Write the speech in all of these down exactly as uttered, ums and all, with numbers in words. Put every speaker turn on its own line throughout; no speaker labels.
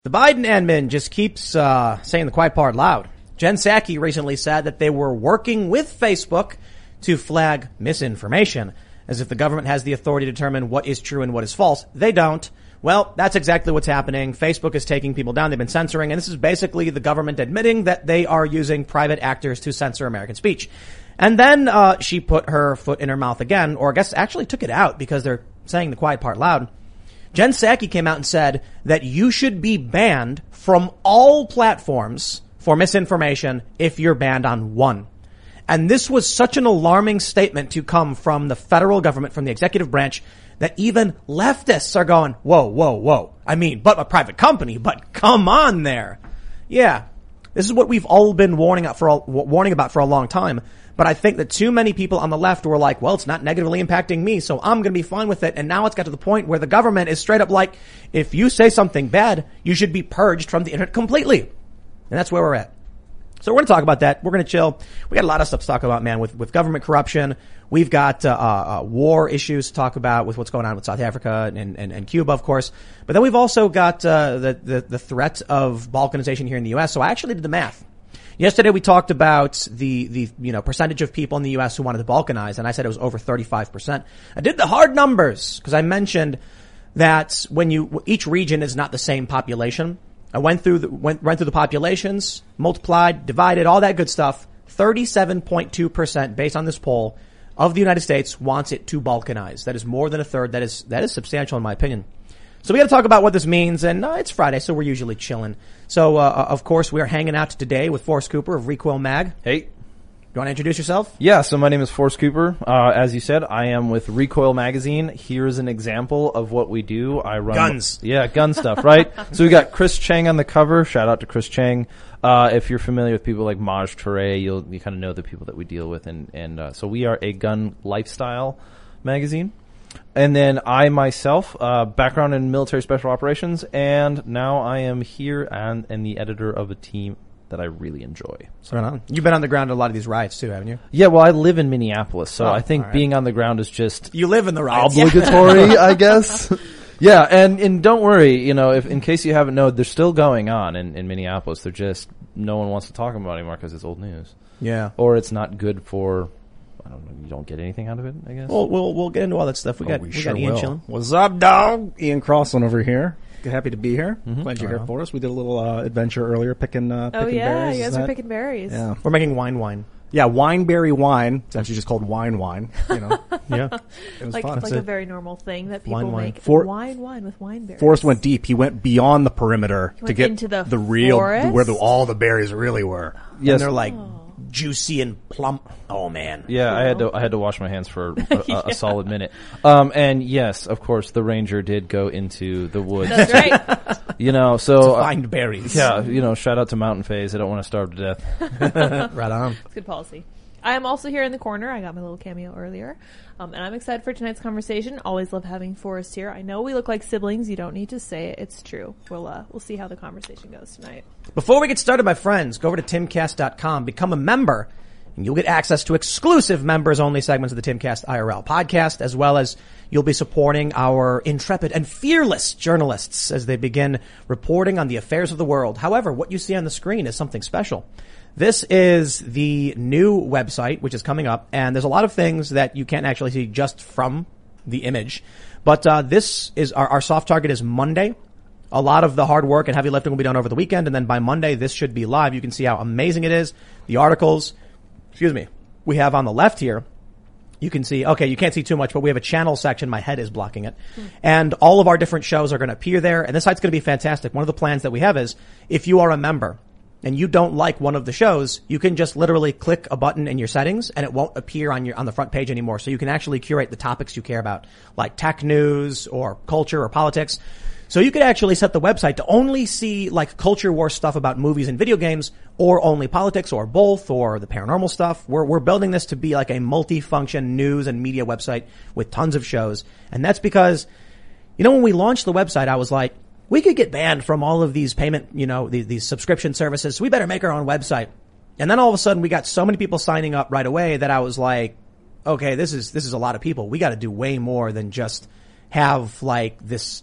The Biden admin just keeps uh saying the quiet part loud. Jen Psaki recently said that they were working with Facebook to flag misinformation, as if the government has the authority to determine what is true and what is false. They don't. Well, that's exactly what's happening. Facebook is taking people down. They've been censoring, and this is basically the government admitting that they are using private actors to censor American speech. And then uh she put her foot in her mouth again, or I guess actually took it out because they're saying the quiet part loud. Jen Psaki came out and said that you should be banned from all platforms for misinformation if you're banned on one. And this was such an alarming statement to come from the federal government, from the executive branch, that even leftists are going, whoa, whoa, whoa. I mean, but a private company, but come on there. Yeah, this is what we've all been warning up for a, warning about for a long time. But I think that too many people on the left were like, well, it's not negatively impacting me, so I'm going to be fine with it. And now it's got to the point where the government is straight up like, if you say something bad, you should be purged from the internet completely. And that's where we're at. So we're going to talk about that. We're going to chill. We got a lot of stuff to talk about, man, with, with government corruption. We've got uh, uh war issues to talk about with what's going on with South Africa and, and, and Cuba, of course. But then we've also got uh, the, the, the threat of balkanization here in the U S. So I actually did the math. Yesterday we talked about the, the, you know, percentage of people in the U S who wanted to balkanize, and I said it was over thirty-five percent. I did the hard numbers because I mentioned that when you, each region is not the same population. I went through the, went, went through the populations, multiplied, divided, all that good stuff. thirty-seven point two percent based on this poll of the United States wants it to balkanize. That is more than a third. That is, that is substantial in my opinion. So we got to talk about what this means, and uh, it's Friday, so we're usually chilling. So, uh, of course, we are hanging out today with Forrest Cooper of Recoil Mag.
Hey.
You want to introduce yourself?
Yeah, so my name is Forrest Cooper. Uh, as you said, I am with Recoil Magazine. Here's an example of what we do. I run
guns.
Yeah, gun stuff, right? So we got Chris Cheng on the cover. Shout out to Chris Cheng. Uh, if you're familiar with people like Maj Toure, you'll you kind of know the people that we deal with, and and uh, so we are a gun lifestyle magazine. And then I myself, uh, background in military special operations, and now I am here and, and the editor of a team that I really enjoy.
So right on. You've been on the ground at a lot of these riots too, haven't you?
Yeah, well, I live in Minneapolis, so
oh,
I think
right.
being on the ground is just
you live in the riots.
Obligatory, I guess. Yeah, and, and don't worry, you know, if in case you haven't known, they're still going on in, in Minneapolis. They're just, no one wants to talk about it anymore because it's old news.
Yeah.
Or it's not good for, I don't know, you don't get anything out of it, I guess.
Well, we'll, we'll get into all that stuff. We
oh,
got,
we,
we
sure
got Ian
will.
chilling.
What's up, dog? Ian Crossland over here. Happy to be here.
Mm-hmm.
Glad you're
right
here
on.
for us. We did a little uh, adventure earlier picking uh,
Oh
picking
yeah,
berries.
you guys
Is
are
that-
picking berries.
Yeah.
We're making wine wine.
Yeah, wineberry wine. It's actually just called wine wine. You know,
Yeah.
it was
Like
fun.
like a very normal thing that people
Wine, wine.
make.
For-
wine, wine with wine berries.
Forrest went deep. He went beyond the perimeter
He
to
went
get
into the
real
forest?
where the, all the berries really were.
Yes.
And they're like juicy and plump. Oh man.
Yeah, I had to I had to wash my hands for a, a, a solid minute. Um, and yes, of course, the ranger did go into the woods.
That's right.
You know, so
To
uh,
find berries.
yeah, you know, shout out to Mountain Phase. I don't want to starve to death.
Right on.
It's good policy. I am also here in the corner. I got my little cameo earlier. Um, and I'm excited for tonight's conversation. Always love having Forrest here. I know we look like siblings. You don't need to say it. It's true. We'll, uh, we'll see how the conversation goes tonight.
Before we get started, my friends, go over to timcast dot com, become a member, and you'll get access to exclusive members-only segments of the Timcast I R L podcast, as well as you'll be supporting our intrepid and fearless journalists as they begin reporting on the affairs of the world. However, what you see on the screen is something special. This is the new website, which is coming up, and there's a lot of things that you can't actually see just from the image. But uh this is our, our soft target is Monday. A lot of the hard work and heavy lifting will be done over the weekend, and then by Monday, this should be live. You can see how amazing it is. The articles, excuse me, we have on the left here. You can see, okay, you can't see too much, but we have a channel section. My head is blocking it. Mm. And all of our different shows are going to appear there, and this site's going to be fantastic. One of the plans that we have is, if you are a member and you don't like one of the shows, you can just literally click a button in your settings and it won't appear on your, on the front page anymore. So you can actually curate the topics you care about, like tech news or culture or politics. So you could actually set the website to only see like culture war stuff about movies and video games, or only politics, or both, or the paranormal stuff. We're, we're building this to be like a multi-function news and media website with tons of shows. And that's because, you know, when we launched the website, I was like, we could get banned from all of these payment, you know, these, these subscription services. So we better make our own website. And then all of a sudden we got so many people signing up right away that I was like, okay, this is, this is a lot of people. We got to do way more than just have like this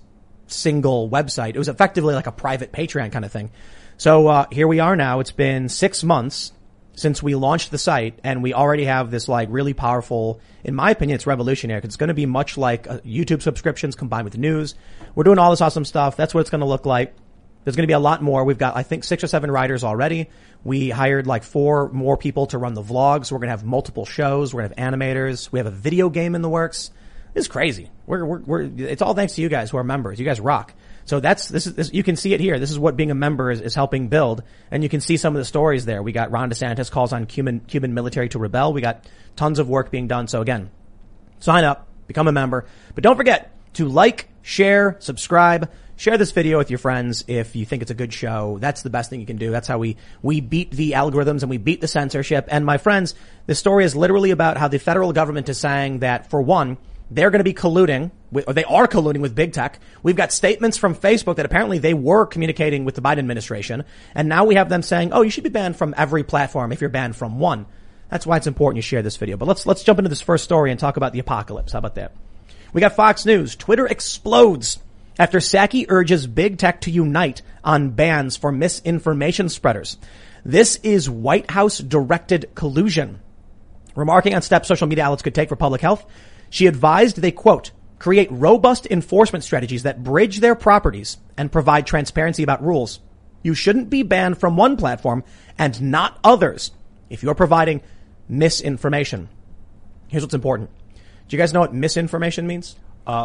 single website. It was effectively like a private Patreon kind of thing. So, uh, here we are now. It's been six months since we launched the site, and we already have this like really powerful, in my opinion, it's revolutionary, because it's going to be much like uh, YouTube subscriptions combined with news. We're doing all this awesome stuff. That's what it's going to look like. There's going to be a lot more. We've got, I think, six or seven writers already. We hired like four more people to run the vlogs. We're going to have multiple shows. We're going to have animators. We have a video game in the works. This is crazy. We're, we're, we're, it's all thanks to you guys who are members. You guys rock. So that's, this is, this, you can see it here. This is what being a member is, is helping build. And you can see some of the stories there. We got Ron DeSantis calls on Cuban, Cuban military to rebel. We got tons of work being done. So again, sign up, become a member, but don't forget to like, share, subscribe, share this video with your friends if you think it's a good show. That's the best thing you can do. That's how we, we beat the algorithms and we beat the censorship. And my friends, this story is literally about how the federal government is saying that, for one, they're going to be colluding with, or they are colluding with big tech. We've got statements from Facebook that apparently they were communicating with the Biden administration. And now we have them saying, oh, you should be banned from every platform if you're banned from one. That's why it's important you share this video. But let's, let's jump into this first story and talk about the apocalypse. How about that? We got Fox News. Twitter explodes after Psaki urges big tech to unite on bans for misinformation spreaders. This is White House directed collusion. Remarking on steps social media outlets could take for public health, she advised they, quote, create robust enforcement strategies that bridge their properties and provide transparency about rules. You shouldn't be banned from one platform and not others if you're providing misinformation. Here's what's important. Do you guys know what misinformation means?
Uh,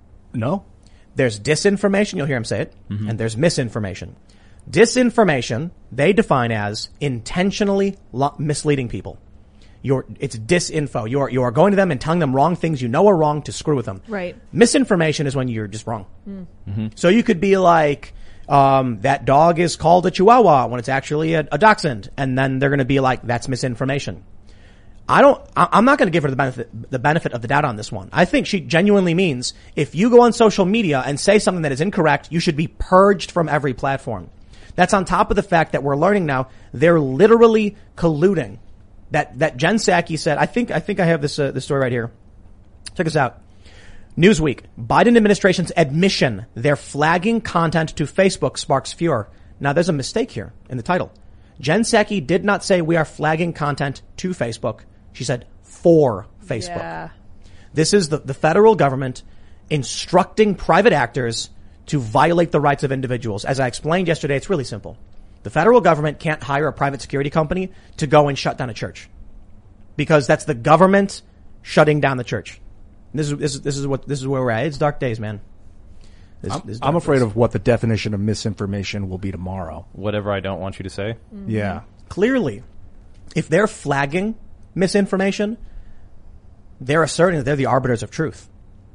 no.
There's disinformation, you'll hear him say it, mm-hmm. and there's misinformation. Disinformation, they define as intentionally lo- misleading people. You're, it's disinfo. You're, you are going to them and telling them wrong things you know are wrong to screw with them.
Right.
Misinformation is when you're just wrong.
Mm.
Mm-hmm. So you could be like, um, that dog is called a Chihuahua when it's actually a, a Dachshund. And then they're going to be like, that's misinformation. I don't, I, I'm not going to give her the benefit, the benefit of the doubt on this one. I think she genuinely means if you go on social media and say something that is incorrect, you should be purged from every platform. That's on top of the fact that we're learning now they're literally colluding. That, that Jen Psaki said, I think, I think I have this, uh, this story right here. Check this out. Newsweek, Biden administration's admission they're flagging content to Facebook sparks furor. Now there's a mistake here in the title. Jen Psaki did not say we are flagging content to Facebook. She said for Facebook.
Yeah.
This is the, the federal government instructing private actors to violate the rights of individuals. As I explained yesterday, it's really simple. The federal government can't hire a private security company to go and shut down a church because that's the government shutting down the church. This is, this is, this is what, this is where we're at. It's dark days, man. This,
I'm,
this
I'm
dark
afraid
days.
of what the definition of misinformation will be tomorrow.
Whatever I don't want you to say.
Mm-hmm.
Yeah.
Clearly, if they're flagging misinformation, they're asserting that they're the arbiters of truth.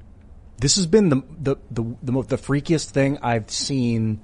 This has been the, the, the, the, the freakiest thing I've seen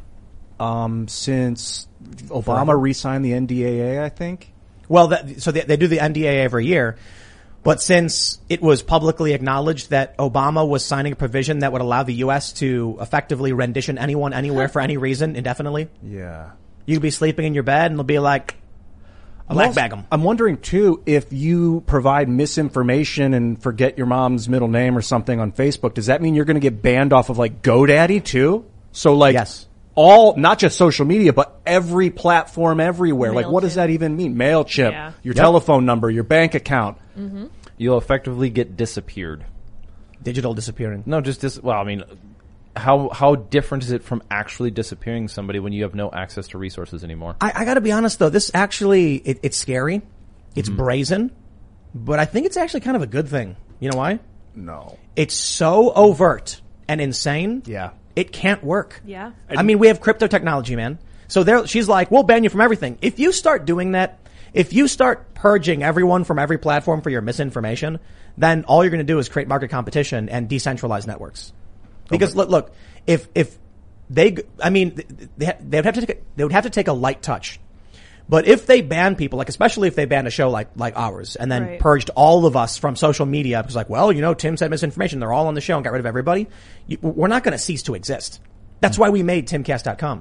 Um, since Obama re-signed the N D A A, I think.
Well, that, so they, they do the N D A A every year, but since it was publicly acknowledged that Obama was signing a provision that would allow the U S to effectively rendition anyone, anywhere, for any reason, indefinitely,
Yeah.
you could be sleeping in your bed and they'll be like, black
also-
bag them.
I'm wondering too, if you provide misinformation and forget your mom's middle name or something on Facebook, does that mean you're going to get banned off of like GoDaddy too? So like,
Yes.
all, not just social media, but every platform everywhere. Like, what does
MailChimp.
that even mean? MailChimp,
Yeah.
your
Yep.
telephone number, your bank account.
Mm-hmm.
You'll effectively get disappeared.
Digital disappearing.
No, just dis- well, I mean, how how different is it from actually disappearing somebody when you have no access to resources anymore?
I, I gotta be honest though, this actually, it, it's scary. It's
Mm-hmm.
brazen, but I think it's actually kind of a good thing. You know why?
No.
It's so overt and insane.
Yeah.
It can't work.
Yeah.
I mean, we have crypto technology, man. So there, she's like, we'll ban you from everything. If you start doing that, if you start purging everyone from every platform for your misinformation, then all you're going to do is create market competition and decentralize networks. Because look, look, if, if they, I mean, they, they would have to take, a, they would have to take a light touch. But if they ban people, like especially if they banned a show like, like ours and then
Right.
purged all of us from social media, because like, well, you know, Tim said misinformation. They're all on the show and got rid of everybody. You, we're not going to cease to exist. That's why we made timcast dot com.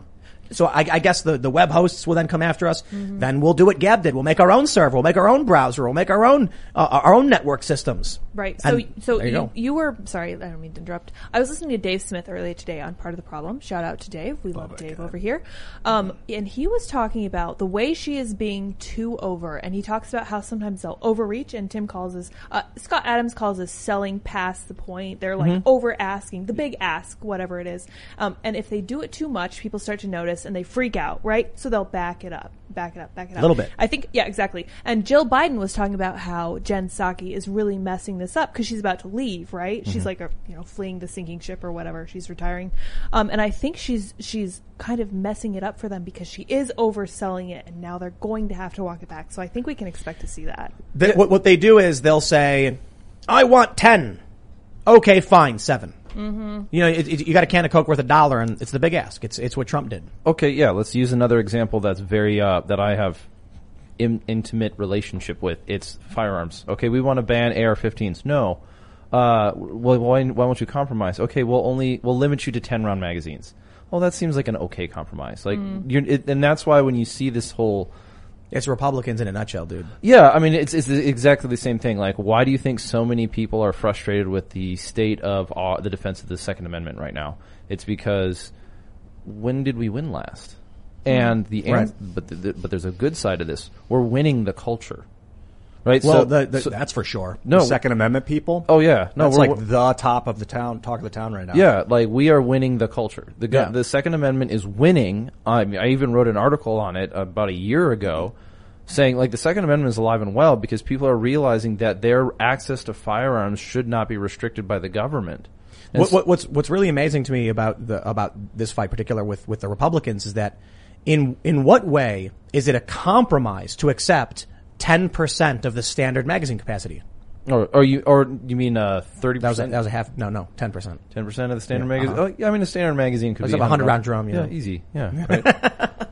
so I, I guess the, the web hosts will then come after us. Mm-hmm. Then we'll do what Gab did. We'll make our own server. We'll make our own browser. We'll make our own uh, our own network systems.
Right. So
And
so
there you
you,
go.
you were sorry. I don't mean to interrupt. I was listening to Dave Smith earlier today on Part of the Problem. Shout out to Dave. We love Dave over here. Um, and he was talking about the way she is being too over, and he talks about how sometimes they'll overreach. And Tim calls this uh, Scott Adams calls this selling past the point. They're like
Mm-hmm.
over asking, the big ask, whatever it is. Um, and if they do it too much, people start to notice and they freak out, right? So they'll back it up, back it up, back it up.
A little bit.
I think, yeah, exactly. And Jill Biden was talking about how Jen Psaki is really messing this up because she's about to leave, right?
Mm-hmm.
She's like, a, you know, fleeing the sinking ship or whatever. She's retiring. Um, and I think she's, she's kind of messing it up for them because she is overselling it and now they're going to have to walk it back. So I think we can expect to see that.
They, what, what they do is they'll say, I want ten. Okay, fine, seven. Mm-hmm. You know, it, it, you got a can of Coke worth a dollar, and it's the big ask. It's it's what Trump did.
Okay, yeah, let's use another example that's very, uh, that I have in, intimate relationship with. It's firearms. Okay, we want to ban A R fifteens. No. Uh, well, why, why won't you compromise? Okay, we'll only, we'll limit you to ten round magazines. Well, that seems like an okay compromise. Like, mm. you're, it, and that's why when you see this whole,
It's Republicans in a nutshell, dude.
yeah, I mean, it's, it's exactly the same thing. Like, why do you think so many people are frustrated with the state of uh, the defense of the Second Amendment right now? It's because when did we win last? And the,
Right.
ans- but the, the, but there's a good side of this. We're winning the culture, right?
Well,
so,
the, the,
so-
That's for sure.
No.
The Second Amendment people.
oh yeah, no,
that's
we're,
like the top of the town, talk of the town right now.
yeah, like we are winning the culture. The gu-
Yeah.
the Second Amendment is winning. I mean, I even wrote an article on it about a year ago, saying like the Second Amendment is alive and well because people are realizing that their access to firearms should not be restricted by the government. And
What, what, what's what's really amazing to me about the about this fight, particular with with the Republicans, is that in in what way is it a compromise to accept ten percent of the standard magazine capacity?
Or, or you, or you mean uh thirty
That was a,
percent,
that was a half. No, no, ten percent.
ten percent of the standard
Yeah,
magazine?
uh-huh.
Oh, yeah, I mean, a standard magazine could
It's
be
like a hundred round drum. You
Yeah,
know?
easy. Yeah, right.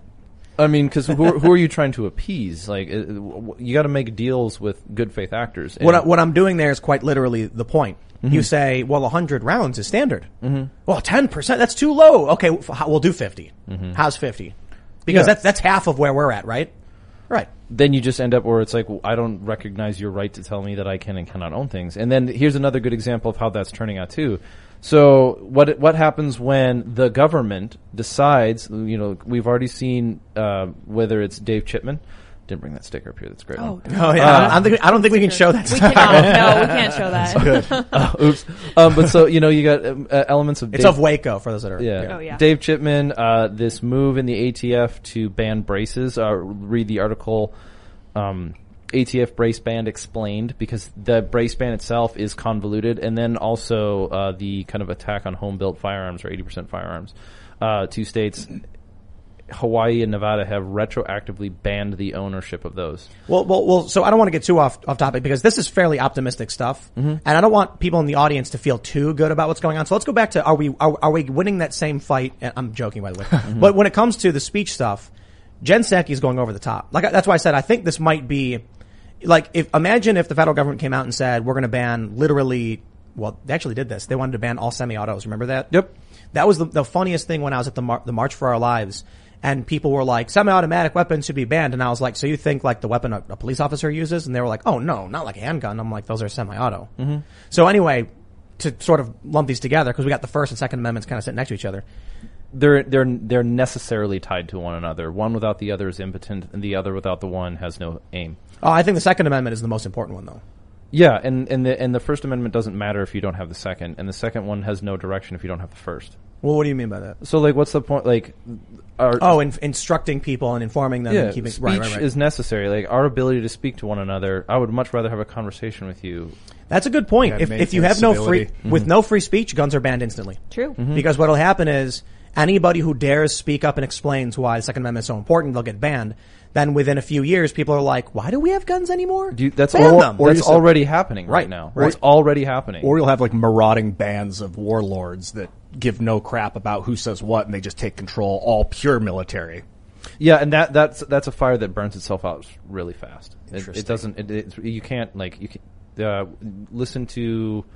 I mean, because who, who are you trying to appease? Like, uh, you got to make deals with good faith actors.
What I,
And-
what I'm doing there is quite literally the point.
Mm-hmm.
You say, well, a hundred rounds is standard. Mm-hmm. Well, ten percent, that's too low. Okay, w- how- we'll do fifty.
Mm-hmm.
How's fifty? Because
Yeah.
that's that's half of where we're at, right? Right.
then you just end up where it's like, well, I don't recognize your right to tell me that I can and cannot own things. And then here's another good example of how that's turning out too. So what what happens when the government decides? You know, we've already seen uh, whether it's Dave Chipman. Didn't bring that sticker up here. That's a great.
Oh,
one.
Oh yeah. I, don't think, I don't think we can show that.
We cannot. No, we can't show that.
Uh, oops. Um, but so you know, you got um, uh, elements of
It's
Dave,
of Waco for those that are.
Yeah.
Oh, yeah.
Dave Chipman, uh, this move in the A T F to ban braces. Uh, read the article. Um, A T F brace ban explained, because the brace ban itself is convoluted, and then also uh, the kind of attack on home-built firearms, or eighty percent firearms. Uh, two states, Hawaii and Nevada, have retroactively banned the ownership of those.
Well, well, well. So I don't want to get too off off topic because this is fairly optimistic stuff, mm-hmm. and I don't want people in the audience to feel too good about what's going on. So let's go back to are we are, are we winning that same fight? And I'm joking, by the way. Mm-hmm. But when it comes to the speech stuff, Jen Psaki is going over the top. Like that's why I said I think this might be like if imagine if the federal government came out and said we're going to ban literally. Well, they actually did this. They wanted to ban all semi-autos. Remember that?
Yep.
That was the, the funniest thing when I was at the Mar- the March for Our Lives. And people were like, semi-automatic weapons should be banned. And I was like, so you think like the weapon a, a police officer uses? And they were like, oh no, not like a handgun. I'm like, those are semi-auto. Mm-hmm. So anyway, to sort of lump these together, because we got the First and Second Amendments kind of sitting next to each other.
They're they're they're necessarily tied to one another. One without the other is impotent, and the other without the one has no aim.
Oh, I think the Second Amendment is the most important one, though.
Yeah, and, and the and the First Amendment doesn't matter if you don't have the second, and the second one has no direction if you don't have the first.
Well, what do you mean by that?
So, like, what's the point? Like, our,
Oh, in, instructing people and informing them
yeah,
and keeping
speech
right, right, right.
is necessary. Like, our ability to speak to one another. I would much rather have a conversation with you.
That's a good point.
Yeah,
if if you
maintain
have no free
civility.
with no free speech, guns are banned instantly.
True.
Mm-hmm.
Because what'll happen is anybody who dares speak up and explains why the Second Amendment is so important, they'll get banned. Then within a few years, people are like, "Why do we have guns anymore?"
Do you, that's
Ban
al-
them.
or
that's
you said-
already happening right,
Right,
now.
right.
It's already happening.
Or you'll have like marauding bands of warlords that give no crap about who says what, and they just take control, all pure military.
Yeah, and that that's that's a fire that burns itself out really fast. It,
Interesting.
it doesn't. It, it, you can't like you can uh, listen to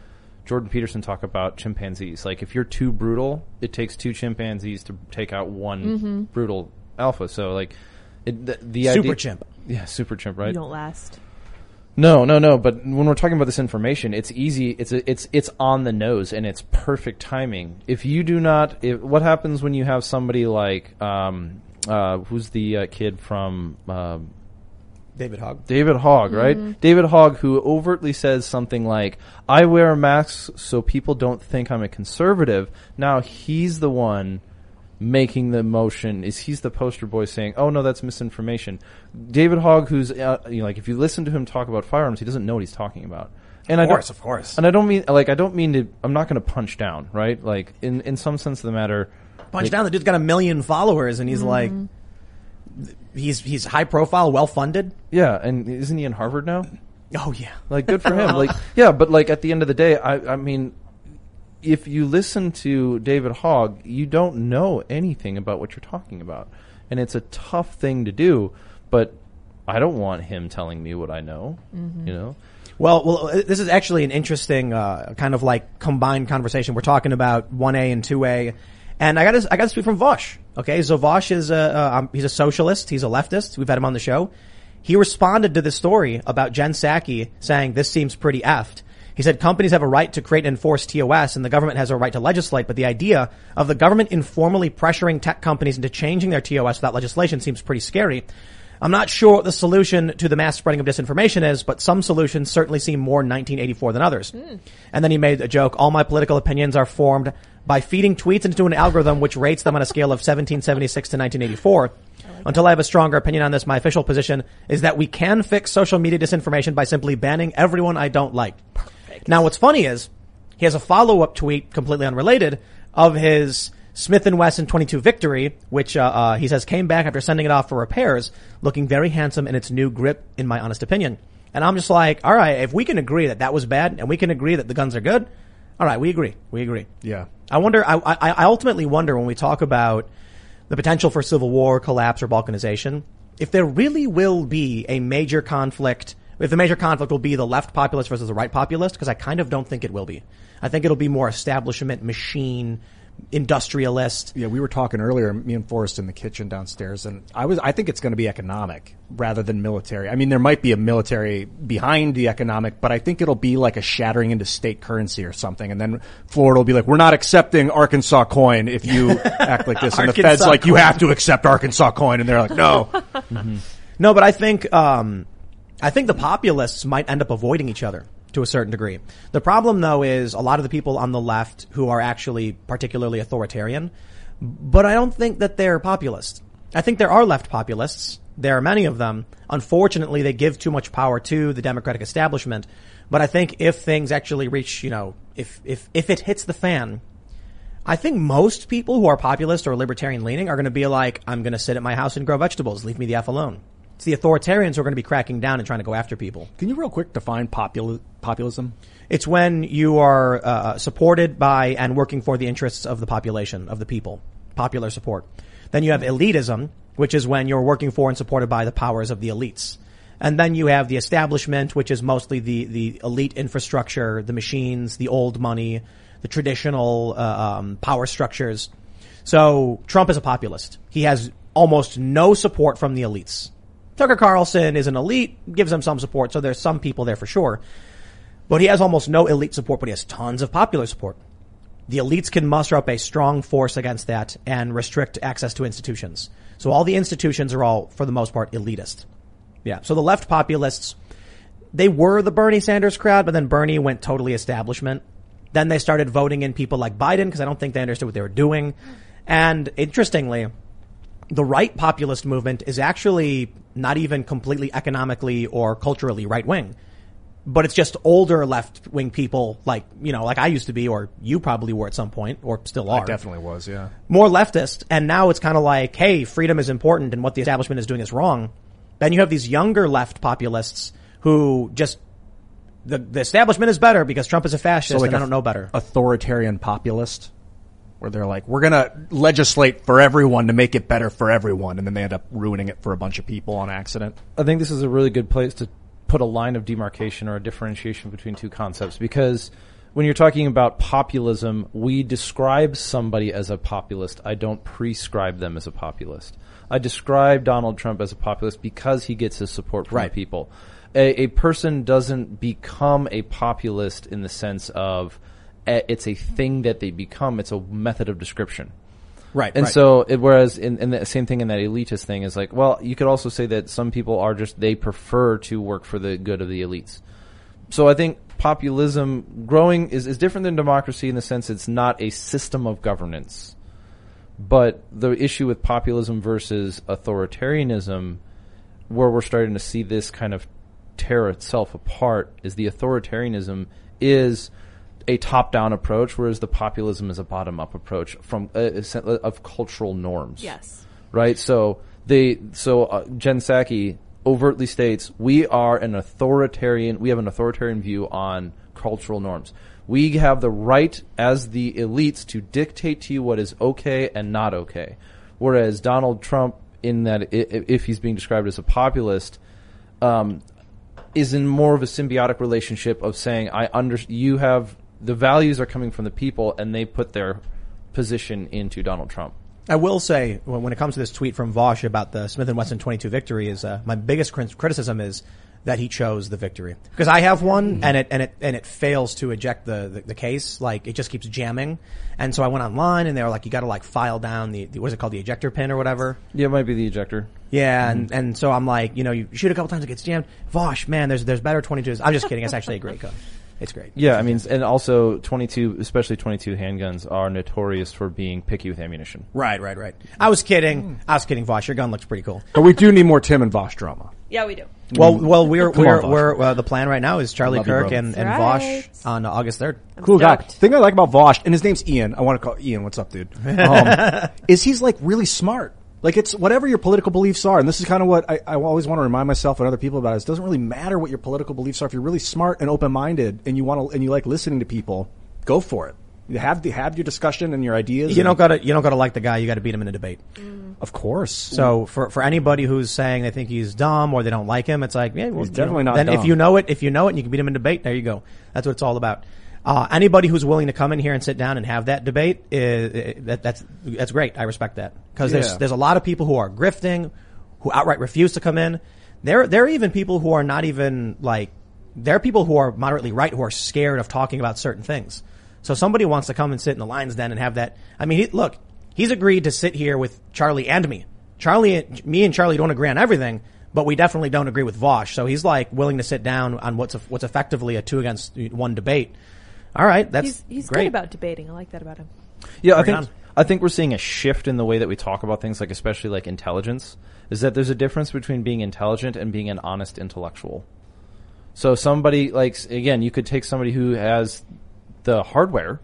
Jordan Peterson talk about chimpanzees. Like, if you're too brutal, it takes two chimpanzees to take out one mm-hmm. brutal alpha. So, like, it, the, the
super
idea,
chimp.
Yeah, super chimp, right?
You don't last.
No, no, no. But when we're talking about this information, it's easy. It's a, it's it's on the nose, and it's perfect timing. If you do not, if, what happens when you have somebody like um, uh, who's the uh, kid from uh,
David Hogg?
David Hogg, right? Mm-hmm. David Hogg, who overtly says something like, "I wear a mask so people don't think I'm a conservative." Now he's the one making the motion. Is he's the poster boy saying, "Oh no, that's misinformation." David Hogg, who's uh, you know, like, if you listen to him talk about firearms, he doesn't know what he's talking about. And
of
I
course,
don't,
of course.
And I don't mean like I don't mean to. I'm not going to punch down, right? Like in in some sense of the matter,
punch
like,
down. The dude's got a million followers, and he's mm-hmm. like, he's he's high profile, well funded.
Yeah, and isn't he in Harvard now?
Oh yeah,
like good for him. Like yeah, but like at the end of the day, I I mean. If you listen to David Hogg, you don't know anything about what you're talking about. And it's a tough thing to do, but I don't want him telling me what I know, mm-hmm. you know?
Well, well, this is actually an interesting, uh, kind of like combined conversation. We're talking about one A and two A. And I got to, I got to speak from Vosh. Okay. So Vosh is a, uh, um, he's a socialist. He's a leftist. We've had him on the show. He responded to this story about Jen Psaki saying this seems pretty effed. He said companies have a right to create and enforce T O S and the government has a right to legislate, but the idea of the government informally pressuring tech companies into changing their T O S without legislation seems pretty scary. I'm not sure what the solution to the mass spreading of disinformation is, but some solutions certainly seem more nineteen eighty-four than others. Mm. And then he made a joke, all my political opinions are formed by feeding tweets into an algorithm which rates them on a scale of seventeen seventy-six to nineteen eighty-four. I like Until I have a stronger opinion on this, my official position is that we can fix social media disinformation by simply banning everyone I don't like. Now, what's funny is he has a follow-up tweet, completely unrelated, of his Smith and Wesson twenty-two Victory, which uh, uh he says came back after sending it off for repairs, looking very handsome in its new grip, in my honest opinion. And I'm just like, all right, if we can agree that that was bad, and we can agree that the guns are good, all right, we agree, we agree.
Yeah.
I wonder, I, I, I ultimately wonder when we talk about the potential for civil war, collapse, or balkanization, if there really will be a major conflict. If the major conflict will be the left populist versus the right populist, because I kind of don't think it will be. I think it'll be more establishment, machine, industrialist.
Yeah, we were talking earlier, me and Forrest in the kitchen downstairs, and I was, I think it's going to be economic rather than military. I mean, there might be a military behind the economic, but I think it'll be like a shattering into state currency or something, and then Florida will be like, we're not accepting Arkansas coin if you act like this, and the Fed's like, you have to accept Arkansas coin, and they're like, no.
mm-hmm. No, but I think, um, I think the populists might end up avoiding each other to a certain degree. The problem, though, is a lot of the people on the left who are actually particularly authoritarian, but I don't think that they're populist. I think there are left populists. There are many of them. Unfortunately, they give too much power to the Democratic establishment. But I think if things actually reach, you know, if, if, if it hits the fan, I think most people who are populist or libertarian leaning are going to be like, I'm going to sit at my house and grow vegetables. Leave me the F alone. It's the authoritarians who are going to be cracking down and trying to go after people.
Can you real quick define popul- populism?
It's when you are uh, supported by and working for the interests of the population, of the people. Popular support. Then you have elitism, which is when you're working for and supported by the powers of the elites. And then you have the establishment, which is mostly the, the elite infrastructure, the machines, the old money, the traditional uh, um, power structures. So Trump is a populist. He has almost no support from the elites. Tucker Carlson is an elite, gives him some support, so there's some people there for sure. But he has almost no elite support, but he has tons of popular support. The elites can muster up a strong force against that and restrict access to institutions. So all the institutions are all, for the most part, elitist. Yeah. So the left populists, they were the Bernie Sanders crowd, but then Bernie went totally establishment. Then they started voting in people like Biden because I don't think they understood what they were doing. And interestingly, the right populist movement is actually not even completely economically or culturally right-wing. But it's just older left-wing people like, you know, like I used to be, or you probably were at some point, or still are.
I definitely was, yeah.
More leftist. And now it's kind of like, hey, freedom is important and what the establishment is doing is wrong. Then you have these younger left populists who just, the, the establishment is better because Trump is a fascist so like and I don't know better.
Authoritarian populist? Where they're like, we're going to legislate for everyone to make it better for everyone. And then they end up ruining it for a bunch of people on accident.
I think this is a really good place to put a line of demarcation or a differentiation between two concepts because when you're talking about populism, we describe somebody as a populist. I don't prescribe them as a populist. I describe Donald Trump as a populist because he gets his support from
Right.
the people. A, a person doesn't become a populist in the sense of uh, it's a thing that they become. It's a method of description.
Right.
And
right.
so, it, whereas in, in the same thing in that elitist thing is like, well, you could also say that some people are just, they prefer to work for the good of the elites. So I think populism growing is, is different than democracy in the sense it's not a system of governance. But the issue with populism versus authoritarianism, where we're starting to see this kind of tear itself apart, is the authoritarianism is a top-down approach, whereas the populism is a bottom-up approach from uh, of cultural norms.
Yes.
Right. So they so uh, Jen Psaki overtly states we are an authoritarian. We have an authoritarian view on cultural norms. We have the right as the elites to dictate to you what is okay and not okay. Whereas Donald Trump, in that I- if he's being described as a populist, um, is in more of a symbiotic relationship of saying, I under you have the values are coming from the people and they put their position into Donald Trump.
I will say, when when it comes to this tweet from Vosh about the Smith and Wesson twenty-two victory, is uh, my biggest crit- criticism is that he chose the victory, because I have one mm-hmm. and it and it and it fails to eject the, the the case. Like, it just keeps jamming, and so I went online and they were like, you got to like file down the, the what is it called, the ejector pin or whatever.
Yeah, it might be the ejector.
Yeah,
Mm-hmm.
and and so I'm like, you know, you shoot a couple times, it gets jammed. Vosh, man, there's there's better twenty-twos. I'm just kidding. It's actually a great gun. It's great.
Yeah, I mean, and also twenty-two, especially twenty-two handguns, are notorious for being picky with ammunition.
Right, right, right. I was kidding. I was kidding, Vosh. Your gun looks pretty cool.
But we do need more Tim and Vosh drama.
Yeah, we do.
Well, well, we're
Come
we're
on, Vosh.
we're uh, the plan right now is Charlie
love you,
Kirk
bro.
and, and
That's
Vosh
right.
on uh, August third.
I'm
Cool guy.
stoked.
Thing I like about Vosh, and his name's Ian. I want to call Ian. What's up, dude? Um, is he's like really smart. Like, it's whatever your political beliefs are, and this is kind of what I, I always want to remind myself and other people about. Is it doesn't really matter what your political beliefs are. If you're really smart and open-minded, and you want to, and you like listening to people, go for it. You have the, have your discussion and your ideas.
You
and-
don't gotta you don't gotta like the guy. You got to beat him in a debate.
of course.
So for for anybody who's saying they think he's dumb or they don't like him, it's like, yeah, well,
He's
you
definitely
know,
not
Then
dumb.
if you know it, if you know it, and you can beat him in a debate, there you go. That's what it's all about. Uh, anybody who's willing to come in here and sit down and have that debate, is, that, that's that's great. I respect that, because there's
Yeah.
there's a lot of people who are grifting, who outright refuse to come in. There there are even people who are not even like there are people who are moderately right who are scared of talking about certain things. So somebody wants to come and sit in the lion's den and have that. I mean, he, look, he's agreed to sit here with Charlie and me. Charlie, me and Charlie don't agree on everything, but we definitely don't agree with Vosh. So he's like willing to sit down on what's a, what's effectively a two against one debate. All right, that's
He's he's
great.
good about debating. I like that about him.
Yeah, I
Bring it
think
on.
I think we're seeing a shift in the way that we talk about things, like especially like intelligence, is that there's a difference between being intelligent and being an honest intellectual. So somebody like, again, you could take somebody who has the hardware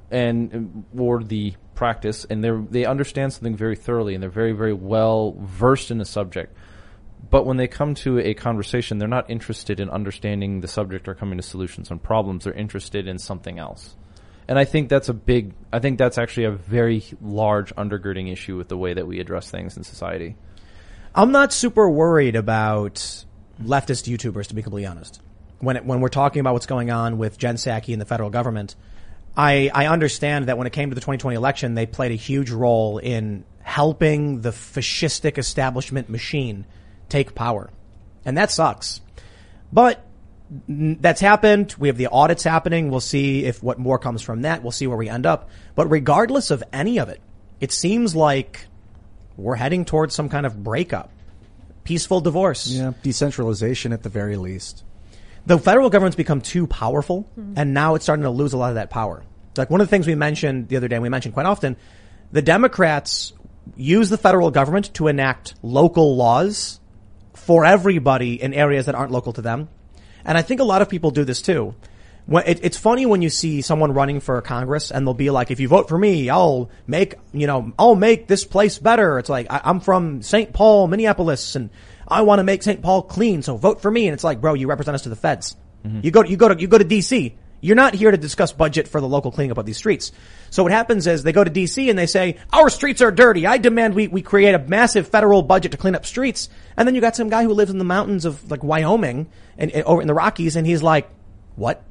and or the practice, and they they understand something very thoroughly, and they're very very well versed in the subject. But when they come to a conversation, they're not interested in understanding the subject or coming to solutions on problems. They're interested in something else. And I think that's a big, I think that's actually a very large undergirding issue with the way that we address things in society.
I'm not super worried about leftist YouTubers, to be completely honest. When it, when we're talking about what's going on with Jen Psaki and the federal government, I, I understand that when it came to the twenty twenty election, they played a huge role in helping the fascistic establishment machine take power. And that sucks. But n- that's happened. We have the audits happening. We'll see if what more comes from that. We'll see where we end up. But regardless of any of it, it seems like we're heading towards some kind of breakup. Peaceful divorce.
Yeah, decentralization at the very least.
The federal government's become too powerful, and now it's starting to lose a lot of that power. Like one of the things we mentioned the other day, and we mentioned quite often, the Democrats use the federal government to enact local laws for everybody in areas that aren't local to them. And I think a lot of people do this too. When it, it's funny when you see someone running for Congress and they'll be like, if you vote for me, I'll make, you know, I'll make this place better. It's like, I, I'm from Saint Paul, Minneapolis, and I want to make Saint Paul clean, so vote for me. And it's like, bro, you represent us to the feds. Mm-hmm. You go, you go to, you go to D C. You're not here to discuss budget for the local cleaning up of these streets. So what happens is they go to D C and they say, our streets are dirty. I demand we, we create a massive federal budget to clean up streets. And then you got some guy who lives in the mountains of like Wyoming and, and over in the Rockies, and he's like, what?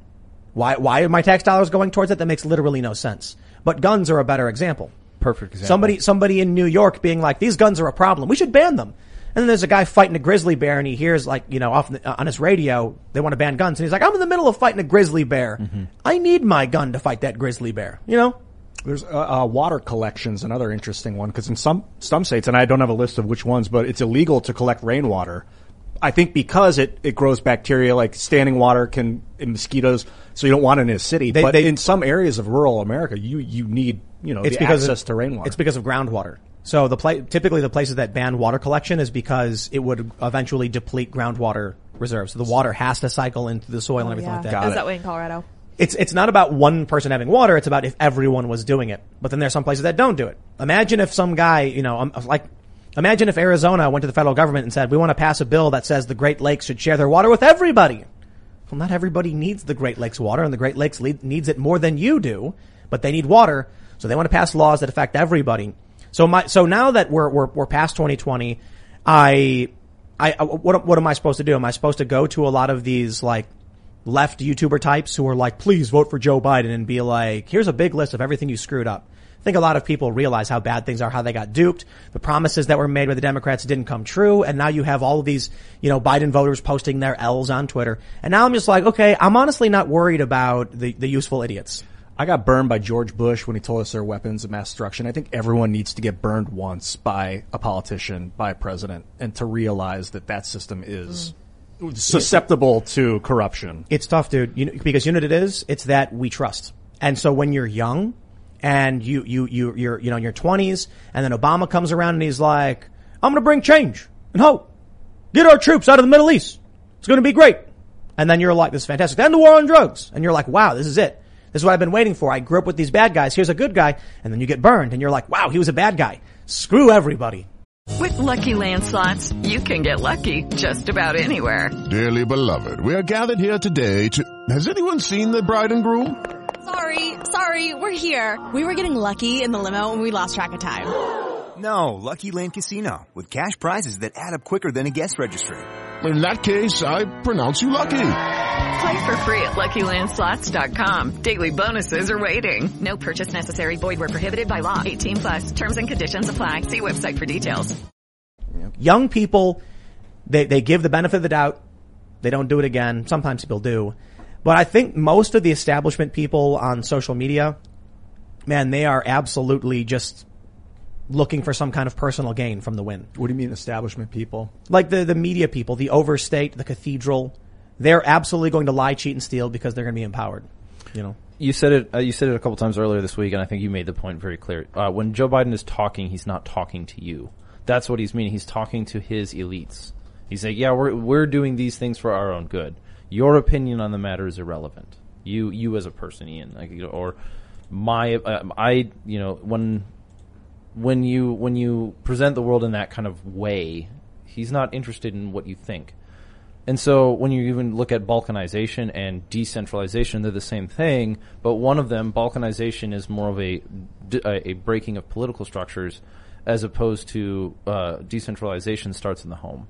Why, why are my tax dollars going towards it? That makes literally no sense. But guns are a better example.
Perfect example.
Somebody, somebody in New York being like, these guns are a problem. We should ban them. And then there's a guy fighting a grizzly bear and he hears like, you know, off the, uh, on his radio, they want to ban guns. And he's like, I'm in the middle of fighting a grizzly bear. Mm-hmm. I need my gun to fight that grizzly bear. You know?
There's uh, uh, water collections, another interesting one, because in some some states, and I don't have a list of which ones, but it's illegal to collect rainwater. I think because it, it grows bacteria, like standing water can, and mosquitoes, so you don't want it in a city.
They,
but
they,
in some areas of rural America, you, you need, you know,
it's
the
because
access
of,
to rainwater.
It's because of groundwater. So the pla- typically the places that ban water collection is because it would eventually deplete groundwater reserves. So the water has to cycle into the soil
Oh,
and everything
yeah.
like that.
Got
Is
it.
that way in Colorado?
It's it's not about one person having water. It's about if everyone was doing it. But then there's some places that don't do it. Imagine if some guy, you know, um, like, imagine if Arizona went to the federal government and said, we want to pass a bill that says the Great Lakes should share their water with everybody. Well, not everybody needs the Great Lakes water, and the Great Lakes le- needs it more than you do, but they need water, so they want to pass laws that affect everybody. So my so now that we're we're we're past twenty twenty, I I what what am I supposed to do? Am I supposed to go to a lot of these like left YouTuber types who are like, please vote for Joe Biden, and be like, here's a big list of everything you screwed up? I think a lot of people realize how bad things are, how they got duped. The promises that were made by the Democrats didn't come true. And now you have all of these, you know, Biden voters posting their L's on Twitter. And now I'm just like, okay, I'm honestly not worried about the, the useful idiots.
I got burned by George Bush when he told us they're weapons of mass destruction. I think everyone needs to get burned once by a politician, by a president, and to realize that that system is mm. susceptible to corruption.
It's tough, dude. You know, because you know what it is? It's that we trust. And so when you're young and you, you, you, you're, you know, in your twenties, and then Obama comes around and he's like, I'm going to bring change and hope. Get our troops out of the Middle East. It's going to be great. And then you're like, this is fantastic. End the war on drugs. And you're like, wow, this is it. This is what I've been waiting for. I grew up with these bad guys. Here's a good guy. And then you get burned and you're like, wow, he was a bad guy. Screw everybody.
With Lucky Land Slots, you can get lucky just about anywhere.
Dearly beloved, we are gathered here today to... Has anyone seen the bride and groom?
Sorry, sorry, we're here. We were getting lucky in the limo and we lost track of time.
No, Lucky Land Casino, with cash prizes that add up quicker than a guest registry.
In that case, I pronounce you lucky.
Play for free at Lucky Land Slots dot com. Daily bonuses are waiting. No purchase necessary. Void where prohibited by law. eighteen plus. Terms and conditions apply. See website for details.
Young people, they, they give the benefit of the doubt. They don't do it again. Sometimes people do. But I think most of the establishment people on social media, man, they are absolutely just looking for some kind of personal gain from the win.
What do you mean establishment people?
Like the, the media people, the overstate, the cathedral. They're absolutely going to lie, cheat, and steal because they're going to be empowered. You know,
you said it. Uh, you said it a couple times earlier this week, and I think you made the point very clear. Uh, when Joe Biden is talking, he's not talking to you. That's what he's meaning. He's talking to his elites. He's like, yeah, we're we're doing these things for our own good. Your opinion on the matter is irrelevant. You you as a person, Ian, like, or my uh, I you know when when you when you present the world in that kind of way, he's not interested in what you think. And so when you even look at balkanization and decentralization, they're the same thing, but one of them, balkanization, is more of a, a breaking of political structures as opposed to uh, decentralization starts in the home.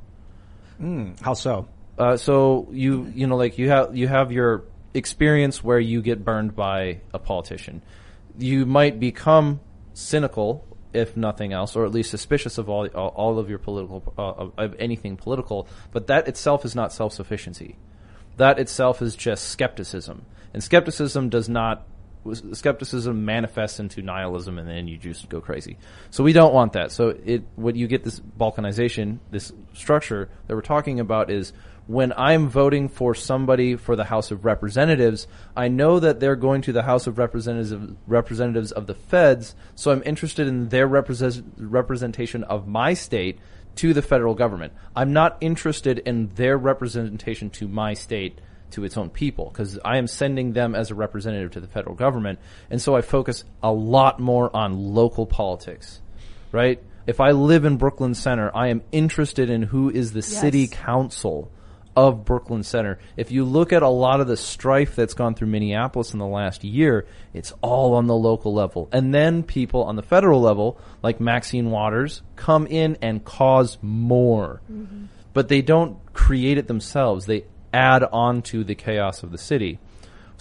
Mm, how so?
Uh, so you you know like you have you have your experience where you get burned by a politician. You might become cynical, if nothing else, or at least suspicious of all all of your political uh, of, of anything political. But that itself is not self-sufficiency. That itself is just skepticism, and skepticism does not. Skepticism manifests into nihilism, and then you just go crazy. So we don't want that. So it when you get this balkanization, this structure that we're talking about is when I'm voting for somebody for the House of Representatives, I know that they're going to the House of Representatives representatives of the feds, so I'm interested in their represent, representation of my state to the federal government. I'm not interested in their representation to my state to its own people, because I am sending them as a representative to the federal government, and so I focus a lot more on local politics, right? If I live in Brooklyn Center, I am interested in who is the
Yes.
city council of Brooklyn Center. If you look at a lot of the strife that's gone through Minneapolis in the last year, it's all on the local level. And then people on the federal level, like Maxine Waters, come in and cause more. Mm-hmm. But they don't create it themselves. They add on to the chaos of the city.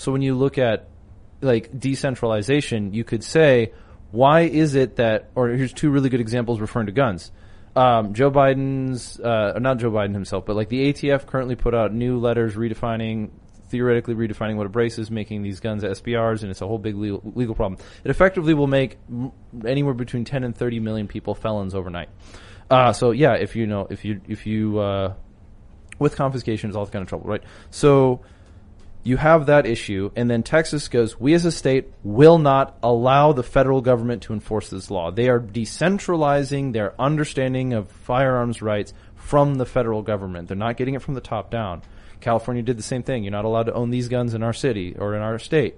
So when you look at like decentralization, you could say, why is it that, or here's two really good examples referring to guns. Um, Joe Biden's, uh, not Joe Biden himself, but like the A T F currently put out new letters redefining, theoretically redefining what a brace is, making these guns S B Rs, and it's a whole big legal, legal problem. It effectively will make m- anywhere between ten and thirty million people felons overnight. Uh, so yeah, if you know, if you, if you, uh, with confiscation is all kind of trouble, right? So you have that issue, and then Texas goes, we as a state will not allow the federal government to enforce this law. They are decentralizing their understanding of firearms rights from the federal government. They're not getting it from the top down. California did the same thing. You're not allowed to own these guns in our city or in our state.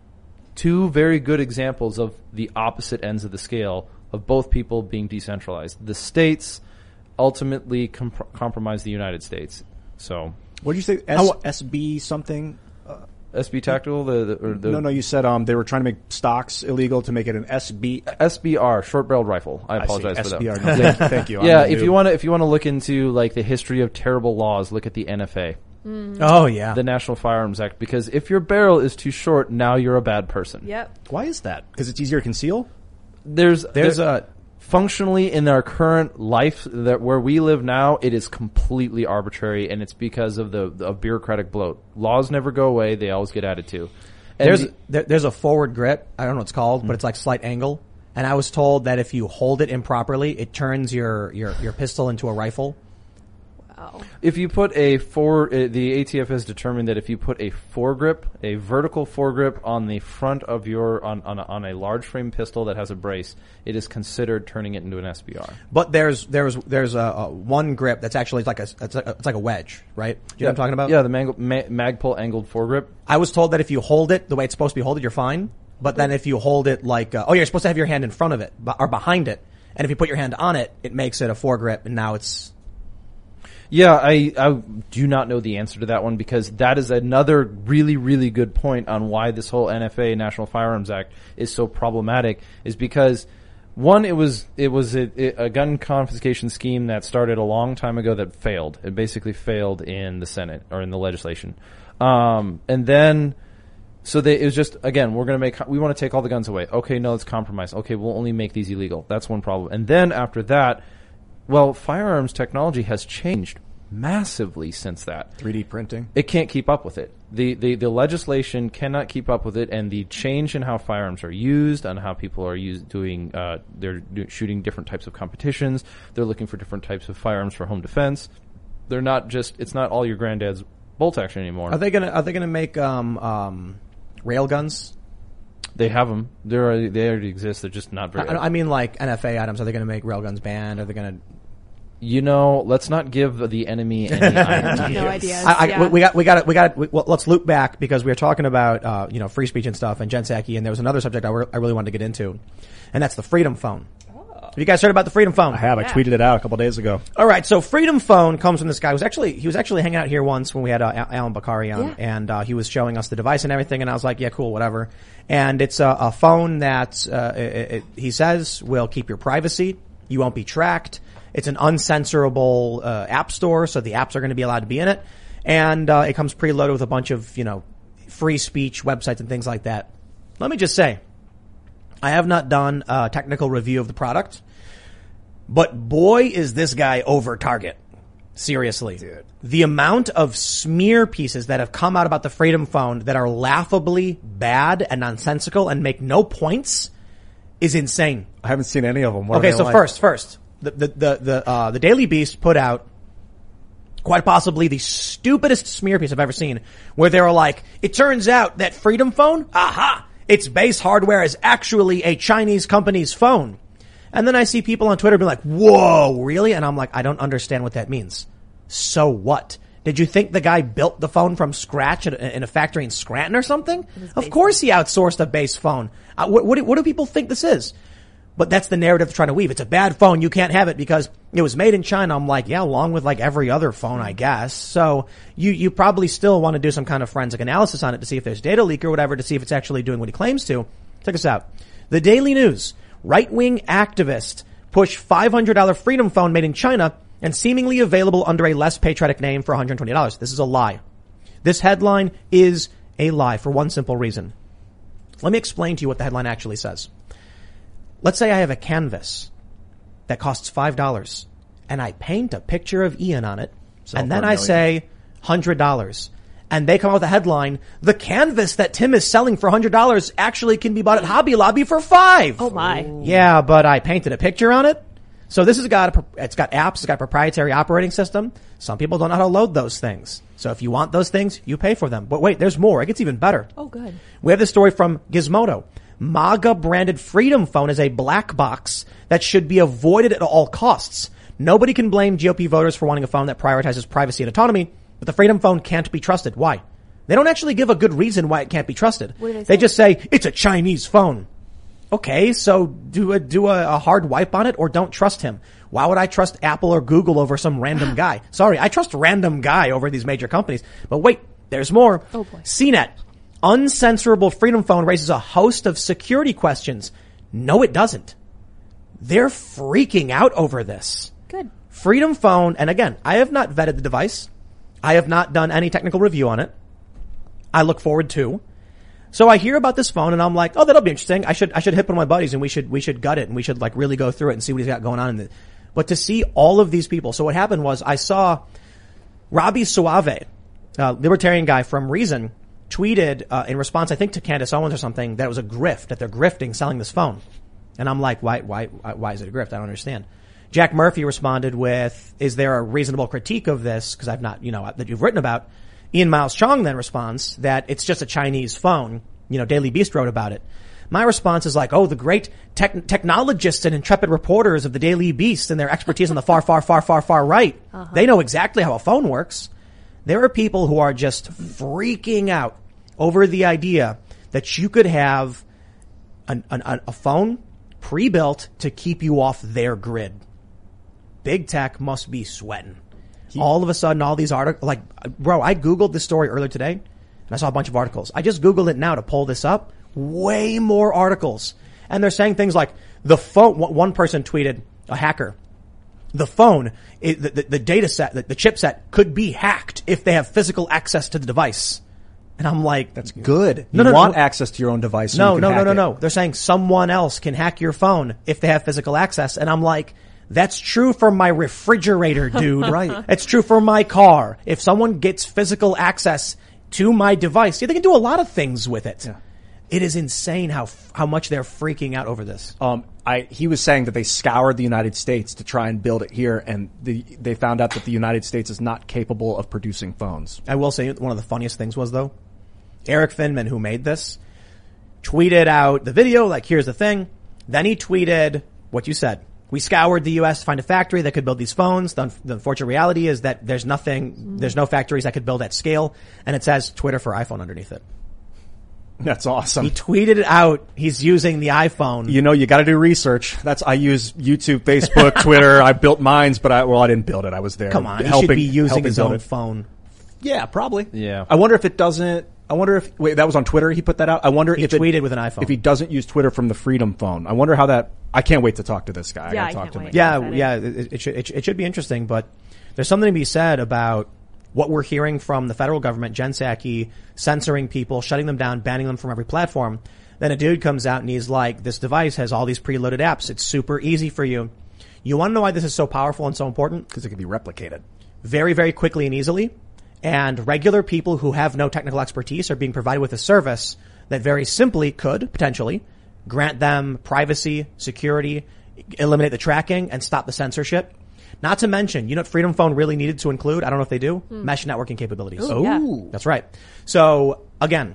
Two very good examples of the opposite ends of the scale of both people being decentralized. The states ultimately comp- compromise the United States. So,
what did you say? S- SB something?
S B Tactical? The, the, or the
no, no, you said um, they were trying to make stocks illegal to make it an S B.
S B R, short-barreled rifle. I apologize
I
for
S B R,
that.
no, thank, you, thank you.
Yeah, if you want to, if you want to look into like the history of terrible laws, look at the N F A.
Mm.
Oh yeah,
the National Firearms Act. Because if your barrel is too short, now you're a bad person.
Yep.
Why is that? Because it's easier to conceal.
There's
there's
there,
a
functionally in our current life that where we live now, it is completely arbitrary, and it's because of the of bureaucratic bloat. Laws never go away; they always get added to. And
there's
the,
there, there's a forward grip. I don't know what it's called, mm-hmm. but it's like slight angle. And I was told that if you hold it improperly, it turns your your, your pistol into a rifle.
Wow.
If you put a fore, uh, the A T F has determined that if you put a foregrip, a vertical foregrip on the front of your on on a, on a large frame pistol that has a brace, it is considered turning it into an S B R.
But there's there's there's a, a one grip that's actually like a it's, a it's like a wedge, right? Do you
yeah,
know what I'm talking about?
Yeah, the mag, ma- Magpul angled foregrip.
I was told that if you hold it the way it's supposed to be holded, you're fine. But then if you hold it like uh, oh, you're supposed to have your hand in front of it or behind it, and if you put your hand on it, it makes it a foregrip, and now it's.
Yeah, I, I do not know the answer to that one because that is another really, really good point on why this whole N F A, National Firearms Act, is so problematic. Is because one, it was it was a, a gun confiscation scheme that started a long time ago that failed. It basically failed in the Senate or in the legislation, um, and then so they, it was just again we're going to make we want to take all the guns away. Okay, no, it's compromise. Okay, we'll only make these illegal. That's one problem. And then after that. Well, firearms technology has changed massively since that.
three D printing?
It can't keep up with it. The, the, the legislation cannot keep up with it, and the change in how firearms are used, and how people are use, doing, uh, they're do, shooting different types of competitions. They're looking for different types of firearms for home defense. They're not just, it's not all your granddad's bolt action anymore.
Are they gonna, are they gonna make, um, um, rail guns?
They have them. They're already, they already exist. They're just not very.
I, I mean, like N F A items. Are they going to make railguns banned? Are they going to?
You know, let's not give the enemy any ideas.
No ideas.
I, I,
yeah.
We got, we got, we got. We, well, let's loop back because we were talking about, uh, you know, free speech and stuff, and Jen Psaki, and there was another subject I, re- I really wanted to get into, and that's the Freedom Phone. Have you guys heard about the Freedom Phone?
I have.
Yeah.
I tweeted it out a couple days ago.
All right, so Freedom Phone comes from this guy who was actually he was actually hanging out here once when we had uh, Alan Bakari on,
yeah.
and uh, he was showing us the device and everything, and I was like, yeah, cool, whatever. And it's a, a phone that uh, it, it, he says will keep your privacy. You won't be tracked. It's an uncensorable uh, app store, so the apps are going to be allowed to be in it, and uh, it comes preloaded with a bunch of you know free speech websites and things like that. Let me just say, I have not done a technical review of the product. But boy, is this guy over target. Seriously. Dude. The amount of smear pieces that have come out about the Freedom Phone that are laughably bad and nonsensical and make no points is insane.
I haven't seen any of them. What
Okay,
are they
so
like?
first, first, the, the, the, the, uh, the Daily Beast put out quite possibly the stupidest smear piece I've ever seen where they were like, it turns out that Freedom Phone, aha, its base hardware is actually a Chinese company's phone. And then I see people on Twitter be like, whoa, really? And I'm like, I don't understand what that means. So what? Did you think the guy built the phone from scratch in a factory in Scranton or something? Of course he outsourced a base phone. Uh, what, what, do, what do people think this is? But that's the narrative they're trying to weave. It's a bad phone. You can't have it because it was made in China. I'm like, yeah, along with like every other phone, I guess. So you, you probably still want to do some kind of forensic analysis on it to see if there's data leak or whatever, to see if it's actually doing what he claims to. Check us out. The Daily News. Right-wing activist push five hundred dollars Freedom Phone made in China and seemingly available under a less patriotic name for one hundred twenty dollars. This is a lie. This headline is a lie for one simple reason. Let me explain to you what the headline actually says. Let's say I have a canvas that costs five dollars and I paint a picture of Ian on it,
Sell
and
for
then
a
I
million.
say one hundred dollars. And they come out with a headline, the canvas that Tim is selling for one hundred dollars actually can be bought at Hobby Lobby for five.
Oh my.
Yeah, but I painted a picture on it. So this has got a, it's got apps, it's got a proprietary operating system. Some people don't know how to load those things. So if you want those things, you pay for them. But wait, there's more. It gets even better.
Oh, good.
We have this story from Gizmodo. MAGA branded Freedom Phone is a black box that should be avoided at all costs. Nobody can blame G O P voters for wanting a phone that prioritizes privacy and autonomy, but the Freedom Phone can't be trusted. Why? They don't actually give a good reason why it can't be trusted.
What do they say?
They just say, it's a Chinese phone. Okay, so do a, do a, a hard wipe on it or don't trust him. Why would I trust Apple or Google over some random guy? Sorry, I trust random guy over these major companies. But wait, there's more.
Oh boy.
C net. Uncensorable Freedom Phone raises a host of security questions. No, it doesn't. They're freaking out over this.
Good.
Freedom Phone, and again, I have not vetted the device. I have not done any technical review on it. I look forward to. So I hear about this phone and I'm like, oh, that'll be interesting. I should, I should hit one of my buddies and we should, we should gut it and we should like really go through it and see what he's got going on in it. But to see all of these people. So what happened was I saw Robbie Suave, a libertarian guy from Reason, tweeted, uh, in response, I think to Candace Owens or something, that it was a grift, that they're grifting selling this phone. And I'm like, why, why, why is it a grift? I don't understand. Jack Murphy responded with, is there a reasonable critique of this? Cause I've not, you know, that you've written about. Ian Miles Chong then responds that it's just a Chinese phone. You know, Daily Beast wrote about it. My response is like, oh, the great tech- technologists and intrepid reporters of the Daily Beast and their expertise on the far, far, far, far, far right. Uh-huh. They know exactly how a phone works. There are people who are just freaking out over the idea that you could have an, an, a phone pre-built to keep you off their grid. Big tech must be sweating. He, all of a sudden, all these articles, like, bro, I Googled this story earlier today and I saw a bunch of articles. I just Googled it now to pull this up. Way more articles. And they're saying things like the phone, one person tweeted, a hacker, the phone, it, the, the, the data set, the, the chipset could be hacked if they have physical access to the device. And I'm like,
that's good.
No,
you
no,
want
no.
access to your own device. So
no,
you can
no,
hack
no, no,
it.
no. They're saying someone else can hack your phone if they have physical access. And I'm like, that's true for my refrigerator, dude.
Right.
It's true for my car. If someone gets physical access to my device, yeah, they can do a lot of things with it.
Yeah.
It is insane how how much they're freaking out over this.
Um, I he was saying that they scoured the United States to try and build it here, and the, they found out that the United States is not capable of producing phones.
I will say one of the funniest things was, though, Eric Finman, who made this, tweeted out the video, like, here's the thing. Then he tweeted what you said. We scoured the U S to find a factory that could build these phones. The, un- the unfortunate reality is that there's nothing, there's no factories that could build at scale. And it says Twitter for iPhone underneath it.
That's awesome.
He tweeted it out. He's using the iPhone.
You know, you got to do research. That's I use YouTube, Facebook, Twitter. I built mines, but I well, I didn't build it. I was there.
Come on, he
helping,
should be using
helping
his
build
own
it.
phone.
Yeah, probably.
Yeah.
I wonder if it doesn't. I wonder if wait, that was on Twitter. He put that out. I wonder
He
if
tweeted
it,
with an iPhone.
If he doesn't use Twitter from the Freedom Phone, I wonder how that. I can't wait to talk to this guy.
Yeah,
I
I
gotta talk
can't
to him.
wait.
again.
Yeah, yeah, it, it should it, it should be interesting, but there's something to be said about what we're hearing from the federal government, Jen Psaki, censoring people, shutting them down, banning them from every platform. Then a dude comes out and he's like, this device has all these preloaded apps. It's super easy for you. You want to know why this is so powerful and so important?
Because it can be replicated
very, very quickly and easily. And regular people who have no technical expertise are being provided with a service that very simply could, potentially, grant them privacy, security, eliminate the tracking, and stop the censorship. Not to mention, you know what Freedom Phone really needed to include? I don't know if they do. Mm. Mesh networking capabilities.
Ooh, yeah.
That's right. So, again,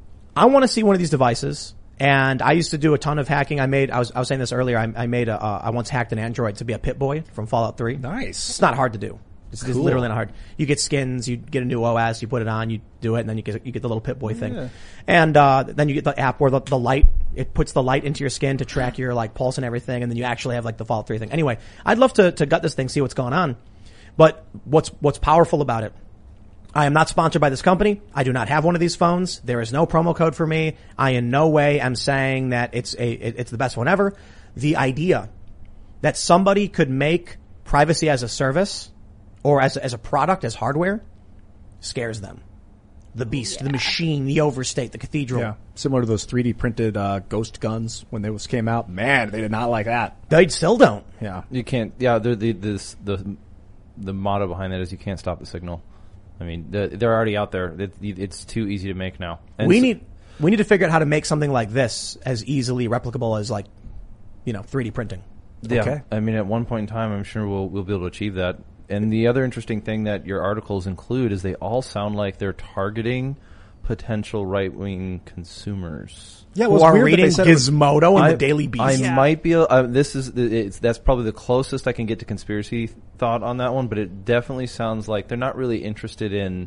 I want to see one of these devices. And I used to do a ton of hacking. I made, I was, I was saying this earlier, I, I made a, uh, I once hacked an Android to be a Pip-Boy from Fallout three.
Nice.
It's not hard to do. It's,
Cool.
it's literally not hard. You get skins, you get a new O S, you put it on, you do it, and then you get you get the little Pip-Boy thing.
Yeah.
And uh then you get the app where the, the light, it puts the light into your skin to track your like pulse and everything, and then you actually have like the Fallout three thing. Anyway, I'd love to to gut this thing, see what's going on. But what's what's powerful about it? I am not sponsored by this company. I do not have one of these phones. There is no promo code for me. I in no way am saying that it's a it, it's the best one ever. The idea that somebody could make privacy as a service or as as a product, as hardware, scares them. the beast, the machine, the overstate, the cathedral.
Yeah, similar to those three D printed uh, ghost guns when those came out. Man, they did not like that.
They still don't.
Yeah,
You can't. Yeah, the the this, the the motto behind that is you can't stop the signal. I mean, the, they're already out there. It, it's too easy to make now. And
we
so,
need we need to figure out how to make something like this as easily replicable as like, you know, three D printing.
Yeah,
Okay.
I mean, at one point in time, I'm sure we'll we'll be able to achieve that. And the other interesting thing that your articles include is they all sound like they're targeting potential right-wing consumers.
yeah. It
Who
was
are
weird that they
reading
said it was-
Gizmodo and
I-
the Daily Beast.
I
Yeah.
might be. Uh, this is it's that's probably the closest I can get to conspiracy thought on that one. But it definitely sounds like they're not really interested in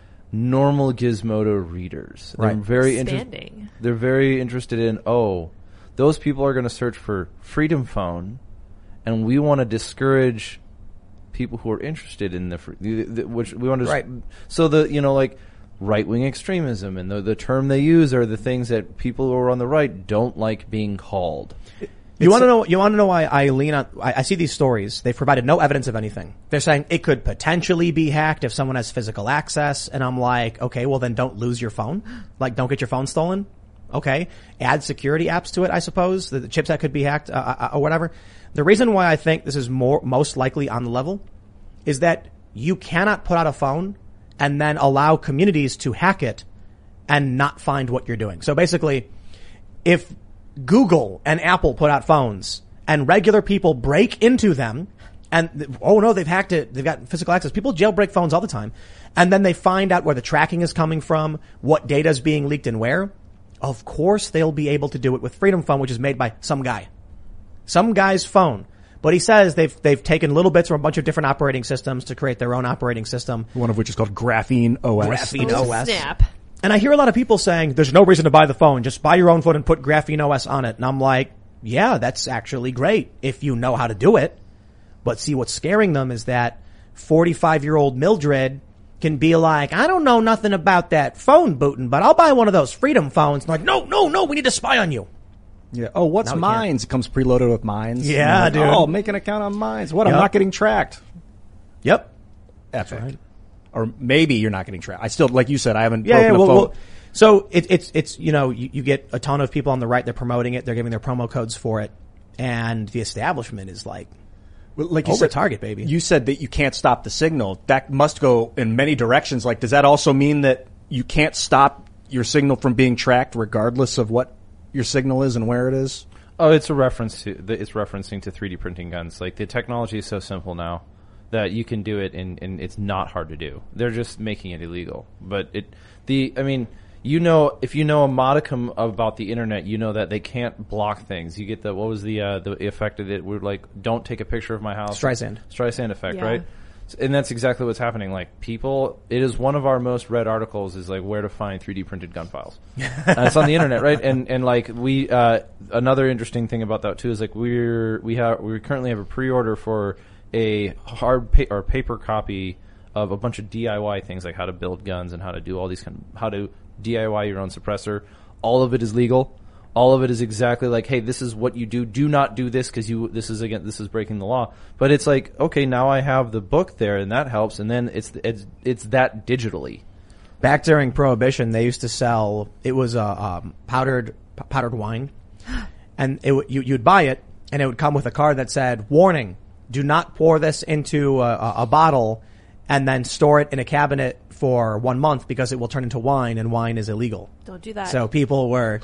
normal Gizmodo readers. They're
Right.
very interested.
Expanding.
They're very interested in oh, those people are going to search for Freedom Phone, and we want to discourage people who are interested in the, free, the, the which we want to
Right.
so the you know like right wing extremism and the the term they use are the things that people who are on the right don't like being called.
You want to know? You want to know why I lean on? I, I see these stories. They've provided no evidence of anything. They're saying it could potentially be hacked if someone has physical access, and I'm like, okay, well then don't lose your phone. Like, don't get your phone stolen. Okay, add security apps to it. I suppose the, the chipset could be hacked uh, uh, or whatever. The reason why I think this is more most likely on the level is that you cannot put out a phone and then allow communities to hack it and not find what you're doing. So basically, if Google and Apple put out phones and regular people break into them and, th- oh no, they've hacked it. They've got physical access. People jailbreak phones all the time. And then they find out where the tracking is coming from, what data is being leaked and where. Of course they'll be able to do it with Freedom Phone, which is made by some guy. Some guy's phone. But he says they've, they've taken little bits from a bunch of different operating systems to create their own operating system.
one of which is called Graphene O S.
Graphene
Oh,
O S.
snap.
And I hear a lot of people saying, there's no reason to buy the phone. Just buy your own phone and put Graphene O S on it. And I'm like, yeah, that's actually great if you know how to do it. But see, what's scaring them is that forty-five-year-old Mildred can be like, I don't know nothing about that phone booting, but I'll buy one of those Freedom phones. And like, no, no, no, we need to spy on you.
Yeah. Oh, what's
Now we can't.
Mines? It comes preloaded with Mines.
Yeah,
And you're like,
dude.
Oh, make an account on Mines. What?
Yep.
I'm not getting tracked.
Yep.
Epic.
right.
Or maybe you're not getting tracked. I still, like you said, I haven't
Yeah,
broken
yeah
a
well,
phone.
well, so it, it's, it's, you know, you, you get a ton of people on the right, they're promoting it, they're giving their promo codes for it, and the establishment is like,
Well, like you
over
said,
target, baby.
You said that you can't stop the signal. That must go in many directions. Like, does that also mean that you can't stop your signal from being tracked regardless of what your signal is and where it is?
Oh, it's a reference to the, it's referencing to three D printing guns. Like the technology is so simple now that you can do it and, and it's not hard to do. They're just making it illegal. But it the I mean, you know, if you know a modicum about the internet, you know that they can't block things. You get the what was the uh, the effect of it? We're like, don't take a picture of my house.
Streisand.
Streisand effect,
Yeah.
right? And that's exactly what's happening. Like people, it is one of our most read articles is like where to find three D printed gun files. uh, it's on the internet, right? And and like we, uh, another interesting thing about that too is like we're we have we currently have a pre-order for a hard pa- or paper copy of a bunch of D I Y things like how to build guns and how to do all these kind of, how to D I Y your own suppressor. All of it is legal. All of it is exactly like, hey, this is what you do. Do not do this because you this is again this is breaking the law. But it's like, okay, now I have the book there, and that helps. And then it's it's it's that digitally.
Back during Prohibition, they used to sell, it was a um, powdered p- powdered wine, and it w- you, you'd buy it, and it would come with a card that said, warning, do not pour this into a, a, a bottle and then store it in a cabinet for one month because it will turn into wine, and wine is illegal.
Don't do that.
So people were,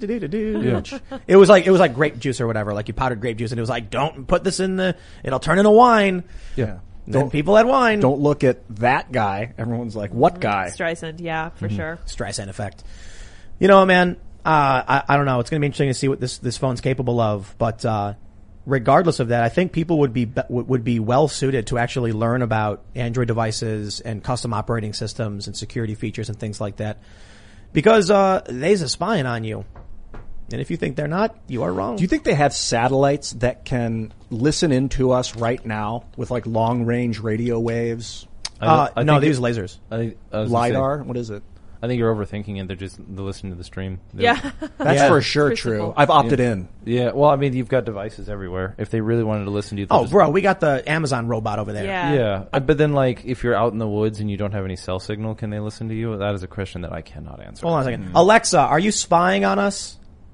it was like, it was like grape juice or whatever, like you powdered grape juice, and it was like, don't put this in the, it'll turn into wine.
Yeah.
And then
Don't-
people had wine.
Don't look at that guy. Everyone's like, what guy?
Streisand, yeah, for sure.
Streisand effect. You know, man, uh, I, I don't know. It's going to be interesting to see what this, this phone's capable of. But, uh, regardless of that, I think people would be, be- would be well suited to actually learn about Android devices and custom operating systems and security features and things like that. Because, uh, they's a spying on you. And if you think they're not, you are wrong.
Do you think they have satellites that can listen into us right now with like long range radio waves?
uh,
I
no,
think
they
it-
use lasers.
I, I was gonna say-
LiDAR? What is it?
I think you're overthinking it. They're just they're listening to the stream. They're,
Yeah.
That's
Yeah.
for sure
Pretty
true.
simple.
I've opted in.
Yeah, well, I mean, you've got devices everywhere. If they really wanted to listen to you, they'll
Oh,
just-
bro, we got the Amazon robot over there.
Yeah.
Yeah, uh, but then like if you're out in the woods and you don't have any cell signal, can they listen to you? That is a question that I cannot answer.
Hold on a second. Alexa, are you spying on us?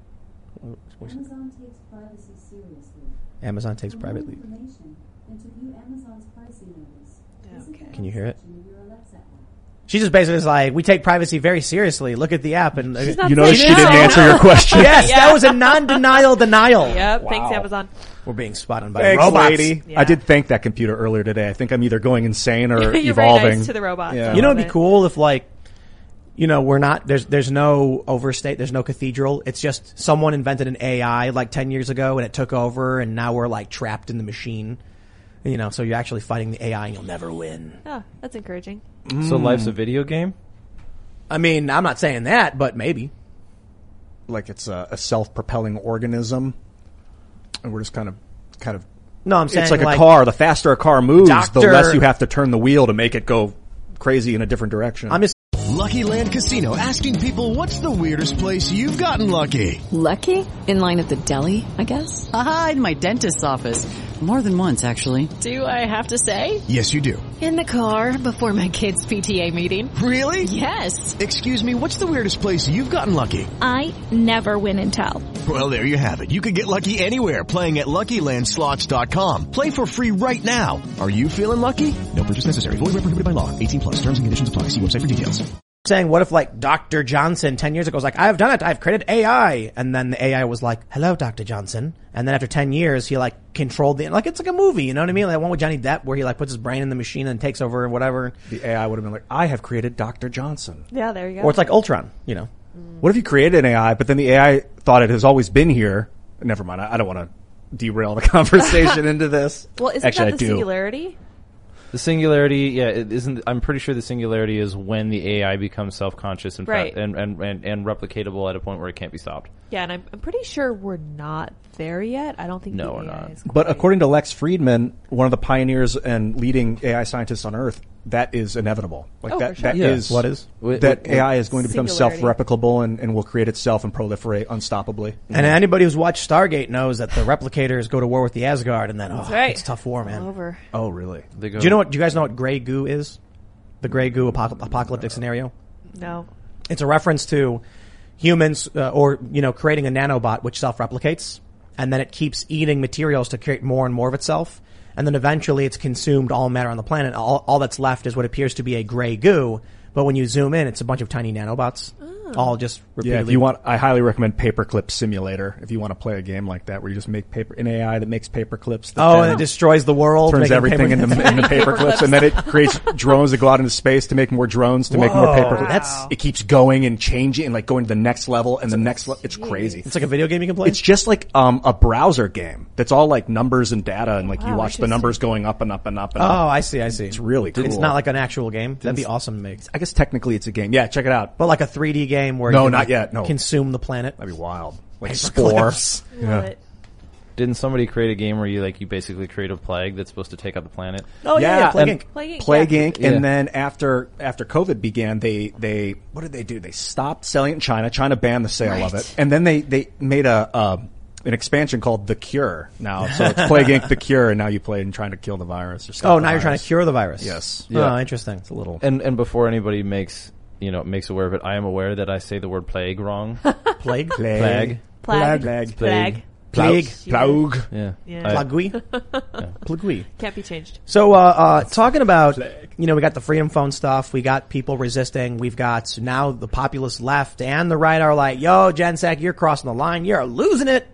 Amazon takes privacy seriously.
Amazon takes
For
private
more
leave.
information and to view Amazon's privacy notice, visit the
Can you hear it?
section of your Alexa app.
She just basically is like, we take privacy very seriously. Look at the app. And uh,
She's not
You know
saying
she
no.
didn't answer your question.
yes,
Yeah.
that was a non-denial denial.
Yep. Thanks,
Wow.
Amazon.
We're being spot on by
Thanks,
robots.
lady.
Yeah.
I did thank that computer earlier today. I think I'm either going insane or
You're
evolving.
very nice to the robots.
Yeah.
I
You know,
love
it'd be
it.
cool if like, you know, we're not, there's, there's no overstate, there's no cathedral. It's just someone invented an A I like ten years ago and it took over and now we're like trapped in the machine. You know, so you're actually fighting the A I and you'll never win.
Oh, that's encouraging.
So life's a video game.
I mean, I'm not saying that, but maybe.
Like it's a, a self-propelling organism, and we're just kind of, kind of.
No, I'm saying
It's like,
like
a car. The faster a car moves, the
Doctor-
less you have to turn the wheel to make it go crazy in a different direction.
I'm just
Lucky Land Casino, asking people, what's the weirdest place you've gotten lucky?
Lucky? In line at the deli, I guess?
Aha, in my dentist's office. More than once, actually.
Do I have to say?
Yes, you do.
In the car before my kids' P T A meeting.
Really?
Yes.
Excuse me, what's the weirdest place you've gotten lucky?
I never win and tell.
Well, there you have it. You can get lucky anywhere, playing at Lucky Land Slots dot com. Play for free right now. Are you feeling lucky? No purchase necessary. Void where prohibited by law. eighteen plus. Terms and conditions apply. See website for details.
saying, what if like Doctor Johnson ten years ago was like, I have done it. I've created A I. And then the A I was like, hello, Doctor Johnson. And then after ten years, he like controlled the, like it's like a movie, you know what I mean? Like one with Johnny Depp where he like puts his brain in the machine and takes over and whatever.
The A I would have been like, I have created Doctor Johnson.
Yeah, there you go.
Or it's like Ultron, you know.
What if you created an A I, but then the A I thought it has always been here? Never mind. I, I don't want to derail the conversation into this.
Well, isn't
Actually,
that
I
the
do.
singularity?
The singularity, yeah, it isn't. I'm pretty sure the singularity is when the A I becomes self-conscious and,
Right.
fa- and, and and and replicatable at a point where it can't be stopped.
Yeah, and I'm, I'm pretty sure we're not there yet. I don't think
No,
the
we're
A I
not.
is
But
quite-
according to Lex Friedman, one of the pioneers and leading A I scientists on Earth, that is inevitable. Like
Oh,
that,
for sure.
that
Yeah.
is
What is?
Wait,
that
wait, wait.
A I is going to become
Singularity.
self-replicable and, and will create itself and proliferate unstoppably.
And anybody who's watched Stargate knows that the replicators go to war with the Asgard and then, oh,
right.
it's a tough war, man.
over.
Oh, really?
They go,
Do you know what, do you guys know what gray goo is? The gray goo apoc- apocalyptic scenario?
No.
It's a reference to humans, uh, or, you know, creating a nanobot which self-replicates, and then it keeps eating materials to create more and more of itself, and then eventually it's consumed all matter on the planet. All, all that's left is what appears to be a gray goo, but when you zoom in, it's a bunch of tiny nanobots, all just
Yeah,
repeatedly.
if you want, I highly recommend Paperclip Simulator if you want to play a game like that where you just make paper, an A I that makes paper clips. That
Oh,
then
and it destroys the world.
turns
making
everything
paper-
into, into paper clips, and then it creates drones that go out into space to make more drones to make more
Whoa.
paper clips.
That's-
It keeps going and changing and like going to the next level and the next level. It's crazy.
It's like a video game you can play?
It's just like um a browser game that's all like numbers and data, and like you
Wow,
watch the
interesting.
numbers going up and up and up and
Oh,
up.
I see, I see.
It's really cool.
It's not like an actual game. That'd be awesome to make.
I guess technically it's a game. Yeah, check it out.
But like a three D game where
No,
you can
not
like,
yet, no.
consume the planet.
That'd be wild. Like
Paper
Spore.
clips.
Love it.
Didn't somebody create a game where you like you basically create a plague that's supposed to take out the planet?
Oh yeah, yeah, Plague
and
Inc.
Plague Inc,
Plague
yeah.
Inc.
Yeah.
And then after after COVID began, they they what did they do? They stopped selling it in China. China banned the sale of it, and then they they made a uh, an expansion called The Cure. Now, so it's Plague Inc. The Cure, and now you play and trying to kill the virus. Or stop
Oh,
the
now you're trying
virus.
to cure the virus.
Yes.
Yeah.
Oh, interesting. It's a little.
And and before anybody makes you know makes aware of it, I am aware that I say the word plague wrong.
Plague?
Plague.
Plague.
Plague.
Plague.
Plague.
Plague.
Yeah.
Yeah.
I-
Plagui? Plagui.
Can't be changed.
So, uh, uh, talking about, you know, we got the Freedom Phone stuff, we got people resisting, we've got now the populist left and the right are like, yo, Jen Psaki, you're crossing the line, you're losing it.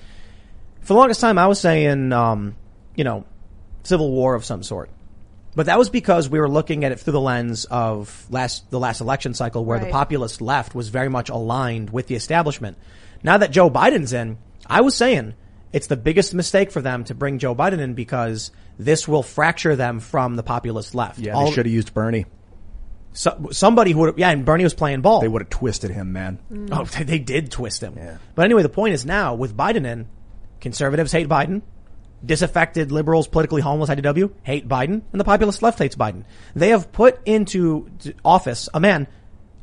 For the longest time, I was saying, um, you know, civil war of some sort. But that was because we were looking at it through the lens of last, the last election cycle where the
Right.
populist left was very much aligned with the establishment. Now that Joe Biden's in, I was saying it's the biggest mistake for them to bring Joe Biden in because this will fracture them from the populist left.
Yeah,
All-
they should have used Bernie.
so, somebody who would, yeah, and Bernie was playing ball.
They would have twisted him, man.
Oh, they, they did twist him.
Yeah.
But anyway, the point is now with Biden in, conservatives hate Biden, disaffected liberals, politically homeless I D W hate Biden, and the populist left hates Biden. They have put into t- office a man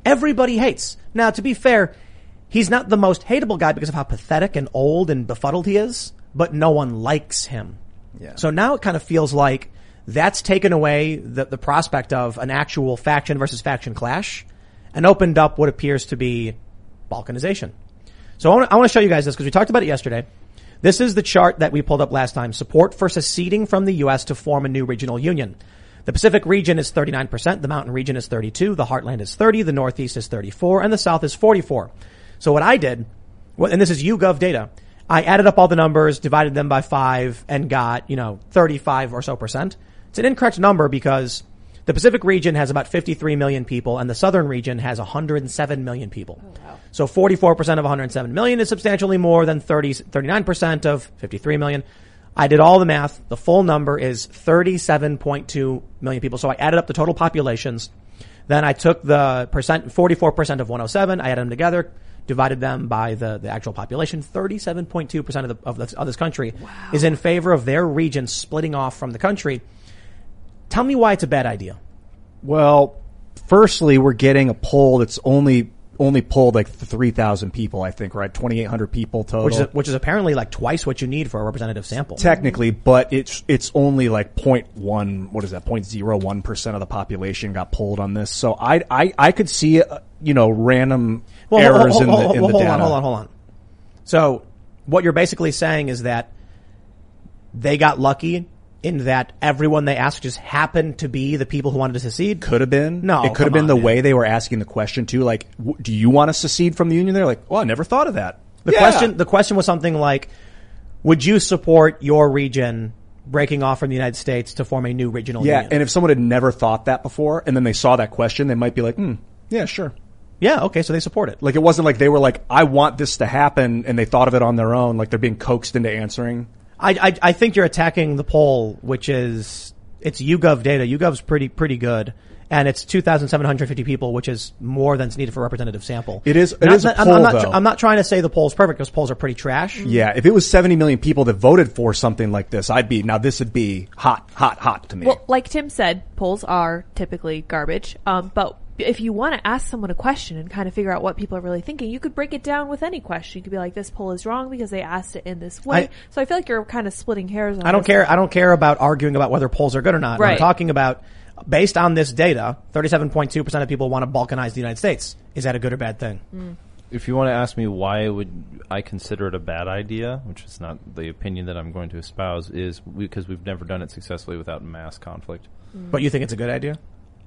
Everybody hates. Now, to be fair, he's not the most hateable guy because of how pathetic and old and befuddled he is, but no one likes him.
Yeah.
So now it kind of feels like that's taken away the, the prospect of an actual faction versus faction clash and opened up what appears to be balkanization. So I want to, I want to show you guys this because we talked about it yesterday. This is the chart that we pulled up last time. Support for seceding from the U S to form a new regional union. The Pacific region is thirty-nine percent. The mountain region is thirty-two. The heartland is thirty. The Northeast is thirty-four. And the South is forty-four. So what I did, and this is YouGov data, I added up all the numbers, divided them by five, and got, you know, thirty-five or so percent. It's an incorrect number because the Pacific region has about fifty-three million people and the Southern region has one hundred seven million people. Oh, wow. So forty-four percent of one hundred seven million is substantially more than thirty, thirty-nine percent of fifty-three million. I did all the math. The full number is thirty-seven point two million people. So I added up the total populations. Then I took the percent, forty-four percent of one oh seven. I added them together, divided them by the, the actual population. thirty-seven point two percent of the, of, the, of this country wow. is in favor of their region splitting off from the country. Tell me why it's a bad idea.
Well, firstly, we're getting a poll that's only only polled like three thousand people, I think, right? twenty-eight hundred people total.
Which is, which is apparently like twice what you need for a representative sample.
Technically, but it's it's only like zero point one, what is that, zero point zero one percent of the population got polled on this. So I I, I could see, uh, you know, random
well,
errors
hold, hold,
in
hold,
the, in
hold,
the
hold
data.
On, hold on, hold on. So what you're basically saying is that they got lucky in that everyone they asked just happened to be the people who wanted to secede?
Could have been.
No,
it could have been
on,
the
man.
way they were asking the question too. Like, w- do you want to secede from the union? They're like, well, I never thought of that.
The
yeah.
question, the question was something like, would you support your region breaking off from the United States to form a new regional
Yeah,
union?
and if someone had never thought that before, and then they saw that question, they might be like, hmm, yeah, sure.
Yeah, okay, so they support it.
Like, it wasn't like they were like, I want this to happen, and they thought of it on their own, like they're being coaxed into answering.
I, I, I think you're attacking the poll, which is, it's YouGov data. YouGov's pretty, pretty good. And it's two thousand seven hundred fifty people, which is more than is needed for a representative sample.
It is, it
not,
is a
I'm,
poll,
I'm not,
though.
I'm not trying to say the poll's perfect because polls are pretty trash.
Yeah, if it was seventy million people that voted for something like this, I'd be, now this would be hot, hot, hot to me.
Well, like Tim said, polls are typically garbage. Um, but if you want to ask someone a question and kind of figure out what people are really thinking, you could break it down with any question. You could be like, this poll is wrong because they asked it in this way.
I,
so I feel like you're kind of splitting hairs on
I don't
this.
care. I don't care about arguing about whether polls are good or not.
Right.
I'm talking about, based on this data, thirty-seven point two percent of people want to balkanize the United States. Is that a good or bad thing?
Mm.
If you want to ask me why would I consider it a bad idea, which is not the opinion that I'm going to espouse, is because we've never done it successfully without mass conflict.
Mm. But you think it's a good idea?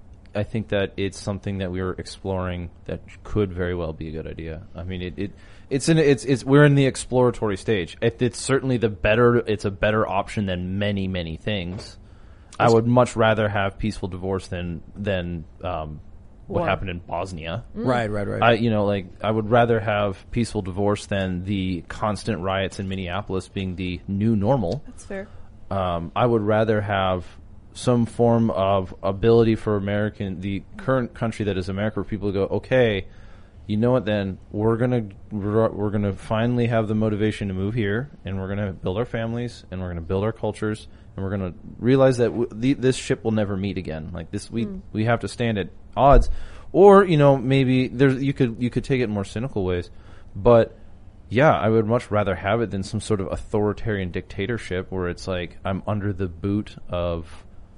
I think that it's something that we're exploring that could very well be a good idea. I mean, it, it it's in it's it's we're in the exploratory stage. It, it's certainly the better. It's a better option than many many things. I would much rather have peaceful divorce than than um, what
War.
happened in Bosnia.
Mm. Right, right, right.
I you know like I would rather have peaceful divorce than the constant riots in Minneapolis being the new normal.
That's fair.
Um, I would rather have some form of ability for American, the current country that is America, where people go, okay, you know what? Then we're gonna we're gonna finally have the motivation to move here, and we're gonna build our families, and we're gonna build our cultures, and we're gonna realize that w- the, this ship will never meet again. Like this, we mm. we have to stand at odds, or you know maybe there's you could you could take it in more cynical ways, but. Yeah, I would much rather have it than some sort of authoritarian dictatorship where it's like I'm under the boot of,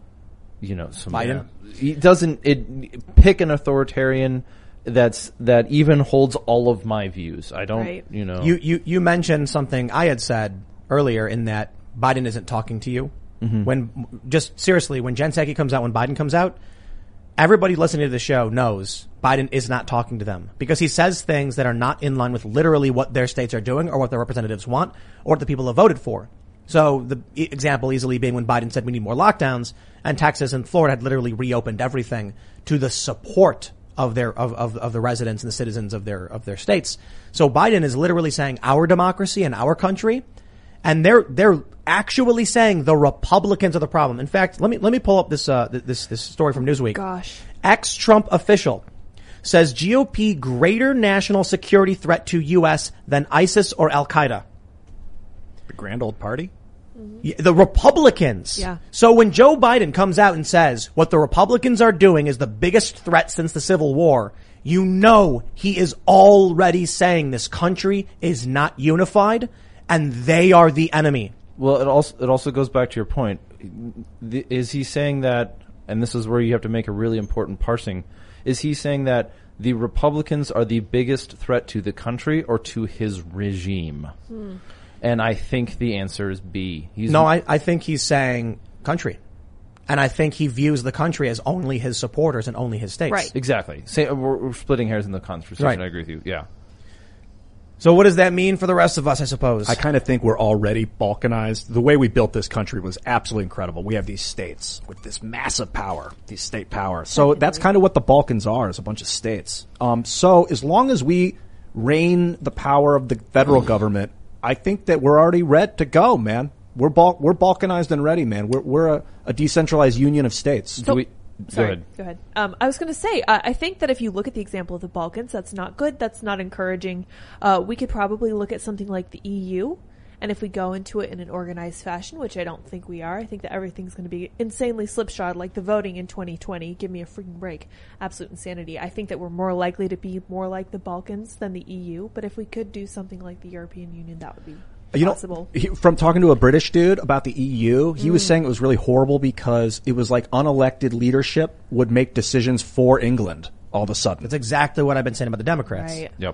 you know, some.
Biden.
Yeah, it doesn't it pick an authoritarian that's that even holds all of my views. I don't,
right.
you know.
You you you mentioned something I had said earlier in that Biden isn't talking to you. Mm-hmm. When just seriously, when Jen Psaki comes out, when Biden comes out, everybody listening to the show knows Biden is not talking to them because he says things that are not in line with literally what their states are doing or what their representatives want or what the people have voted for. So the e- example easily being when Biden said we need more lockdowns and Texas and Florida had literally reopened everything to the support of their, of, of, of the residents and the citizens of their, of their states. So Biden is literally saying our democracy and our country, and they're, they're actually saying the Republicans are the problem. In fact, let me, let me pull up this, uh, this, this story from Newsweek.
Gosh.
Ex-Trump official says G O P greater national security threat to U S than ISIS or Al-Qaeda.
The grand old party?
Mm-hmm. The Republicans.
Yeah.
So when Joe Biden comes out and says what the Republicans are doing is the biggest threat since the Civil War, you know he is already saying this country is not unified and they are the enemy.
Well, it also it also goes back to your point. The, is he saying that, and this is where you have to make a really important parsing, is he saying that the Republicans are the biggest threat to the country or to his regime? Hmm. And I think the answer is B. He's
no, I, I think he's saying country. And I think he views the country as only his supporters and only his states.
Right.
Exactly. Say, we're, we're splitting hairs in the conversation.
Right.
I agree with you. Yeah.
So what does that mean for the rest of us, I suppose?
I kind of think we're already balkanized. The way we built this country was absolutely incredible. We have these states with this massive power, these state power. So that's kind of what the Balkans are, is a bunch of states. Um, so as long as we reign the power of the federal government, I think that we're already ready to go, man. We're Bal- we're balkanized and ready, man. We're we're a, a decentralized union of states.
So,
Do we,
sorry,
go ahead.
Go ahead. Um, I was going to say, uh, I think that if you look at the example of the Balkans, that's not good. That's not encouraging. Uh, we could probably look at something like the E U. And if we go into it in an organized fashion, which I don't think we are, I think that everything's going to be insanely slipshod, like the voting in twenty twenty. Give me a freaking break. Absolute insanity. I think that we're more likely to be more like the Balkans than the E U. But if we could do something like the European Union, that would be
You
possible.
know, he, from talking to a British dude about the E U, he mm. was saying it was really horrible because it was like unelected leadership would make decisions for England all of a sudden.
That's exactly what I've been saying about the Democrats.
Right.
Yep.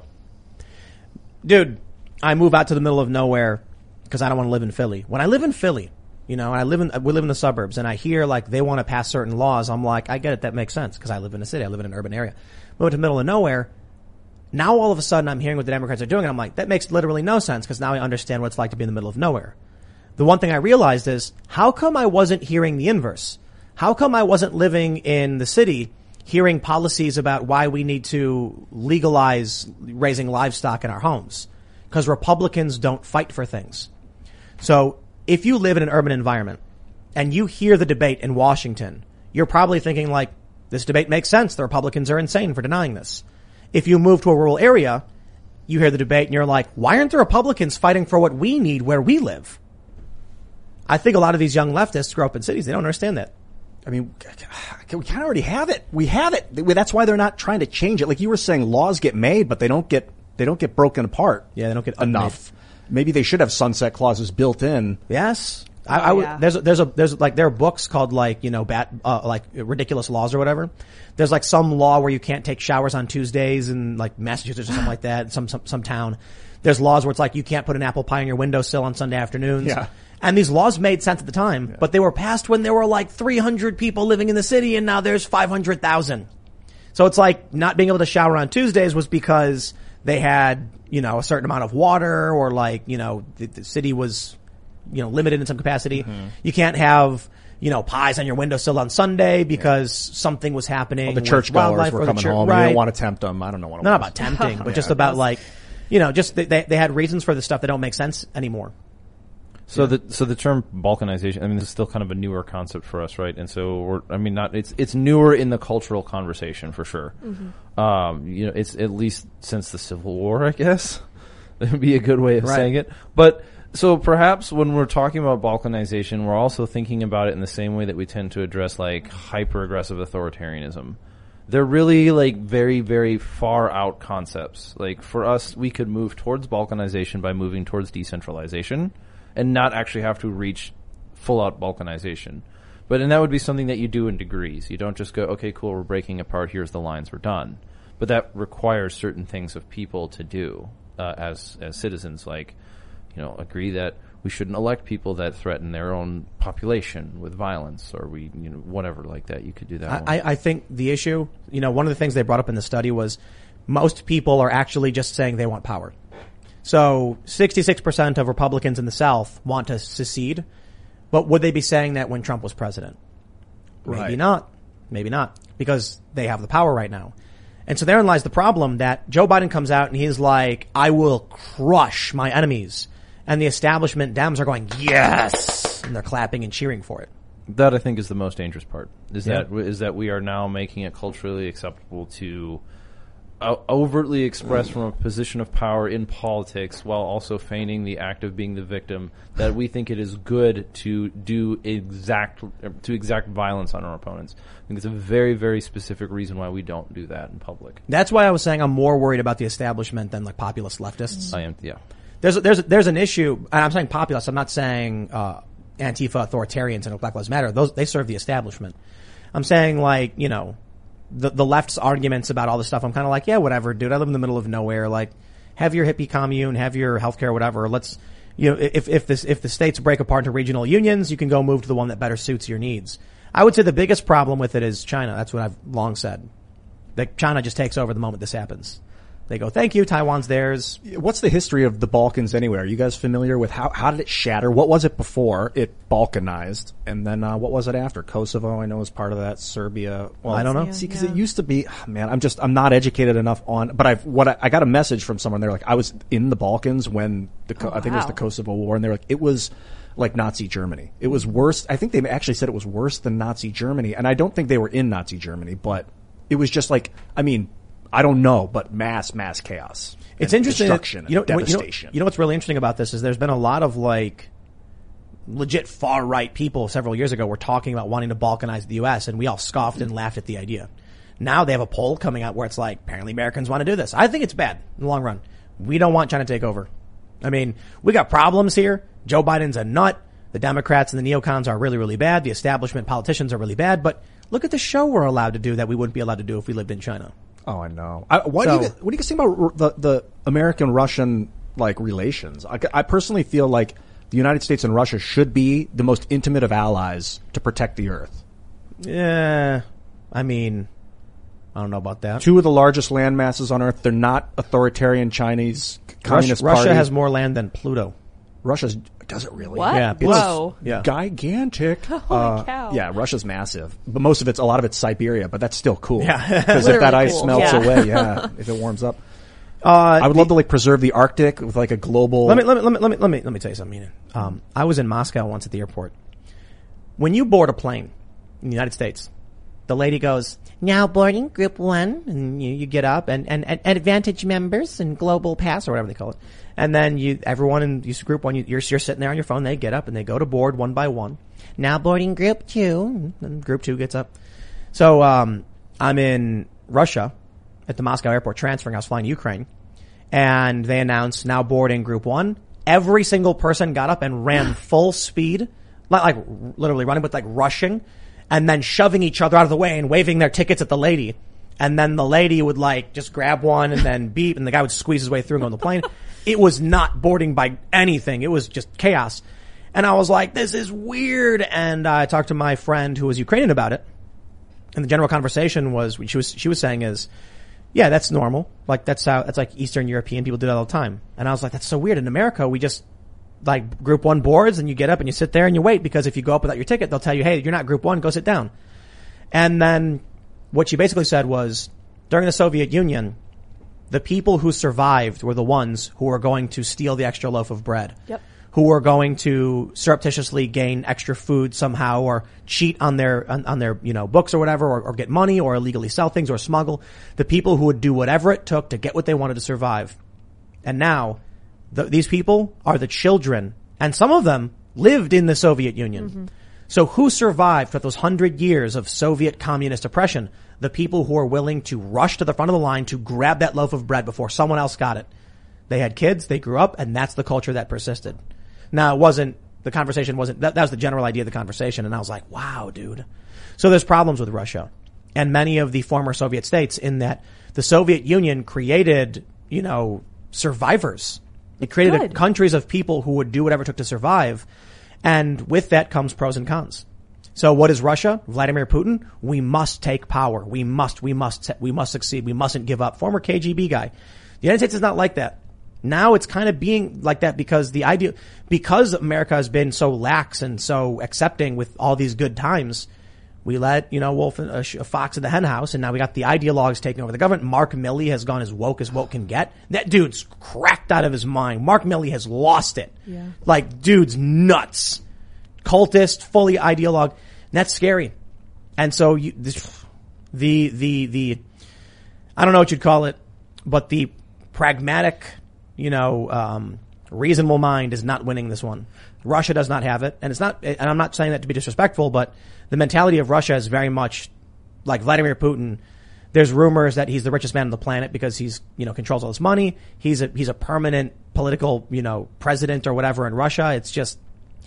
Dude, I move out to the middle of nowhere because I don't want to live in Philly. When I live in Philly, you know, I live in, we live in the suburbs and I hear like they want to pass certain laws. I'm like, I get it. That makes sense because I live in a city. I live in an urban area. Move to the middle of nowhere. Now all of a sudden I'm hearing what the Democrats are doing and I'm like, that makes literally no sense because now I understand what it's like to be in the middle of nowhere. The one thing I realized is, how come I wasn't hearing the inverse? How come I wasn't living in the city hearing policies about why we need to legalize raising livestock in our homes? Because Republicans don't fight for things. So if you live in an urban environment and you hear the debate in Washington, you're probably thinking like, this debate makes sense. The Republicans are insane for denying this. If you move to a rural area, you hear the debate and you're like, why aren't the Republicans fighting for what we need where we live? I think a lot of these young leftists grow up in cities. They don't understand that.
I mean, we kind of already have it. We have it. That's why they're not trying to change it. Like you were saying, laws get made, but they don't get, they don't get broken apart.
Yeah, they don't get
enough. Upmade. Maybe they should have sunset clauses built in.
Yes.
Oh,
I, I would,
yeah.
there's, a, there's a, there's like, there are books called like, you know, bat, uh, like ridiculous laws or whatever. There's like some law where you can't take showers on Tuesdays in like Massachusetts or something like that, some, some, some town. There's laws where it's like you can't put an apple pie on your windowsill on Sunday afternoons.
Yeah.
And these laws made sense at the time, yeah. but they were passed when there were like three hundred people living in the city and now there's five hundred thousand. So it's like not being able to shower on Tuesdays was because they had, you know, a certain amount of water or like, you know, the, the city was, you know, limited in some capacity. Mm-hmm. You can't have, you know, pies on your windowsill on Sunday because yeah. something was happening.
Well, the churchgoers were coming
church,
home.
Right.
You don't want to tempt them. I don't know what it
Not
was.
about tempting, but
yeah,
just about like, you know, just they, they had reasons for the stuff that don't make sense anymore.
So
yeah.
the so the term balkanization, I mean, this is still kind of a newer concept for us, right? And so we're, I mean, not it's it's newer in the cultural conversation for sure. Mm-hmm. Um, you know, it's at least since the Civil War, I guess. That would be a good way of
right.
saying it. But so perhaps when we're talking about balkanization, we're also thinking about it in the same way that we tend to address like hyper aggressive authoritarianism. They're really like very, very far out concepts. Like for us, we could move towards balkanization by moving towards decentralization and not actually have to reach full out balkanization. But and that would be something that you do in degrees. You don't just go, okay, cool, we're breaking apart, here's the lines, we're done. But that requires certain things of people to do uh, as as citizens, like, you know, agree that we shouldn't elect people that threaten their own population with violence, or we, you know, whatever like that. You could do that.
I, I think the issue, you know, one of the things they brought up in the study was most people are actually just saying they want power. So sixty-six percent of Republicans in the South want to secede, but would they be saying that when Trump was president? Maybe
Right.
not. Maybe not, because they have the power right now. And so therein lies the problem that Joe Biden comes out and he's like, I will crush my enemies. And the establishment Dems are going, yes! And they're clapping and cheering for it.
That, I think, is the most dangerous part. Is
Yeah.
that is that we are now making it culturally acceptable to uh, overtly expressed from a position of power in politics while also feigning the act of being the victim, that we think it is good to do exact to exact violence on our opponents. I think it's a very, very specific reason why we don't do that in public.
That's why I was saying I'm more worried about the establishment than like populist leftists.
I am, yeah.
There's a, there's a, there's an issue, and I'm saying populist. I'm not saying uh, Antifa authoritarians and Black Lives Matter. Those they serve the establishment. I'm saying like you know. The, the left's arguments about all this stuff, I'm kind of like, yeah, whatever, dude. I live in the middle of nowhere. Like, have your hippie commune, have your healthcare, whatever. Let's, you know, if, if this, if the states break apart into regional unions, you can go move to the one that better suits your needs. I would say the biggest problem with it is China. That's what I've long said. That China just takes over the moment this happens. They go, thank you, Taiwan's theirs.
What's the history of the Balkans anyway? Are you guys familiar with how, how did it shatter? What was it before it Balkanized? And then, uh, what was it after? Kosovo, I know, is part of that. Serbia. Well,
I don't know.
See, cause yeah. it used to be, oh, man, I'm just, I'm not educated enough on, but I've, what I, I got a message from someone. They're like, I was in the Balkans when the, oh, I think wow. it was the Kosovo War, and they're like, it was like Nazi Germany. It was worse. I think they actually said it was worse than Nazi Germany. And I don't think they were in Nazi Germany, but it was just like, I mean, I don't know, but mass, mass chaos.
It's interesting.
Destruction
you know,
and devastation.
You know, you know what's really interesting about this is there's been a lot of like legit far right people several years ago were talking about wanting to balkanize the U S, and we all scoffed and laughed at the idea. Now they have a poll coming out where it's like, apparently Americans want to do this. I think it's bad in the long run. We don't want China to take over. I mean, we got problems here. Joe Biden's a nut. The Democrats and the neocons are really, really bad. The establishment politicians are really bad. But look at the show we're allowed to do that we wouldn't be allowed to do if we lived in China.
Oh, I know. I, why so, do you, what do you guys think about the, the American-Russian, like, relations? I, I personally feel like the United States and Russia should be the most intimate of allies to protect the Earth.
Yeah. I mean, I don't know about that.
Two of the largest land masses on Earth. They're not authoritarian Chinese communist
Russia,
party.
Russia has more land than Pluto.
Russia's, does it really?
What?
Yeah.
Whoa.
Yeah.
Gigantic.
Holy
uh,
cow.
Yeah, Russia's massive. But most of it's, a lot of it's Siberia, but that's still cool.
Yeah.
Because if that ice
cool.
melts
Yeah.
away, yeah, if it warms up.
Uh,
I would
the,
love to like preserve the Arctic with like a global.
Let me, let me, let me, let me, let me, let me tell you something. Um, I was in Moscow once at the airport. When you board a plane in the United States, the lady goes, now boarding group one, and you, you get up, and, and, and Advantage members and Global Pass or whatever they call it. And then you, everyone in you group one, you, you're, you're sitting there on your phone, they get up and they go to board one by one. Now boarding group two, and group two gets up. So, um, I'm in Russia at the Moscow airport transferring. I was flying to Ukraine, and they announced now boarding group one. Every single person got up and ran full speed, not like literally running, but like rushing, and then shoving each other out of the way and waving their tickets at the lady. And then the lady would like just grab one and then beep, and the guy would squeeze his way through and go on the plane. It was not boarding by anything. It was just chaos. And I was like, this is weird. And I talked to my friend who was Ukrainian about it. And the general conversation was, she was, she was saying is, yeah, that's normal. Like that's how, that's like Eastern European people do that all the time. And I was like, that's so weird. In America, we just like group one boards and you get up and you sit there and you wait, because if you go up without your ticket, they'll tell you, hey, you're not group one, go sit down. And then what she basically said was, during the Soviet Union, the people who survived were the ones who were going to steal the extra loaf of bread.
Yep.
Who were going to surreptitiously gain extra food somehow, or cheat on their, on, on their, you know, books or whatever, or, or get money, or illegally sell things, or smuggle. The people who would do whatever it took to get what they wanted to survive. And now, the, these people are the children, and some of them lived in the Soviet Union. Mm-hmm. So who survived for those hundred years of Soviet communist oppression? The people who are willing to rush to the front of the line to grab that loaf of bread before someone else got it. They had kids, they grew up, and that's the culture that persisted. Now, it wasn't, the conversation wasn't, that, that was the general idea of the conversation, and I was like, wow, dude. So there's problems with Russia and many of the former Soviet states in that the Soviet Union created, you know, survivors. It created a, countries of people who would do whatever it took to survive. And with that comes pros and cons. So what is Russia? Vladimir Putin? We must take power. We must, we must, we must succeed. We mustn't give up. Former K G B guy. The United States is not like that. Now it's kind of being like that because the idea, because America has been so lax and so accepting with all these good times, we let, you know, Wolf, a, a fox in the hen house, and now we got the ideologues taking over the government. Mark Milley has gone as woke as woke can get. That dude's cracked out of his mind. Mark Milley has lost it.
Yeah.
Like, dude's nuts. Cultist, fully ideologue. And that's scary. And so you, the, the, the, the, I don't know what you'd call it. but the pragmatic, you know, um, reasonable mind is not winning this one. Russia does not have it, and it's not. And I'm not saying that to be disrespectful, but the mentality of Russia is very much like Vladimir Putin. There's rumors that he's the richest man on the planet because he's, you know, controls all this money. He's a he's a permanent political, you know, president or whatever in Russia. It's just,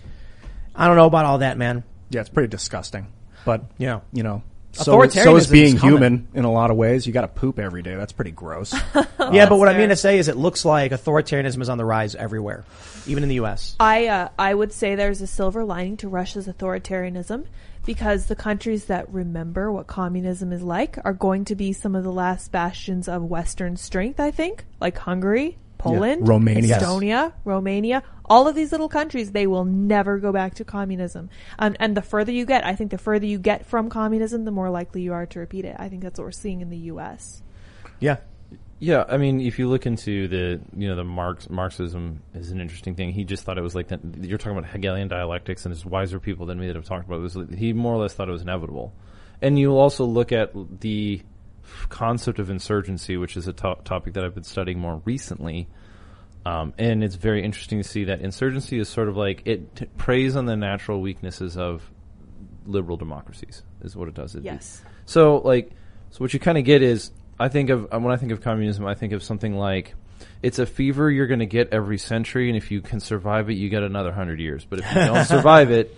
I don't know about all that, man.
Yeah, it's pretty disgusting. But
yeah,
you know, so, so is being human in a lot of ways. You got to poop every day. That's pretty gross.
Yeah, but what fair. I mean to say is, it looks like authoritarianism is on the rise everywhere, even in the U S.
I uh, I would say there's a silver lining to Russia's authoritarianism, because the countries that remember what communism is like are going to be some of the last bastions of Western strength, I think, like Hungary, Poland,
yeah. Romania,
Estonia, yes. Romania. All of these little countries, they will never go back to communism. Um, and the further you get, I think the further you get from communism, the more likely you are to repeat it. I think that's what we're seeing in the U S.
Yeah.
Yeah, I mean, if you look into the, you know, the Marx, Marxism is an interesting thing. He just thought it was like that. You're talking about Hegelian dialectics, and there's wiser people than me that have talked about this. He more or less thought it was inevitable. And you also look at the concept of insurgency, which is a to- topic that I've been studying more recently. Um, and it's very interesting to see that insurgency is sort of like, it t- preys on the natural weaknesses of liberal democracies, is what it does. It,
yes.
So, like, so what you kind of get is, I think of, when I think of communism, I think of something like, it's a fever you're going to get every century, and if you can survive it, you get another hundred years. But if you don't survive it,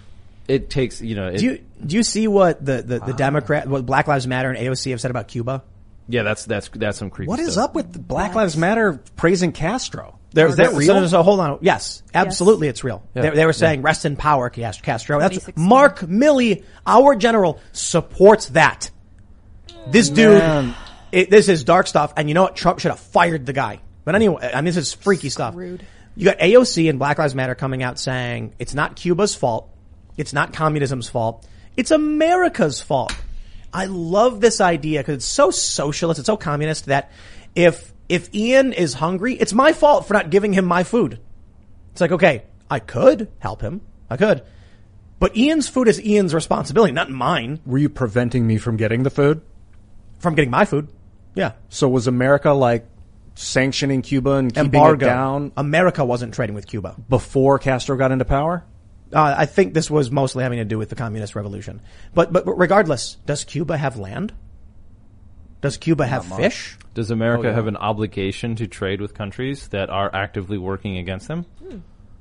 it takes, you know. It,
do you do you see what the the, the ah. Democrat, what Black Lives Matter and A O C have said about Cuba?
Yeah, that's that's that's some creepy
What
stuff.
is up with the Black Lives Matter praising Castro?
There,
is that
there,
real?
So, so hold on. Yes, absolutely, yes. It's real. Yeah. They, they were saying, yeah. "Rest in power, Castro." That's Mark Milley, our general, supports that. This dude, it, this is dark stuff, and you know what? Trump should have fired the guy. But anyway, I mean, this is freaky stuff.
Rude.
You got A O C and Black Lives Matter coming out saying it's not Cuba's fault, it's not communism's fault, it's America's fault. I love this idea because it's so socialist, it's so communist that if if Ian is hungry, it's my fault for not giving him my food. It's like, okay, I could help him. I could. But Ian's food is Ian's responsibility, not mine.
Were you preventing me from getting the food?
From getting my food? Yeah.
So was America like sanctioning Cuba and keeping
Embargo.
it down?
America wasn't trading with Cuba.
Before Castro got into power?
Uh, I think this was mostly having to do with the communist revolution. But, but, but regardless, does Cuba have land? Does Cuba have fish?
Does America
oh, yeah.
have an obligation to trade with countries that are actively working against them?
Hmm.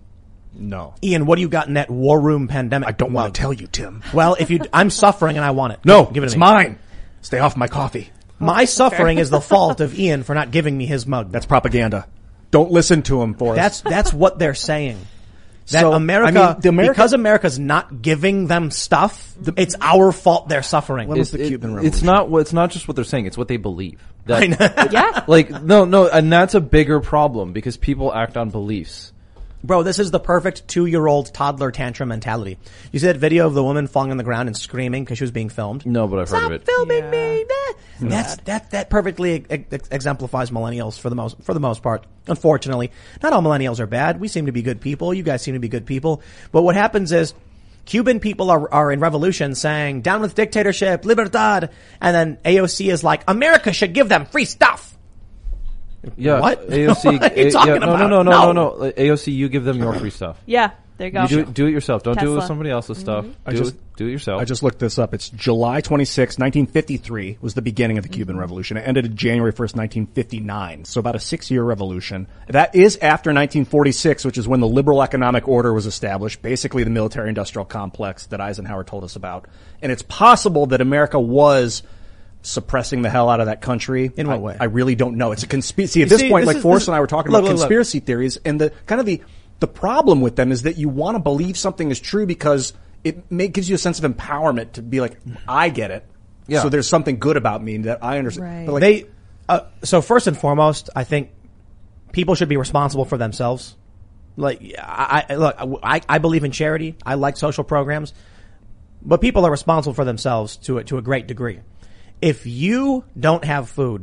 No.
Ian, what do you got in that war room pandemic?
I don't want to tell you, Tim.
Well, if you, I'm suffering and I want it.
No,
give it
it's
to me.
mine. Stay off my coffee.
My suffering is the fault of Ian for not giving me his mug.
That's propaganda. Don't listen to him, Forrest.
That's, that's what they're saying. That
so,
America,
I mean, the America,
because America's not giving them stuff, the, it's our fault they're suffering.
When was the
it,
Cuban Revolution?
It's not. It's not just what they're saying; it's what they believe. That,
I know.
Yeah.
Like no, no, and that's a bigger problem because people act on beliefs.
Bro, this is the perfect two-year-old toddler tantrum mentality. You see that video of the woman falling on the ground and screaming because she was being filmed?
No, but I've
Stop
heard of it.
filming
yeah.
me! Nah. That's that that perfectly ex- exemplifies millennials for the most for the most part. Unfortunately, not all millennials are bad. We seem to be good people. You guys seem to be good people. But what happens is, Cuban people are are in revolution saying down with dictatorship, libertad, and then A O C is like America should give them free stuff.
Yeah,
what?
A O C?
What are you
a,
talking
yeah, no,
about?
no, no,
No.
no, no, no. A O C, you give them your free stuff.
Yeah, there you go.
You do it, do it yourself. Don't do it with
Tesla.
somebody else's stuff.
I
Do
just-
it, do it yourself.
I just looked this up. It's July twenty-sixth, nineteen fifty-three was the beginning of the Cuban
Mm-hmm.
Revolution. It ended January first, nineteen fifty-nine. So about a six-year revolution. That is after nineteen forty-six, which is when the liberal economic order was established, basically the military-industrial complex that Eisenhower told us about. And it's possible that America was suppressing the hell out of that country.
In what
I,
way?
I really don't know. It's a conspiracy. At
You
this
see,
point,
this
like
is-
Forrest
this-
and I were talking
look,
about
look, look.
conspiracy theories, and the kind of the the problem with them is that you want to believe something is true because it may, gives you a sense of empowerment to be like, I get it.
Yeah.
So there's something good about me that I understand.
Right.
But like,
They, uh, so first and foremost, I think people should be responsible for themselves. Like, I, I look, I, I believe in charity. I like social programs, but people are responsible for themselves to a, to a great degree. If you don't have food,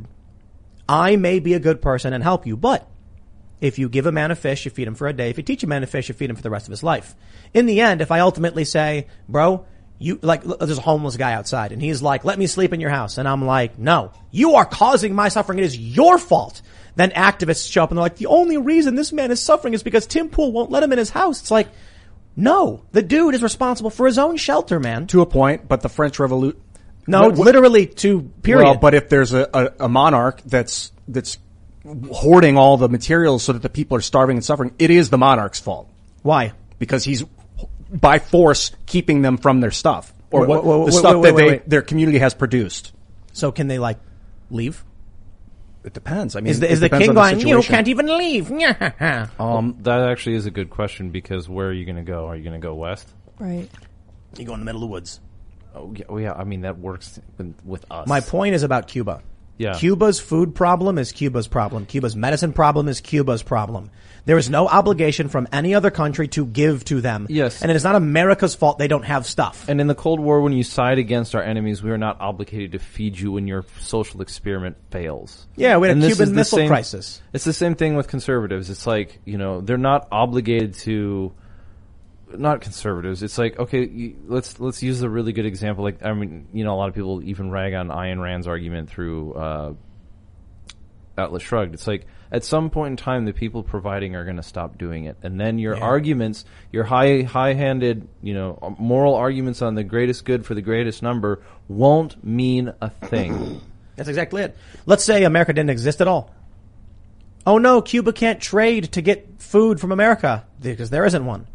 I may be a good person and help you, but if you give a man a fish, you feed him for a day. If you teach a man to fish, you feed him for the rest of his life. In the end, if I ultimately say, bro, You, like, there's a homeless guy outside and he's like, let me sleep in your house. And I'm like, no, you are causing my suffering. It is your fault. Then activists show up and they're like, the only reason this man is suffering is because Tim Pool won't let him in his house. It's like, no, the dude is responsible for his own shelter, man.
To a point, but the French Revolution.
No, what, what, literally to period.
Well, but if there's a, a, a monarch that's, that's hoarding all the materials so that the people are starving and suffering, it is the monarch's fault.
Why?
Because he's, by force, keeping them from their stuff. Or
wait,
what,
wait, wait,
the
wait,
stuff
wait,
that
wait,
they,
wait.
their community has produced.
So can they, like, leave?
It depends. I mean,
is the, is the king going, you can't even leave?
um, that actually is a good question because where are you going to go? Are you going to go west?
Right.
You go in the middle of the woods.
Oh, yeah, well, yeah. I mean, that works with, with us.
My point is about Cuba.
Yeah.
Cuba's food problem is Cuba's problem. Cuba's medicine problem is Cuba's problem. There is no obligation from any other country to give to them.
Yes.
And it is not America's fault they don't have stuff.
And in the Cold War, when you side against our enemies, we are not obligated to feed you when your social experiment fails.
Yeah, we had
and
a
this
Cuban
is the
Missile
same,
Crisis.
It's the same thing with conservatives. It's like, you know, they're not obligated to... Not conservatives. It's like, okay, you, let's let's use a really good example. Like, I mean, you know, a lot of people even rag on Ayn Rand's argument through uh, Atlas Shrugged. It's like, at some point in time, the people providing are going to stop doing it, and then your
yeah.
arguments, your high high-handed, you know, moral arguments on the greatest good for the greatest number won't mean a thing.
That's exactly it. Let's say America didn't exist at all. Oh no, Cuba can't trade to get food from America because there isn't one.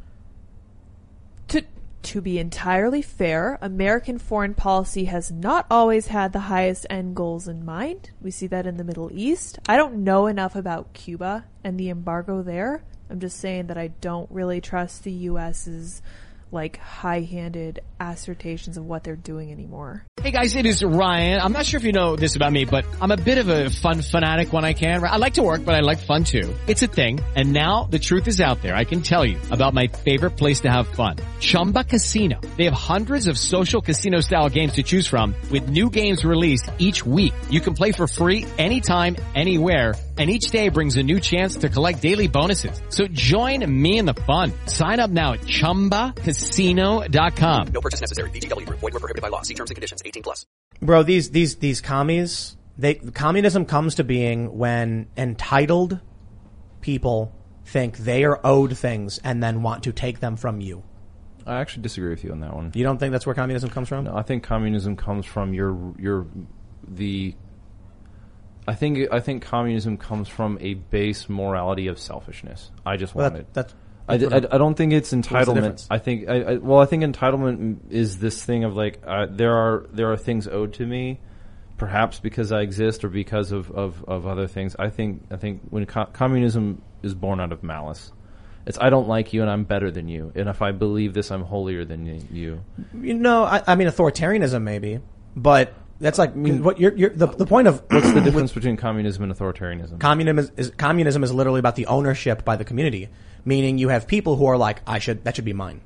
To, to be entirely fair, American foreign policy has not always had the highest end goals in mind. We see that in the Middle East. I don't know enough about Cuba and the embargo there. I'm just saying that I don't really trust the U S's like high-handed assertions of what they're doing anymore.
Hey guys, it is Ryan. I'm not sure if you know this about me, but I'm a bit of a fun fanatic when I can. I like to work, but I like fun too. It's a thing. And now the truth is out there. I can tell you about my favorite place to have fun. Chumba Casino. They have hundreds of social casino style games to choose from with new games released each week. You can play for free anytime, anywhere. And each day brings a new chance to collect daily bonuses. So join me in the fun. Sign up now at chumba casino dot com.
No purchase necessary. V G W. Void where prohibited by law. See terms and conditions. eighteen plus.
Bro, these, these, these commies, they, communism comes to being when entitled people think they are owed things and then want to take them from you.
I actually disagree with you on that one.
You don't think that's where communism comes from?
No, I think communism comes from your, your, the, I think, I think communism comes from a base morality of selfishness. I just
well,
want
that,
it.
That's,
I, I, I don't think it's entitlement.
difference?
I think, I, I, well, I think entitlement is this thing of like, uh, there are, there are things owed to me, perhaps because I exist or because of, of, of other things. I think, I think when co- communism is born out of malice, it's I don't like you and I'm better than you. And if I believe this, I'm holier than you.
You know, I, I mean, authoritarianism maybe, but that's like, I mean, what you're, you're, the, the point of,
what's the difference between communism and authoritarianism?
Communism is, is, communism is literally about the ownership by the community. Meaning you have people who are like, I should, that should be mine.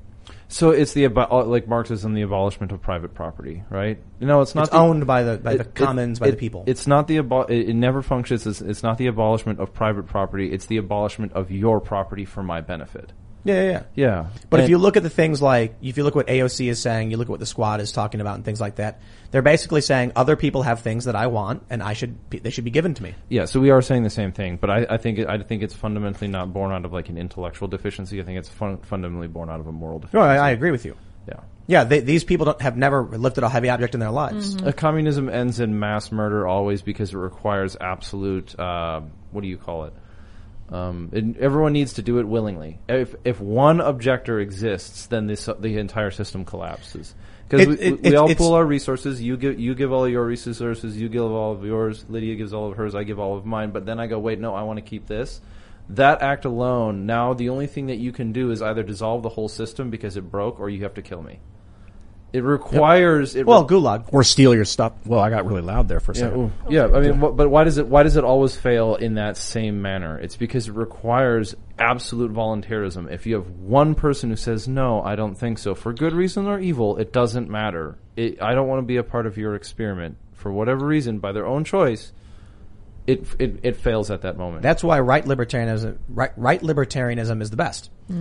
So it's the, abo- like Marxism, the abolishment of private property, right? No, it's not
it's
the,
owned by the, by
it,
the commons,
it,
by
it,
the people.
It's not the, abo- it, it never functions as, it's not the abolishment of private property, it's the abolishment of your property for my benefit.
Yeah, yeah, yeah.
Yeah.
But
and
if you look at the things like, if you look at what A O C is saying, you look at what the Squad is talking about and things like that, they're basically saying other people have things that I want and I should, be, they should be given to me.
Yeah, so we are saying the same thing, but I, I think it, I think it's fundamentally not born out of like an intellectual deficiency. I think it's fun, fundamentally born out of a moral deficiency.
No, I, I agree with you.
Yeah.
Yeah, they, these people don't have never lifted a heavy object in their lives.
Mm-hmm. Uh, communism ends in mass murder always because it requires absolute, uh, what do you call it? Um, it, everyone needs to do it willingly. If if one objector exists, then this, the entire system collapses. Because we,
it,
we, we
it,
all pool our resources. You give you give all of your resources. You give all of yours. Lydia gives all of hers. I give all of mine. But then I go, wait, no, I want to keep this. That act alone, now the only thing that you can do is either dissolve the whole system because it broke, or you have to kill me. It requires
yep.
it
well,
re-
gulag
or steal your stuff. Well, I got really loud there for a
yeah,
second.
ooh, yeah, I mean, but why does it why does it always fail in that same manner? It's because it requires absolute voluntarism. If you have one person who says no, I don't think so, for good reason or evil, it doesn't matter. It, I don't want to be a part of your experiment for whatever reason, by their own choice. It it, it fails at that moment.
That's why right libertarianism right, right libertarianism is the best. Mm.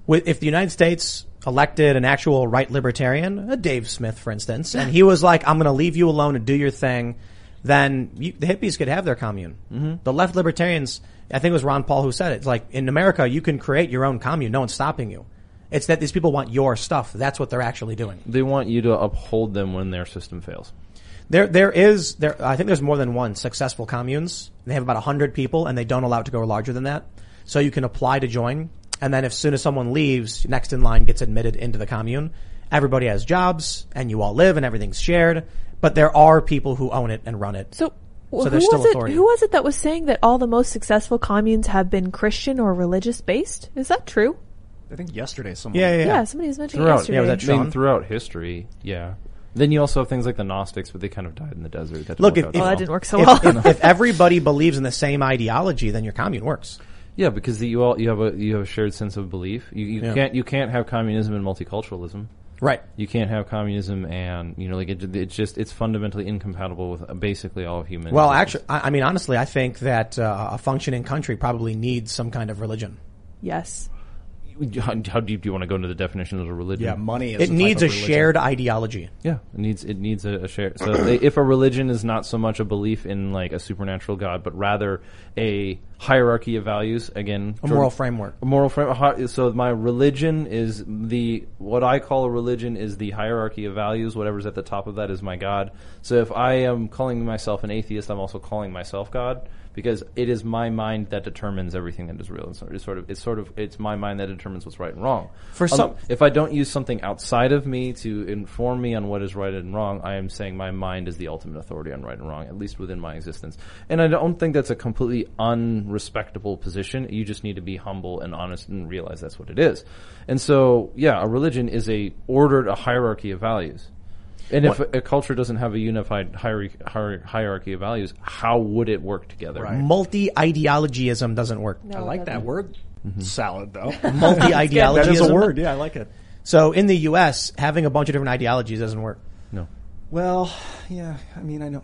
with, if the United States elected an actual right libertarian, a Dave Smith, for instance, and he was like, I'm going to leave you alone and do your thing, then you, the hippies could have their commune. Mm-hmm. The left libertarians, I think it was Ron Paul who said it. It's like, in America, you can create your own commune. No one's stopping you. It's that these people want your stuff. That's what they're actually doing.
They want you to uphold them when their system fails.
There, there is, there, I think there's more than one successful communes. They have about a hundred people and they don't allow it to go larger than that. So you can apply to join. And then as soon as someone leaves, next in line gets admitted into the commune. Everybody has jobs and you all live and everything's shared. But there are people who own it and run it.
So,
so
who
there's still
was it,
authority.
who was it that was saying that all the most successful communes have been Christian or religious based? Is that true?
I think yesterday someone.
Yeah, yeah, yeah.
Yeah, somebody was mentioning
Throughout,
yesterday.
yeah, was that
I mean,
Sean?
throughout history, yeah. Then you also have things like the Gnostics, but they kind of died in the desert. That didn't
Look,
work
if,
out
if,
so
Oh, that
well.
didn't work so
if,
well.
if, if everybody believes in the same ideology, then your commune works.
Yeah, because the, you all you have a you have a shared sense of belief. You, you
Yeah.
can't you can't have communism and multiculturalism.
Right.
You can't have communism and you know like it, it's just it's fundamentally incompatible with basically all of human.
Well,
existence.
actually, I, I mean, honestly, I think that uh, a functioning country probably needs some kind of religion.
Yes.
How, how deep do you want to go into the definition of a religion?
Yeah, money is
It
a
needs a
type of religion.
shared ideology.
Yeah, it needs it needs a, a share. So they, if a religion is not so much a belief in like a supernatural God, but rather a hierarchy of values, again,
A moral framework.
A moral frame. So my religion is the what I call a religion is the hierarchy of values. Whatever's at the top of that is my God. So if I am calling myself an atheist, I'm also calling myself God. Because it is my mind that determines everything that is real. It's sort of, it's sort of, it's sort of, it's my mind that determines what's right and wrong.
For some-
um, if I don't use something outside of me to inform me on what is right and wrong, I am saying my mind is the ultimate authority on right and wrong, at least within my existence. And I don't think that's a completely unrespectable position. You just need to be humble and honest and realize that's what it is. And so, yeah, a religion is a ordered, a hierarchy of values. And if a, a culture doesn't have a unified hierarchy, hierarchy of values, how would it work together?
Right.
Multi-ideologyism doesn't work.
No,
I like
it
that
doesn't.
word salad, though.
Multi-ideologyism.
That is a word. Yeah, I like it.
So in the U S, having a bunch of different ideologies doesn't work.
No.
Well, yeah, I mean, I know.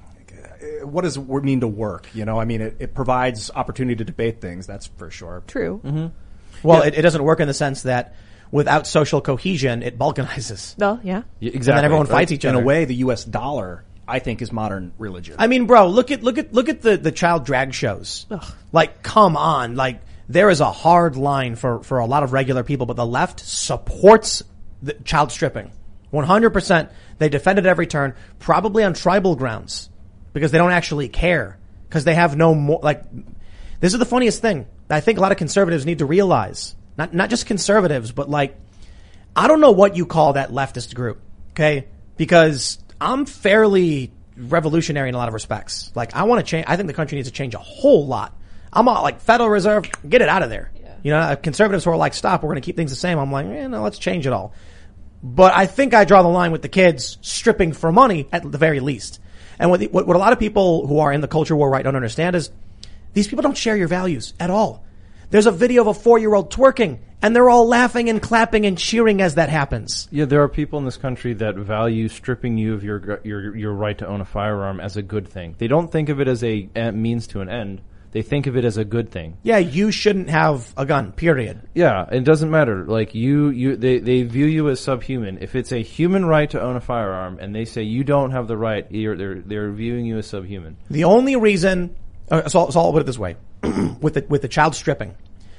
What does it mean to work? You know, I mean, it, it provides opportunity to debate things, that's for sure.
True.
Mm-hmm. Well,
Yeah.
it, it doesn't work in the sense that without social cohesion, it balkanizes.
Well, yeah.
Yeah, exactly.
And then everyone
Right?
fights each
In
other.
a way, the U S dollar, I think, is modern religion.
I mean, bro, look at look at look at the, the child drag shows.
Ugh.
Like, come on, like there is a hard line for for a lot of regular people, but the left supports the child stripping, one hundred percent. They defend it at every turn, probably on tribal grounds, because they don't actually care, because they have no more. Like, this is the funniest thing. I think a lot of conservatives need to realize, not not just conservatives, but like, I don't know what you call that leftist group, okay? Because I'm fairly revolutionary in a lot of respects. Like, I want to change. I think the country needs to change a whole lot. I'm all like, Federal Reserve, get it out of there. Yeah. You know, conservatives who are like, stop, we're going to keep things the same. I'm like, eh, no, let's change it all. But I think I draw the line with the kids stripping for money at the very least. And what, the, what, what a lot of people who are in the culture war right don't understand is these people don't share your values at all. There's a video of a four-year-old twerking, and they're all laughing and clapping and cheering as that happens.
Yeah, there are people in this country that value stripping you of your your your right to own a firearm as a good thing. They don't think of it as a, a means to an end. They think of it as a good thing.
Yeah, you shouldn't have a gun, period.
Yeah, it doesn't matter. Like you, you, they, they view you as subhuman. If it's a human right to own a firearm, and they say you don't have the right, you're, they're they're viewing you as subhuman.
The only reason, uh, so, so I'll put it this way, with the with the child stripping,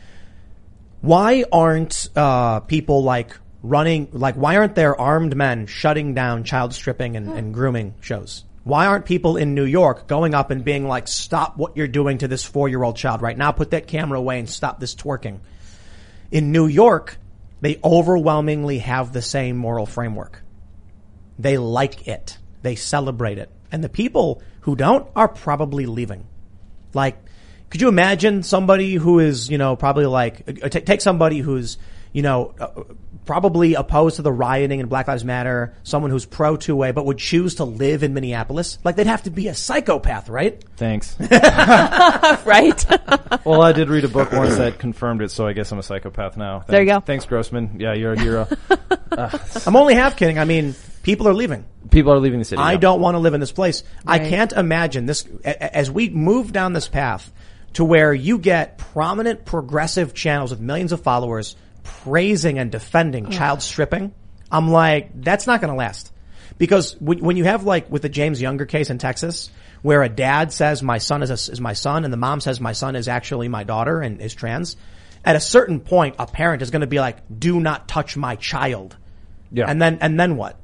why aren't uh, people like running, like why aren't there armed men shutting down child stripping and, and grooming shows? Why aren't people in New York going up and being like, stop what you're doing to this four-year-old child right now, put that camera away and stop this twerking? In New York, they overwhelmingly have the same moral framework. They like it. They celebrate it. And the people who don't are probably leaving. Like, could you imagine somebody who is, you know, probably like, uh, t- take somebody who's, you know, uh, probably opposed to the rioting and Black Lives Matter, someone who's pro two-way, but would choose to live in Minneapolis? Like, they'd have to be a psychopath, right?
Thanks.
Right.
Well, I did read a book once that confirmed it, so I guess I'm a psychopath now. Thanks.
There you go.
Thanks, Grossman. Yeah, you're a hero. uh,
I'm only half kidding. I mean, people are leaving.
People are leaving the city.
I
yeah.
don't want to live in this place.
Right.
I can't imagine this, a- as we move down this path to where you get prominent progressive channels with millions of followers praising and defending child stripping, I'm like, that's not going to last. Because when, when you have like with the James Younger case in Texas, where a dad says my son is a, is my son and the mom says my son is actually my daughter and is trans, at a certain point, a parent is going to be like, do not touch my child.
Yeah.
And then, and then what?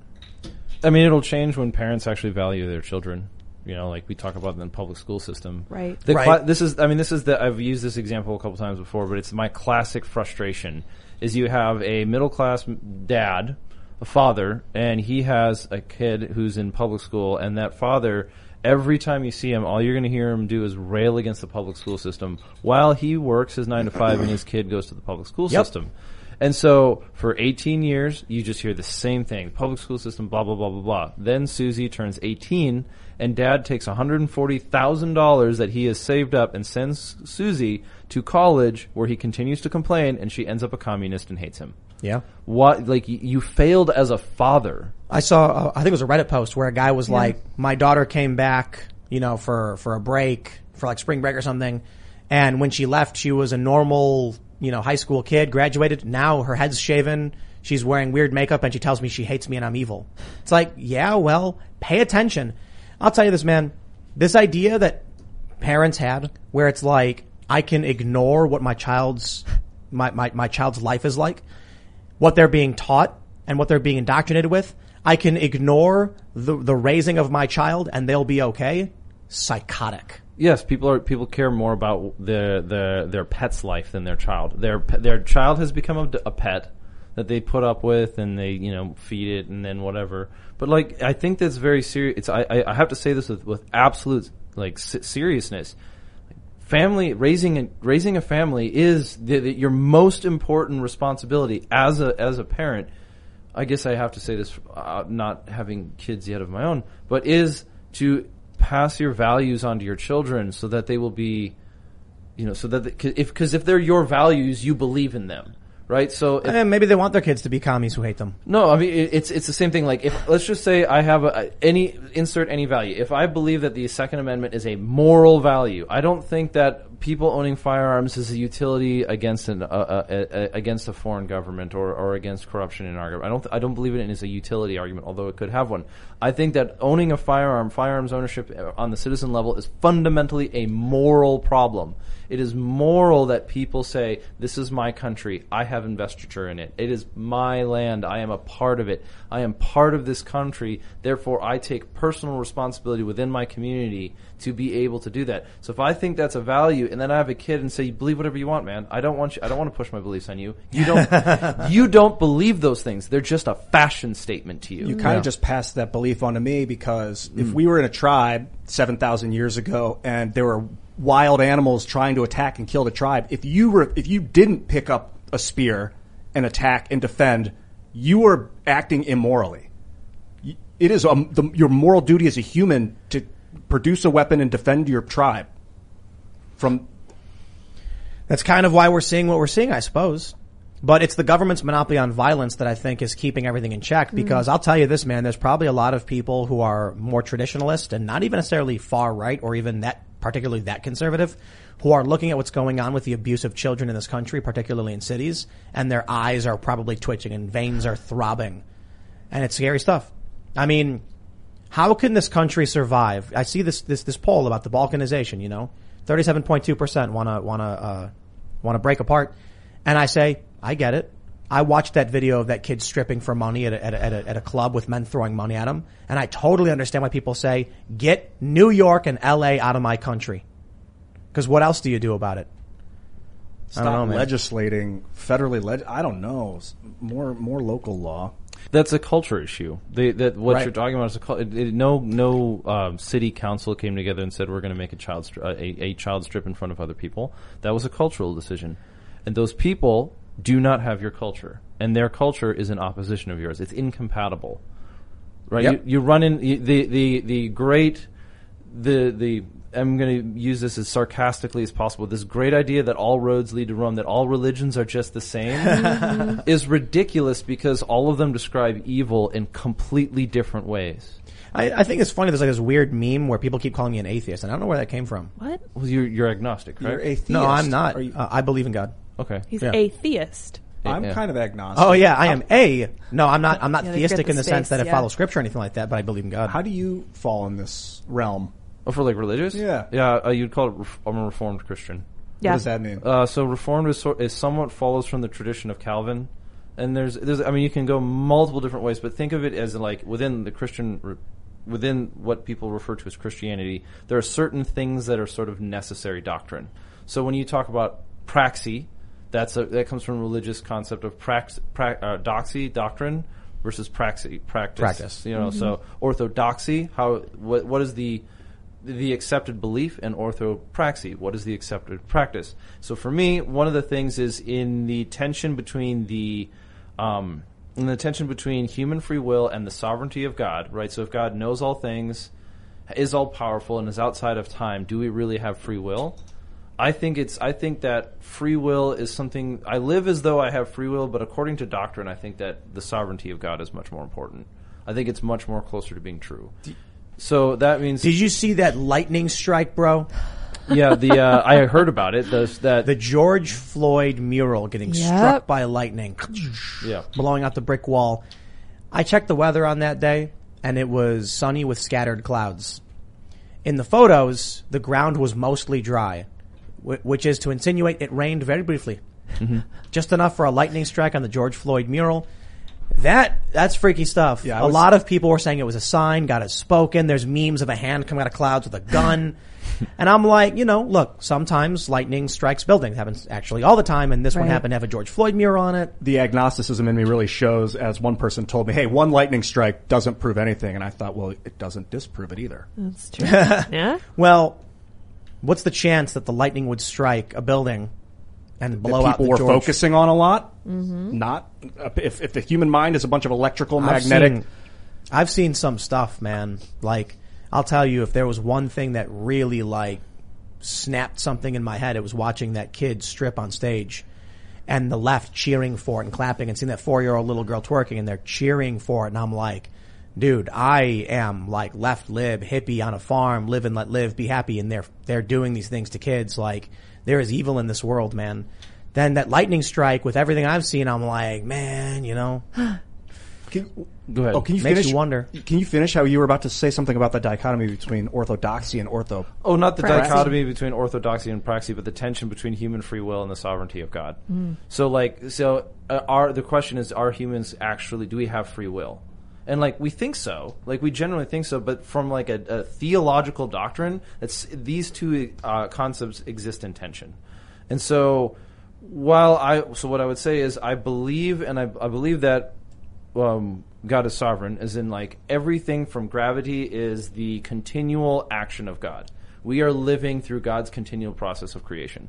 I mean, it'll change when parents actually value their children. You know, like we talk about in the public school system.
Right.
The
right.
Cla- this is, I mean, this is the, I've used this example a couple times before, but it's my classic frustration is you have a middle class dad, a father, and he has a kid who's in public school, and that father, every time you see him, all you're going to hear him do is rail against the public school system while he works his nine to five and his kid goes to the public school
Yep.
system. And so for eighteen years, you just hear the same thing. Public school system, blah, blah, blah, blah, blah. Then Susie turns eighteen, and Dad takes one hundred forty thousand dollars that he has saved up and sends Susie to college where he continues to complain, and she ends up a communist and hates him.
Yeah.
What, like, you, you failed as a father.
I saw, uh, I think it was a Reddit post where a guy was yeah. like, my daughter came back, you know, for, for a break, for like spring break or something. And when she left, she was a normal, you know, high school kid, graduated. Now her head's shaven. She's wearing weird makeup and she tells me she hates me and I'm evil. It's like, yeah, well, pay attention. I'll tell you this, man. This idea that parents had where it's like, I can ignore what my child's, my, my, my child's life is like, what they're being taught and what they're being indoctrinated with. I can ignore the, the raising of my child and they'll be okay. Psychotic.
Yes, people are people care more about their their their pet's life than their child. Their their child has become a, a pet that they put up with and they, you know, feed it and then whatever. But like, I think that's very serious. It's I I have to say this with with absolute like seriousness. Family raising a, raising a family is the, the, your most important responsibility as a as a parent. I guess I have to say this, uh, not having kids yet of my own, but is to pass your values on to your children so that they will be, you know, so that they, if because if they're your values, you believe in them, right? So if,
and maybe they want their kids to be commies who hate them.
No, I mean it, it's it's the same thing. Like if let's just say I have a, any insert any value. If I believe that the Second Amendment is a moral value, I don't think that people owning firearms is a utility against an uh, uh, uh, against a foreign government or, or against corruption in our government. I don't th- I don't believe in it as a utility argument, although it could have one. I think that owning a firearm, firearms ownership on the citizen level is fundamentally a moral problem. It is moral that people say, this is my country. I have investiture in it. It is my land. I am a part of it. I am part of this country. Therefore, I take personal responsibility within my community to be able to do that. So if I think that's a value and then I have a kid and say, believe whatever you want, man. I don't want you, I don't want to push my beliefs on you. You don't, you don't believe those things. They're just a fashion statement to you.
You kind of yeah. just passed that belief on to me because mm. if we were in a tribe seven thousand years ago and there were wild animals trying to attack and kill the tribe, if you were, if you didn't pick up a spear and attack and defend, you were acting immorally. It is um, the, your moral duty as a human to produce a weapon and defend your tribe from.
That's kind of why we're seeing what we're seeing, I suppose. But it's the government's monopoly on violence that I think is keeping everything in check. Because mm. I'll tell you this, man, there's probably a lot of people who are more traditionalist and not even necessarily far right or even that particularly that conservative, who are looking at what's going on with the abuse of children in this country, particularly in cities, and their eyes are probably twitching and veins are throbbing. And it's scary stuff. I mean, how can this country survive? I see this this this poll about the Balkanization, you know. thirty-seven point two percent want to want to uh want to break apart. And I say, I get it. I watched that video of that kid stripping for money at a, at a, at a, at a club with men throwing money at him. And I totally understand why people say, get New York and L A out of my country. Because what else do you do about it?
Stop
I don't know,
legislating federally. Leg- I don't know. More more local law.
That's a culture issue. They, that what
right.
you're talking about is a culture. No, no um, city council came together and said we're going to make a child stri- a, a child strip in front of other people. That was a cultural decision, and those people do not have your culture, and their culture is in opposition of yours. It's incompatible, right?
Yep.
You, you run in the the the great the the. I'm going to use this as sarcastically as possible. This great idea that all roads lead to Rome, that all religions are just the same, is ridiculous because all of them describe evil in completely different ways.
I, I think it's funny. There's like this weird meme where people keep calling me an atheist, and I don't know where that came from.
What?
Well, you're, you're agnostic, right?
You're atheist.
No, I'm not.
You-
uh, I believe in God.
Okay.
He's
Yeah.
atheist.
I'm
Yeah.
kind of agnostic.
Oh yeah, I am a. No, I'm not. I'm not
Yeah, they've
theistic
got
in
the
the sense
space,
that it
yeah.
follows scripture or anything like that, but I believe in God.
How do you fall in this realm?
Oh, for like religious?
Yeah.
Yeah, uh, you'd call it, ref- I'm a Reformed Christian.
Yeah.
What does that mean?
Uh, so Reformed is, sort, is somewhat follows from the tradition of Calvin. And there's, there's, I mean, you can go multiple different ways, but think of it as like within the Christian, re- within what people refer to as Christianity, there are certain things that are sort of necessary doctrine. So when you talk about praxi, that's a, that comes from a religious concept of prax, pra, uh, doxy, doctrine, versus praxi, practice.
Practice.
You know, so orthodoxy, how, what, what is the, the accepted belief, and orthopraxy, what is the accepted practice? So for me, one of the things is in the tension between the, um, in the tension between human free will and the sovereignty of God, right? So if God knows all things, is all powerful, and is outside of time, do we really have free will? I think it's, I think that free will is something, I live as though I have free will, but according to doctrine, I think that the sovereignty of God is much more important. I think it's much more closer to being true. So that means...
Did you see that lightning strike, bro?
Yeah, the uh, I heard about it. Those, that
The George Floyd mural getting
Yep.
struck by lightning,
yeah.
blowing out the brick wall. I checked the weather on that day, and it was sunny with scattered clouds. In the photos, the ground was mostly dry, wh- which is to insinuate it rained very briefly.
Mm-hmm.
Just enough for a lightning strike on the George Floyd mural. That, that's freaky stuff.
Yeah, I
a
was-
lot of people were saying it was a sign, God has spoken. There's memes of a hand coming out of clouds with a gun. And I'm like, you know, look, sometimes lightning strikes buildings. It happens actually all the time, and this one
Right.
happened to have a George Floyd mural on it.
The agnosticism in me really shows, as one person told me, hey, one lightning strike doesn't prove anything. And I thought, well, it doesn't disprove it either.
That's true. yeah.
Well, what's the chance that the lightning would strike a building and blow
that
out
people
the
were
George?
focusing on a lot.
Mm-hmm.
Not if if the human mind is a bunch of electrical
I've
magnetic.
seen, I've seen some stuff, man. Like, I'll tell you, if there was one thing that really like snapped something in my head, it was watching that kid strip on stage and the left cheering for it and clapping, and seeing that four-year-old little girl twerking and they're cheering for it, and I'm like, dude, I am like left lib, hippie on a farm, live and let live, be happy, and they're they're doing these things to kids. Like, there is evil in this world, man. Then that lightning strike, with everything I've seen, I'm like, man, you know.
Can,
Go ahead.
oh, can you
Makes
finish?
you wonder.
Can you finish how you were about to say something about the dichotomy between orthodoxy and ortho?
Oh, not the
Praxi.
dichotomy between orthodoxy and praxi, but the tension between human free will and the sovereignty of God. So, like, so uh, are the question is: are humans actually? Do we have free will? And like we think so, like we generally think so, but from like a, a theological doctrine, it's these two uh, concepts exist in tension. And so, while I, so what I would say is, I believe, and I, I believe that um, God is sovereign, as in like everything from gravity is the continual action of God. We are living through God's continual process of creation.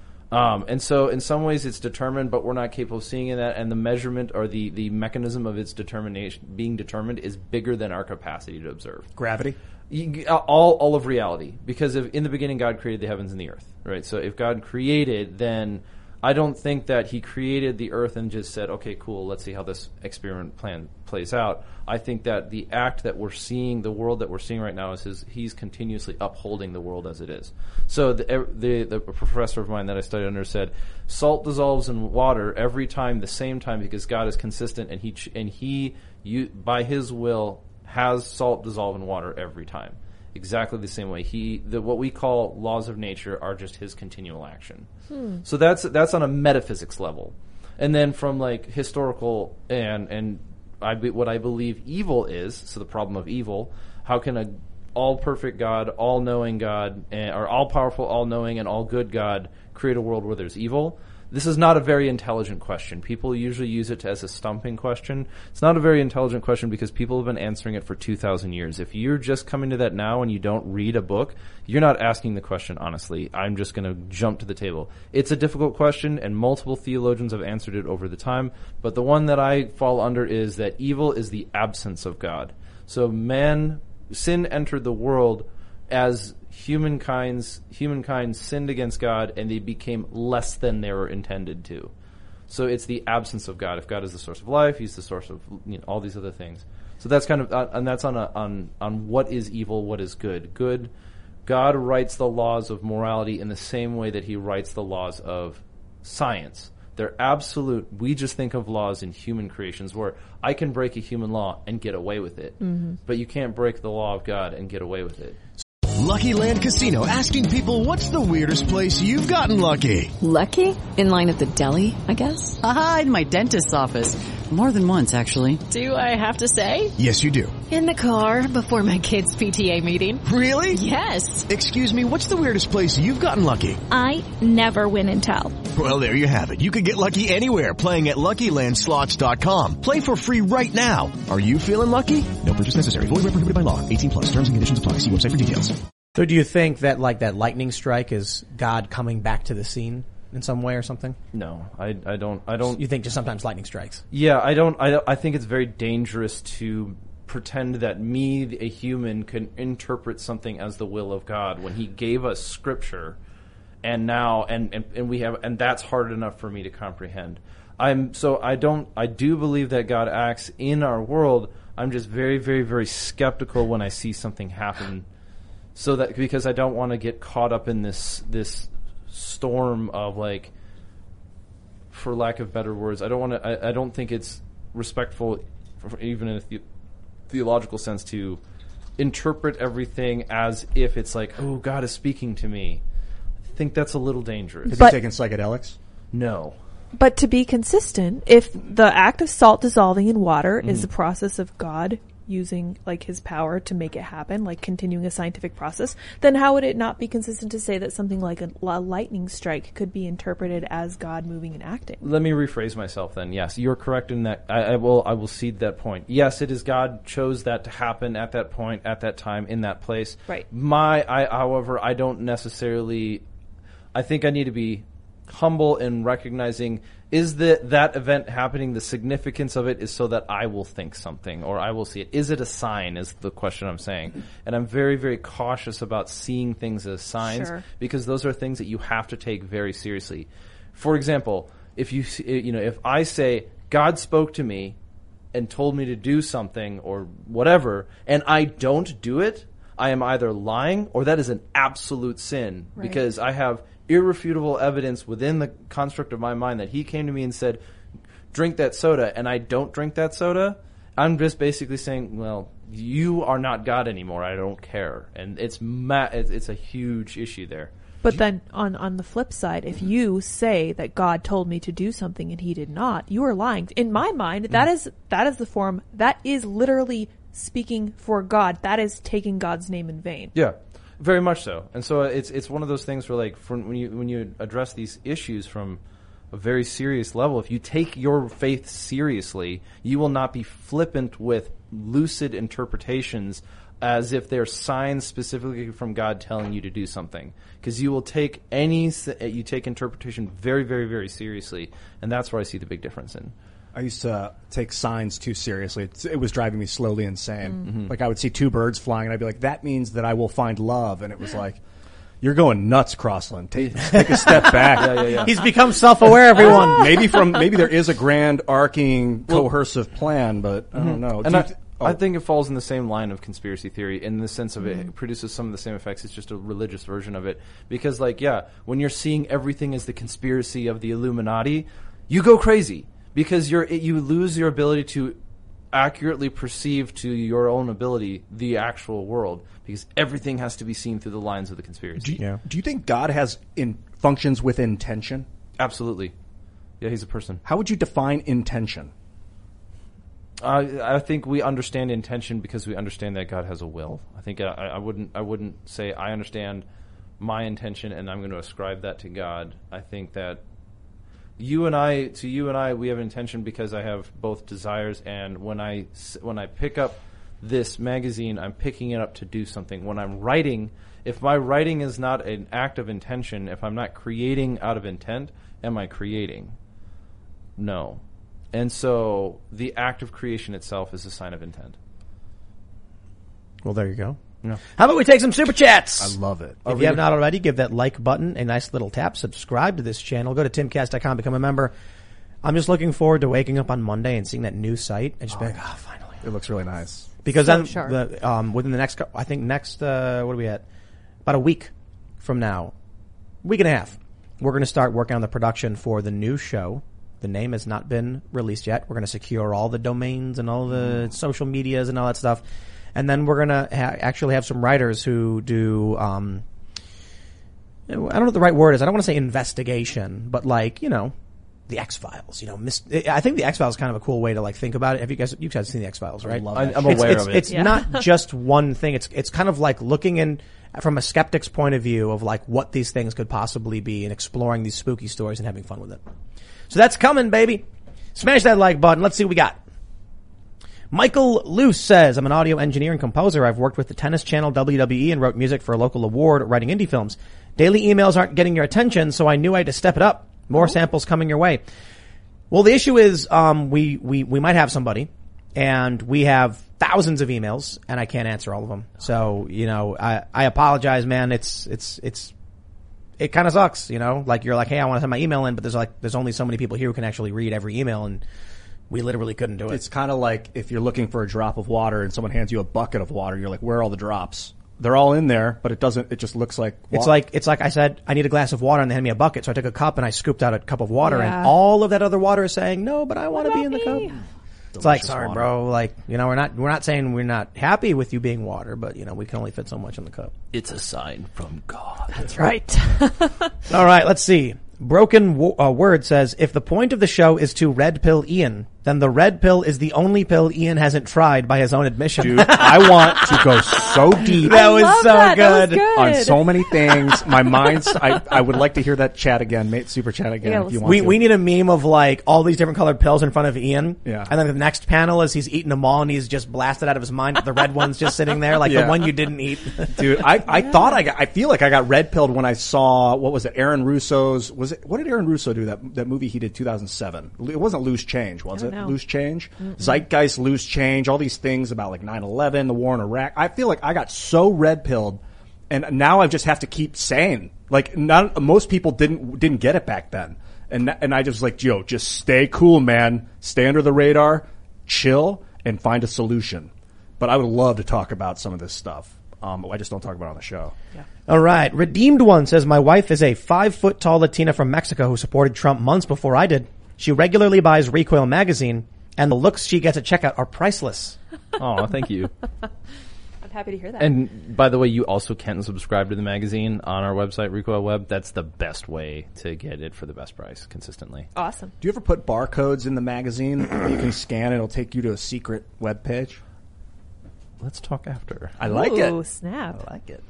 Um, and so in some ways it's determined, but we're not capable of seeing that, and the measurement or the, the mechanism of its determination being determined is bigger than our capacity to observe.
Gravity?
You, all, all of reality. Because if in the beginning God created the heavens and the earth, right? So if God created, then I don't think that he created the earth and just said, okay, cool, let's see how this experiment plan plays out. I think that the act that we're seeing, the world that we're seeing right now, is his, he's continuously upholding the world as it is. So the, the, the professor of mine that I studied under said, salt dissolves in water every time, the same time, because God is consistent, and he, and he you, by his will, has salt dissolve in water every time. Exactly the same way. He, the, what we call laws of nature are just his continual action.
Hmm.
So that's that's on a metaphysics level, and then from like historical and and I be, what I believe evil is. So the problem of evil. How can a all perfect God, all knowing God, and, or all powerful, all knowing, and all good God create a world where there's evil? This is not a very intelligent question. People usually use it as a stumping question. It's not a very intelligent question because people have been answering it for two thousand years. If you're just coming to that now and you don't read a book, you're not asking the question honestly. I'm just going to jump to the table. It's a difficult question, and multiple theologians have answered it over the time. But the one that I fall under is that evil is the absence of God. So man, sin entered the world as humankind's humankind sinned against God, and they became less than they were intended to. So it's the absence of God. If God is the source of life, he's the source of, you know, all these other things. So that's kind of, uh, and that's on a, on on what is evil, what is good. Good, God writes the laws of morality in the same way that he writes the laws of science. They're absolute. We just think of laws in human creations where I can break a human law and get away with it.
Mm-hmm.
But you can't break the law of God and get away with it.
Lucky Land Casino, asking people, what's the weirdest place you've gotten lucky?
Lucky? In line at the deli, I guess?
Aha, in my dentist's office. More than once, actually.
Do I have to say?
Yes, you do.
In the car before my kids' P T A meeting.
Really?
Yes.
Excuse me, what's the weirdest place you've gotten lucky?
I never win and tell.
Well, there you have it. You can get lucky anywhere, playing at Lucky Land Slots dot com. Play for free right now. Are you feeling lucky? No purchase necessary. Void where prohibited by law. eighteen plus. Terms and conditions apply. See website for details.
So do you think that like that lightning strike is God coming back to the scene in some way or something?
No, I, I don't. I don't.
You think just sometimes lightning strikes?
Yeah, I don't. I, I think it's very dangerous to pretend that me, a human, can interpret something as the will of God when He gave us Scripture, and now and, and, and we have and that's hard enough for me to comprehend. I'm so I don't. I do believe that God acts in our world. I'm just very, very, very skeptical when I see something happen. So that because I don't want to get caught up in this this storm of like, for lack of better words, I don't want to. I, I don't think it's respectful, for, even in a the, theological sense, to interpret everything as if it's like, oh, God is speaking to me. I think that's a little dangerous.
Have you taken psychedelics?
No.
But to be consistent, if the act of salt dissolving in water mm-hmm. is the process of God using like His power to make it happen, like continuing a scientific process, then how would it not be consistent to say that something like a, a lightning strike could be interpreted as God moving and acting?
Let me rephrase myself then. Yes, you're correct in that. I, I will I will cede that point. Yes, it is God chose that to happen at that point, at that time, in that place.
Right.
My, I, however, I don't necessarily, I think I need to be humble in recognizing, is the, that event happening, the significance of it is so that I will think something or I will see it. Is it a sign is the question I'm saying. And I'm very, very cautious about seeing things as signs
Sure.
because those are things that you have to take very seriously. For example, if you, you know, if I say, God spoke to me and told me to do something or whatever, and I don't do it, I am either lying or that is an absolute sin
Right.
because I have irrefutable evidence within the construct of my mind that He came to me and said, drink that soda, and I don't drink that soda. I'm just basically saying, well, you are not God anymore. I don't care. And it's ma- it's a huge issue there.
But then on, on the flip side, if you say that God told me to do something and He did not, you are lying. In my mind, that
Mm.
is that is the form, that is literally speaking for God. That is taking God's name in vain.
Yeah. Very much so, and so it's it's one of those things where, like, from when you when you address these issues from a very serious level, if you take your faith seriously, you will not be flippant with lucid interpretations as if they're signs specifically from God telling you to do something, because you will take any you take interpretation very, very, very seriously, and that's where I see the big difference in.
I used to take signs too seriously. It, it was driving me slowly insane.
Mm-hmm.
Like I would see two birds flying, and I'd be like, "That means that I will find love." And it was like, "You're going nuts, Crossland. Take, take a step back."
Yeah, yeah, yeah.
He's become self-aware. Everyone.
maybe from maybe there is a grand, arcing, coercive plan, but I don't know.
And
Do
I,
you th-
oh. I think it falls in the same line of conspiracy theory in the sense of it produces some of the same effects. It's just a religious version of it. Because, like, yeah, when you're seeing everything as the conspiracy of the Illuminati, you go crazy. Because you're you lose your ability to accurately perceive to your own ability the actual world, because everything has to be seen through the lines of the conspiracy.
Do you, do you think God has in functions with intention?
Absolutely. Yeah, He's a person.
How would you define intention?
Uh, I think we understand intention because we understand that God has a will. I think uh, I, I wouldn't I wouldn't say I understand my intention and I'm going to ascribe that to God. I think that You and I, to you and I, we have intention because I have both desires, and when I, when I pick up this magazine, I'm picking it up to do something. When I'm writing, if my writing is not an act of intention, if I'm not creating out of intent, am I creating? No. And so the act of creation itself is a sign of intent.
Well, there you go.
Yeah.
How about we take some super chats?
I love it.
If you have not already, give that like button a nice little tap. Subscribe to this channel. Go to timcast dot com, become a member. I'm just looking forward to waking up on Monday and seeing that new site and just oh, be like, oh, finally.
It looks really nice.
Because
so
then,
sharp.
the, um, within the next, I think next, uh, what are we at? About a week from now, week and a half, we're going to start working on the production for the new show The name has not been released yet. We're going to secure all the domains and all the social medias and all that stuff. And then we're going to ha- actually have some writers who do, um, I don't know what the right word is. I don't want to say investigation, but like, you know, the X-Files, you know, mis- I think the X-Files is kind of a cool way to like think about it. Have you guys, you guys seen the X-Files, right?
I love that
I'm
shit.
aware
It's-
of
it's-
it. It's
yeah.
not just one thing. It's, it's kind of like looking in from a skeptic's point of view of like what these things could possibly be and exploring these spooky stories and having fun with it. So that's coming, baby. Smash that like button. Let's see what we got. Michael Luce says, I'm an audio engineer and composer. I've worked with the tennis channel W W E and wrote music for a local award writing indie films. Daily emails aren't getting your attention, so I knew I had to step it up. More samples coming your way. Well, the issue is, um, we, we, we might have somebody and we have thousands of emails and I can't answer all of them. So, you know, I, I apologize, man. It's, it's, it's, it kind of sucks, you know, like you're like, hey, I want to send my email in, but there's like, there's only so many people here who can actually read every email and we literally couldn't do it.
It's kind of like if you're looking for a drop of water and someone hands you a bucket of water, you're like, where are all the drops? They're all in there, but it doesn't, it just looks like water.
It's like, it's like I said, I need a glass of water and they hand me a bucket. So I took a cup and I scooped out a cup of water
Yeah.
and all of that other water is saying, no, but I want to be in the cup. It's like,
Delicious
sorry,
water.
bro. Like, you know, we're not, we're not saying we're not happy with you being water, but you know, we can only fit so much in the cup.
It's a sign from God.
That's right.
All right, let's see. Broken wo- uh, Word says, if the point of the show is to red pill Ian, then the red pill is the only pill Ian hasn't tried by his own admission.
Dude, I want to go so deep.
That was
love
so
that. That
good.
was good.
On so many things. My mind's, I, I would like to hear that chat again, mate, super chat again
Yeah,
if you
let's-
want
We
to.
we need a meme of like all these different colored pills in front of Ian.
Yeah.
And then the next panel is he's eating them all and he's just blasted out of his mind. The red one's just sitting there, like
Yeah.
the one you didn't eat.
Dude, I, I thought I got, I feel like I got red pilled when I saw, what was it, Aaron Russo's, was it, what did Aaron Russo do, that, that movie he did two thousand seven? It wasn't Loose Change, was
I
it?
don't know.
Loose Change? Zeitgeist, Loose Change, all these things about like nine eleven, the war in Iraq. I feel like I got so red pilled and now I just have to keep saying, like, not, most people didn't, didn't get it back then. And, and I just like, yo, just stay cool, man. Stay under the radar, chill, and find a solution. But I would love to talk about some of this stuff. Um, I just don't talk about it on the show.
Yeah.
All right. Redeemed One says, my wife is a five foot tall Latina from Mexico who supported Trump months before I did. She regularly buys Recoil magazine and the looks she gets at checkout are priceless.
Oh, thank you.
I'm happy to hear that.
And by the way, you also can subscribe to the magazine on our website, Recoil Web. That's the best way to get it for the best price consistently.
Awesome.
Do you ever put barcodes in the magazine that you can scan and it'll take you to a secret web page?
Let's talk after.
I like
Ooh,
it.
snap.
I like it.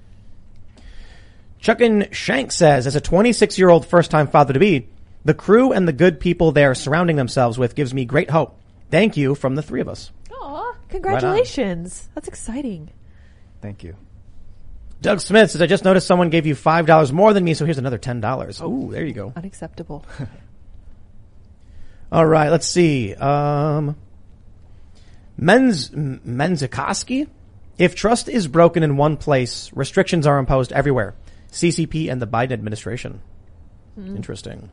Chuckin Shank says, as a twenty-six year old first time father to be, the crew and the good people they're surrounding themselves with gives me great hope. Thank you from the three of us.
Aw, congratulations. That's exciting.
Thank you.
Doug Smith says, I just noticed someone gave you five dollars more than me, so here's another ten dollars. Ooh, there you go.
Unacceptable.
All right, let's see. Um, Menz, Menzikoski? If trust is broken in one place, restrictions are imposed everywhere. C C P and the Biden administration.
Mm.
Interesting.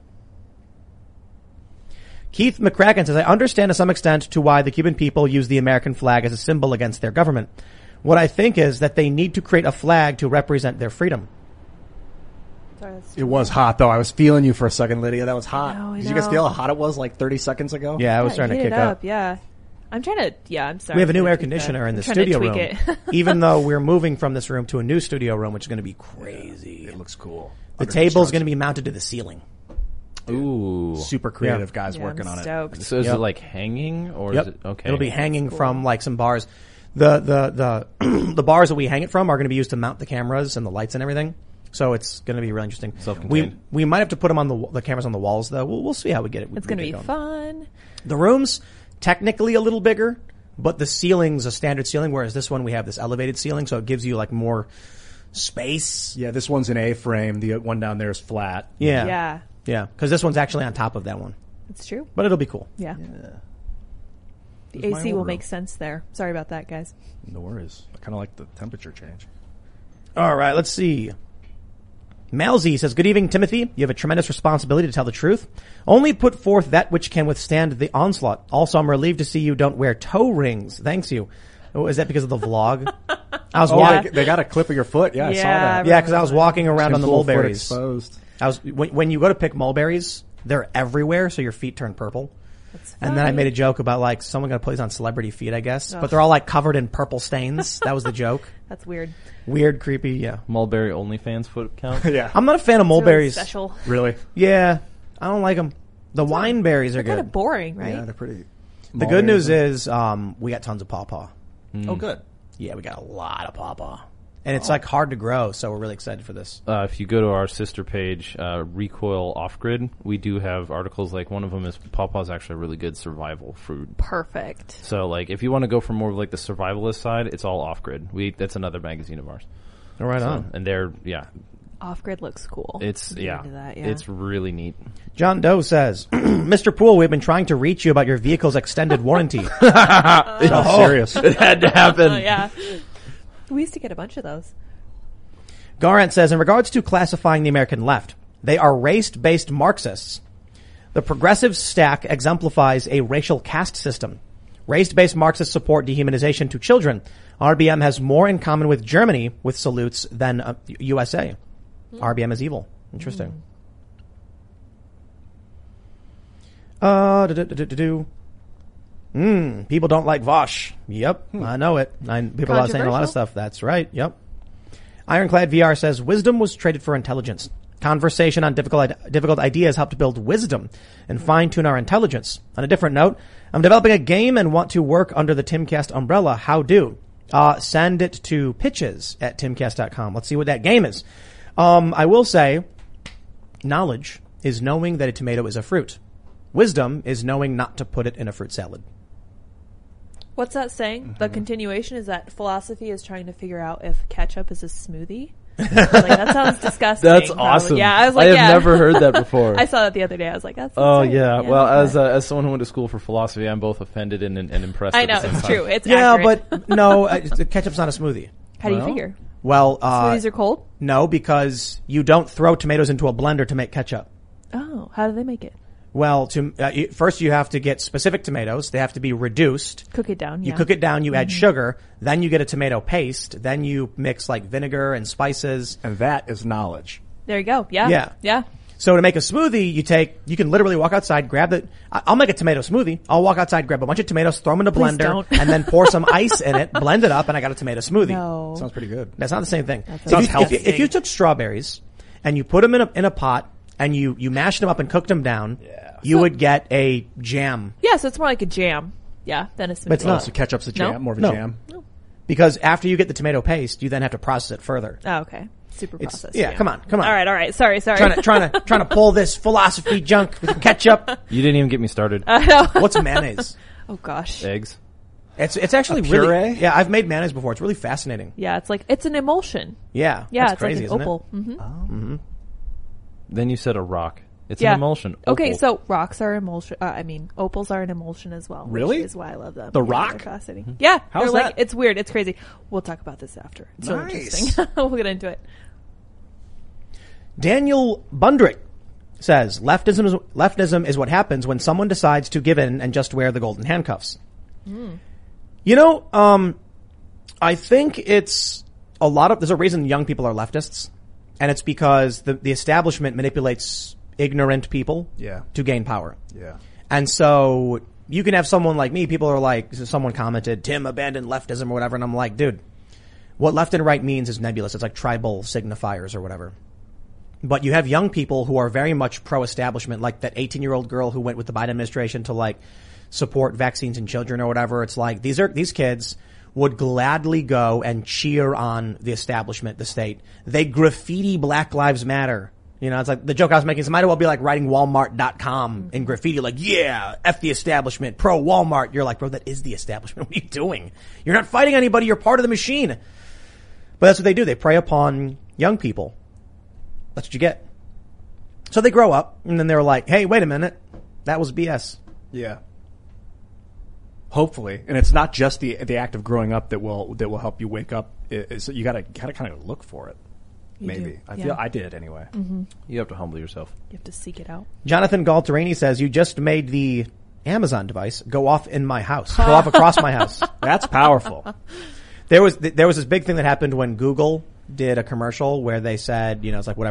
Keith McCracken says, I understand to some extent to why the Cuban people use the American flag as a symbol against their government. What I think is that they need to create a flag to represent their freedom.
Sorry, that's
It was hot though. I was feeling you for a second, Lydia. That was hot.
I know, I
Did you guys
know.
feel how hot it was like thirty seconds ago?
Yeah, I was
Yeah,
starting to
heat
kick
it
up.
up. Yeah. I'm trying to, yeah, I'm sorry.
We have a
I'm
new
gonna
air
tweak
conditioner
that.
in the
I'm trying to
studio
tweak
room.
it.
Even though we're moving from this room to a new studio room, which is going to be crazy.
It looks cool.
The
Under
table's
construction.
going to be mounted to the ceiling.
Ooh.
Super creative
Yeah.
guys
Yeah,
working
I'm
on
stoked.
So is
Yep.
it like hanging or
Yep.
is it okay?
It'll be hanging from like some bars. The the the the bars that we hang it from are going to be used to mount the cameras and the lights and everything. So it's going to be really interesting.
Self-contained.
We we might have to put them on the the cameras on the walls though. We'll we'll see how we get it.
It's going to
we
be
get going.
fun.
The room's technically a little bigger, but the ceiling's a standard ceiling, whereas this one we have this elevated ceiling, so it gives you like more space.
Yeah, this one's an A-frame. The one down there is flat.
Yeah.
Yeah.
Yeah. Because this one's actually on top of that one.
It's true.
But it'll be cool.
Yeah. The
This is my
A C
old
will
room.
make sense there. Sorry about that, guys.
No worries. I kind of like the temperature change.
All right, let's see. Malzy says, good evening, Timothy. You have a tremendous responsibility to tell the truth. Only put forth that which can withstand the onslaught. Also, I'm relieved to see you don't wear toe rings. Thanks you. Oh, is that because of the vlog? I was
Oh,
walking.
they, they got a clip of your foot. Yeah, I saw
Yeah,
that.
Yeah, because I was walking around on the
Full foot
mulberries.
exposed.
I was when, when you go to pick mulberries, they're everywhere, so your feet turn purple.
That's
and then I
funny.
made a joke about like someone gonna put these on celebrity feet, I guess.
Ugh.
But they're all like covered in purple stains. That was the joke.
That's weird.
Weird, creepy, yeah.
Mulberry OnlyFans foot count.
Yeah.
I'm not a fan of
It's really
mulberries.
special.
Really?
Yeah, I don't like them. The wine berries are
They're kind
good.
of boring, right?
Yeah, they're pretty.
The good news is um, we got tons of pawpaw.
Oh, good.
Yeah, we got a lot of pawpaw. And it's like hard to grow, so we're really excited for this.
Uh, if you go to our sister page, uh, Recoil Off Grid, we do have articles like one of them is pawpaw is actually a really good survival fruit.
Perfect.
So like if you want to go for more of like the survivalist side, it's all Off Grid. We that's another magazine of ours.
Right
So-
on.
And they're yeah,
Off grid looks cool.
it's
I'm
yeah,
into that, yeah.
it's really neat.
John Doe says, Mister Poole, we've been trying to reach you about your vehicle's extended warranty.
Oh, serious.
It had to happen.
Oh, yeah. We used to get a bunch of those.
Garant says, in regards to classifying the American left, they are race-based Marxists. The progressive stack exemplifies a racial caste system. Race-based Marxists support dehumanization to children. R B M has more in common with Germany with salutes than uh, U S A. Mm. R B M is evil. Interesting. Mm. Uh, do-do-do-do-do. Mm, people don't like Vosh. Yep, hmm. I know it. I, people are saying a lot of stuff. That's right. Yep. Ironclad V R says, wisdom was traded for intelligence. Conversation on difficult difficult ideas helped build wisdom and fine-tune our intelligence. On a different note, I'm developing a game and want to work under the Timcast umbrella. How do? Uh, send it to pitches at timcast dot com. Let's see what that game is. Um, I will say, knowledge is knowing that a tomato is a fruit. Wisdom is knowing not to put it in a fruit salad.
What's that saying? Mm-hmm. The continuation is that philosophy is trying to figure out if ketchup is a smoothie. Like, that sounds disgusting.
That's
probably.
awesome.
Yeah, I was like,
I have
yeah.
never heard that before.
I saw that the other day. I was like, that's
oh
insane.
yeah.
yeah.
Well,
yeah.
as uh, as someone who went to school for philosophy, I'm both offended and, and impressed.
I
at
know
the same
it's
time.
true. It's
yeah,
accurate.
but no, uh, ketchup's not a smoothie.
How do
well,
you figure?
Well, uh,
smoothies are cold.
No, because you don't throw tomatoes into a blender to make ketchup.
Oh, how do they make it?
Well, to uh, you, first you have to get specific tomatoes. They have to be reduced.
Cook it down.
You
yeah.
cook it down. You
mm-hmm.
add sugar. Then you get a tomato paste. Then you mix like vinegar and spices.
And that is knowledge.
There you go. Yeah.
Yeah.
Yeah.
So to make a smoothie, you take, you can literally walk outside, grab the, I'll make a tomato smoothie. I'll walk outside, grab a bunch of tomatoes, throw them in a
Please
blender,
don't.
and then pour some ice in it, blend it up, and I got a tomato smoothie.
No.
Sounds pretty good.
That's not the same thing.
That
If
sounds
you,
healthy.
if, if you took strawberries and you put them in a, in a pot and you, you mashed them up and cooked them down,
Yeah.
you
So-
would get a jam.
Yeah, so it's more like a jam. Yeah, than a smoothie.
But it's
Oh,
not.
so ketchup's a jam,
No?
more of a
No.
jam.
Because after you get the tomato paste, you then have to process it further.
Oh, okay. Super
It's-
processed.
yeah, come on, come on.
All right, all right. Sorry, sorry.
Trying to, trying to, trying to pull this philosophy junk with ketchup.
You didn't even get me started.
I know.
What's mayonnaise?
Oh gosh.
Eggs.
It's, it's actually
A
really,
puree?
yeah, I've made mayonnaise before. It's really fascinating.
Yeah, it's like it's an emulsion.
Yeah.
Yeah,
that's
it's
crazy,
like an
isn't
opal.
it?
Mm-hmm.
Mm-hmm.
Then you said a rock. It's
Yeah.
an emulsion.
Okay,
Opal.
so rocks are emulsion. Uh, I mean, opals are an emulsion as well.
Really?
Which is why I love them.
The
Yeah,
rock?
They're fascinating. Yeah.
How's
they're like,
that?
it's weird. It's crazy. We'll talk about this after. It's so
Nice.
interesting. We'll get into it.
Daniel Bundrick says, leftism is, leftism is what happens when someone decides to give in and just wear the golden handcuffs.
Mm.
You know, um, I think it's a lot of, there's a reason young people are leftists, and it's because the, the establishment manipulates ignorant people
Yeah.
to gain power.
Yeah.
And so you can have someone like me, people are like, someone commented, Tim abandoned leftism or whatever, and I'm like, dude, what left and right means is nebulous. It's like tribal signifiers or whatever. But you have young people who are very much pro-establishment, like that eighteen-year-old girl who went with the Biden administration to like support vaccines in children or whatever. It's like these are these kids would gladly go and cheer on the establishment, the state. They graffiti Black Lives Matter. You know, it's like the joke I was making is it might as well be like writing Walmart dot com in graffiti, like, yeah, F the establishment, pro Walmart. You're like, bro, that is the establishment. What are you doing? You're not fighting anybody. You're part of the machine. But that's what they do. They prey upon young people. That's what you get. So they grow up, and then they're like, hey, wait a minute. That was B S.
Yeah. Hopefully. And it's not just the the act of growing up that will that will help you wake up. It's, you gotta gotta kind of look for it.
You
Maybe.
do.
I
Yeah.
feel I did anyway.
Mm-hmm.
You have to humble yourself.
You have to seek it out.
Jonathan Galterini says, you just made the Amazon device go off in my house. Go off across my house.
That's powerful.
There was there was this big thing that happened when Google did a commercial where they said, you know, it's like whatever, they're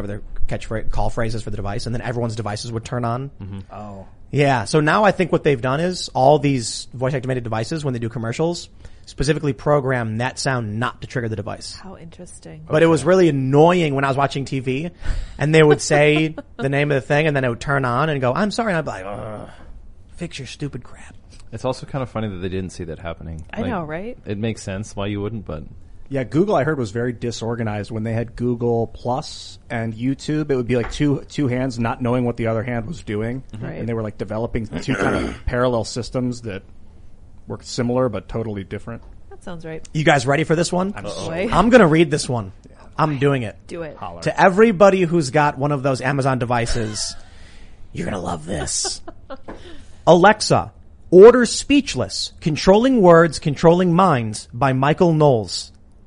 catchphrase, call phrases for the device, and then everyone's devices would turn on.
Mm-hmm.
Oh.
Yeah. So now I think what they've done is all these voice activated devices, when they do commercials, specifically program that sound not to trigger the device.
How interesting.
But okay. It was really annoying when I was watching T V and they would say the name of the thing and then it would turn on and go, I'm sorry. And I'd be like, ugh, fix your stupid crap.
It's also kind of funny that they didn't see that happening.
I
like,
know, right?
It makes sense why you wouldn't, but...
Yeah, Google, I heard, was very disorganized. When they had Google Plus and YouTube, it would be like two two hands not knowing what the other hand was doing.
Right.
And they were like developing two kind of parallel systems that worked similar but totally different.
That sounds right.
You guys ready for this one?
I'm,
so
I'm going to read this one. I'm doing it.
Do it.
Holler.
To everybody who's got one of those Amazon devices, you're going to love this. Alexa, order Speechless, Controlling Words, Controlling Minds by Michael Knowles.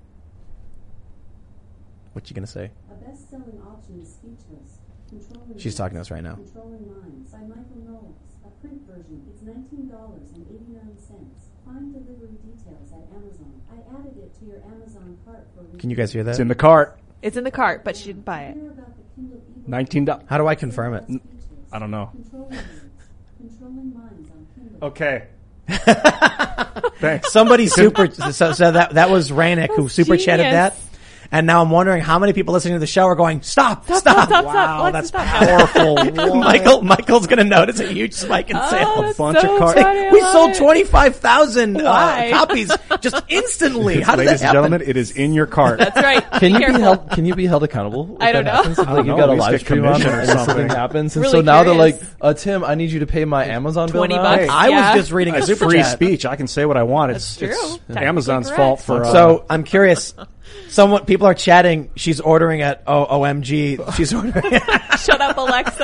What you going to say?
A best-selling option is Speechless. Controlling
She's talking to us right now.
Controlling Minds by Michael Knowles. A print version. It's nineteen dollars and eighty-nine cents. Find delivery details at Amazon. I added it to your Amazon cart for...
Can you guys hear that?
It's in the cart.
It's in the cart, but she didn't buy it.
nineteen dollars.
How do I confirm it?
I don't know.
Controlling Words. Controlling Minds on Kindle.
Okay. Thanks.
Somebody super, so, so that, that was Rainick who super chatted that. And now I'm wondering how many people listening to the show are going, stop,
Stop,
stop.
stop, stop,
Wow,
stop. Alexa,
that's
stop.
powerful. Michael, Michael's going to notice a huge spike in
Oh,
sales.
that's
bunch
so
of cards.
funny. I
We
love
sold
it.
twenty-five thousand uh,
Why?
copies just instantly. How does
Ladies
that
and
happen?
gentlemen, it is in your cart.
That's right.
Can you
careful.
be held? Can you be held accountable? if
I don't
that
know.
happens? If,
I
like
don't
you've
know.
got a
We just
live
get
stream on
commission or
and
something.
something happens, and
Really
so now they're like,
curious.
uh, "Tim, I need you to pay my Amazon bill
twenty
now."
bucks.
Hey, I
Yeah.
was just reading a
It's
super
free
chat.
speech. I can say what I want.
That's
It's,
true.
it's
Technically
Amazon's
correct.
fault for... Uh,
So I'm curious. Someone, people are chatting. She's ordering at oh, O M G. She's ordering.
Shut up, Alexa.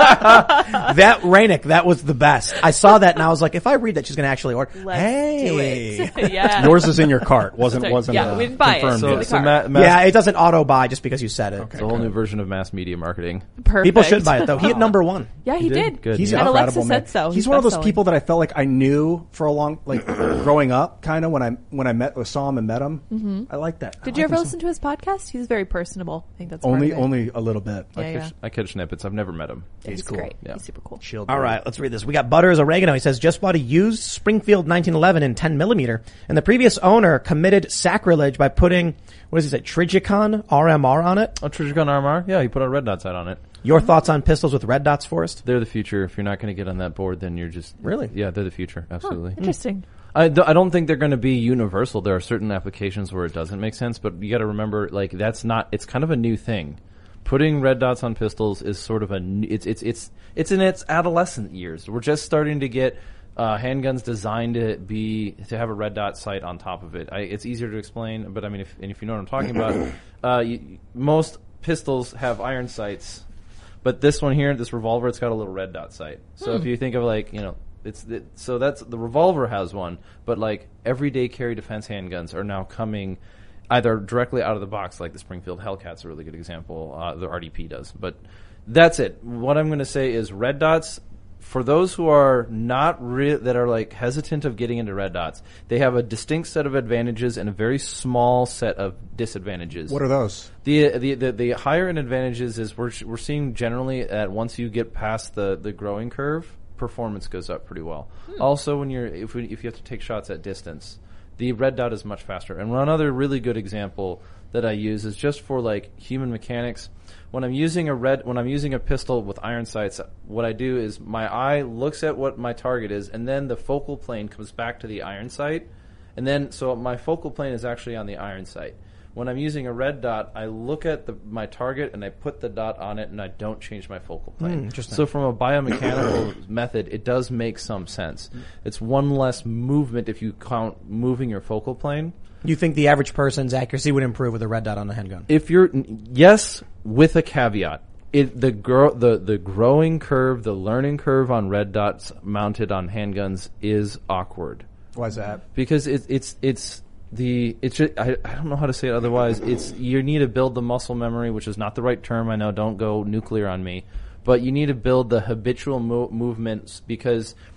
That Rainick, that was the best. I saw that and I was like, if I read that, she's going to actually order.
Let's
hey.
do it. Yeah.
yours is in your cart. Wasn't,
Sorry.
wasn't
Yeah,
uh,
we didn't buy it.
confirmed
So-
yet.
So,
the
so
car.
ma- mass,
Yeah, it doesn't auto buy just because you said it.
it's a whole new version of mass media marketing.
Perfect.
People should buy it though. He hit number one.
Yeah, he,
He
did.
did? Good.
He's
Yeah.
an
And
incredible
Alexa
man.
said so.
He's,
He's
one of those
best-selling.
people that I felt like I knew for a long, like growing up, kind of when I when I met saw him and met him. Mm-hmm. I like that.
Did
I
you
like
ever
him
listen to his podcast? He's very personable. I think that's
so-
part
only
of it.
only a little bit.
Yeah,
I,
yeah.
catch, I catch snippets. I've never met him.
Yeah, he's
cool.
great.
Yeah.
He's super cool.
Shield.
All right, let's read this. We got Butters Oregano. He says, just bought a used Springfield nineteen eleven in ten millimeter, and the previous owner committed sacrilege by putting, what does he say, Trigicon R M R on it.
Oh, Trigicon R M R? Yeah, he put a red dot sight on it.
Your thoughts on pistols with red dots, Forrest?
They're the future. If you're not going to get on that board, then you're just...
Really?
Yeah, they're the future. Absolutely.
Interesting.
I, d- I don't think they're going to be universal. There are certain applications where it doesn't make sense, but you got to remember, like, that's not, it's kind of a new thing. Putting red dots on pistols is sort of a, n- it's, it's, it's, it's in its adolescent years. We're just starting to get, uh, handguns designed to be, to have a red dot sight on top of it. I, it's easier to explain, but I mean, if, and if you know what I'm talking about, uh, you, most pistols have iron sights, but this one here, this revolver, it's got a little red dot sight. So
Hmm.
if you think of like, you know, It's it, so that's the revolver has one, but like everyday carry defense handguns are now coming either directly out of the box, like the Springfield Hellcat's a really good example. Uh, the R D P does, but that's it. What I'm going to say is red dots. For those who are not re- that are like hesitant of getting into red dots, they have a distinct set of advantages and a very small set of disadvantages.
What are those?
The the the, the higher end advantages is we're we're seeing generally that once you get past the, the growing curve, performance goes up pretty well. Hmm. Also, when you're if we, if you have to take shots at distance, the red dot is much faster. And one other really good example that I use is just for like human mechanics. When I'm using a red, when I'm using a pistol with iron sights, what I do is my eye looks at what my target is, and then the focal plane comes back to the iron sight, and then so my focal plane is actually on the iron sight. When I'm using a red dot, I look at the, my target and I put the dot on it, and I don't change my focal plane.
Mm, interesting.
So from a biomechanical method, it does make some sense. It's one less movement if you count moving your focal plane.
You think the average person's accuracy would improve with a red dot on a handgun?
If you're yes, with a caveat. It, the, grow, the the growing curve, the learning curve on red dots mounted on handguns is awkward.
Why is that?
Because it, it's it's the it's just, I I don't know how to say it otherwise. It's you need to build the muscle memory, which is not the right term. I know. Don't go nuclear on me, but you need to build the habitual mo- movements because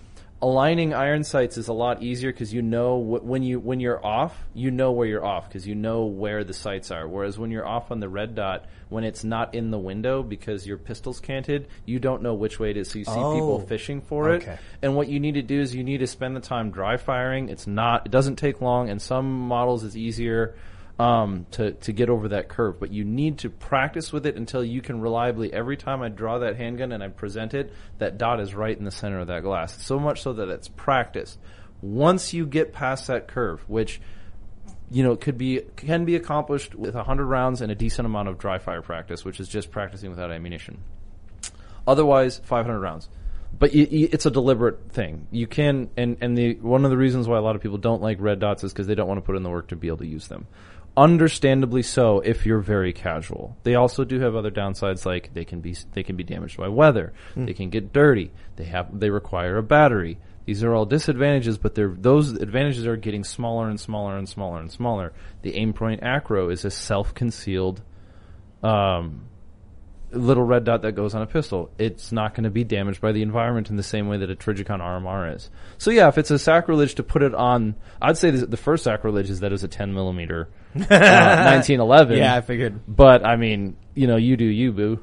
aligning iron sights is a lot easier because you know wh- when you when you're off, you know where you're off because you know where the sights are. Whereas when you're off on the red dot, when it's not in the window because your pistol's canted, you don't know which way it is. So you see
Oh.
people fishing for
Okay.
it. And what you need to do is you need to spend the time dry firing. It's not. It doesn't take long, and some models is easier um, to to get over that curve. But you need to practice with it until you can reliably. Every time I draw that handgun and I present it, that dot is right in the center of that glass. So much so that it's practiced. Once you get past that curve, which you know could be can be accomplished with one hundred rounds and a decent amount of dry fire practice, which is just practicing without ammunition. Otherwise, five hundred rounds. But y- y- it's a deliberate thing. You can, and, and the one of the reasons why a lot of people don't like red dots is because they don't want to put in the work to be able to use them. Understandably so, if you're very casual. They also do have other downsides, like they can be they can be damaged by weather.
Mm.
They can get dirty. They have they require a battery. These are all disadvantages, but they're, those advantages are getting smaller and smaller and smaller and smaller. The Aimpoint Acro is a self-concealed um, little red dot that goes on a pistol. It's not going to be damaged by the environment in the same way that a Trijicon R M R is. So yeah, if it's a sacrilege to put it on, I'd say the first sacrilege is that it was a ten millimeter uh, nineteen eleven.
Yeah, I figured.
But I mean, you know, you do you, boo.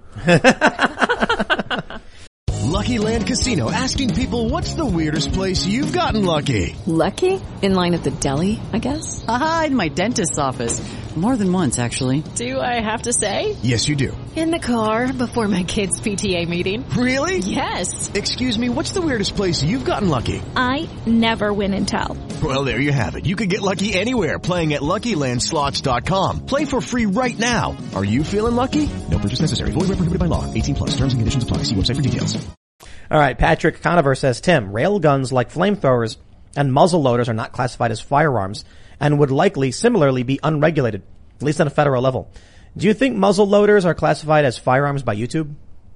Lucky Land Casino, asking people, what's the weirdest place you've gotten lucky?
Lucky? In line at the deli, I guess?
Aha, in my dentist's office. More than once, actually.
Do I have to say?
Yes, you do.
In the car before my kids' P T A meeting.
Really?
Yes.
Excuse me, what's the weirdest place you've gotten lucky?
I never win and tell.
Well, there you have it. You can get lucky anywhere, playing at Lucky Land Slots dot com. Play for free right now. Are you feeling lucky? No purchase necessary. Void where prohibited by law. eighteen plus. Terms and conditions apply. See website for details.
All right, Patrick Conover says, Tim, rail guns like flamethrowers and muzzle loaders are not classified as firearms and would likely similarly be unregulated, at least on a federal level. Do you think muzzle loaders are classified as firearms by YouTube?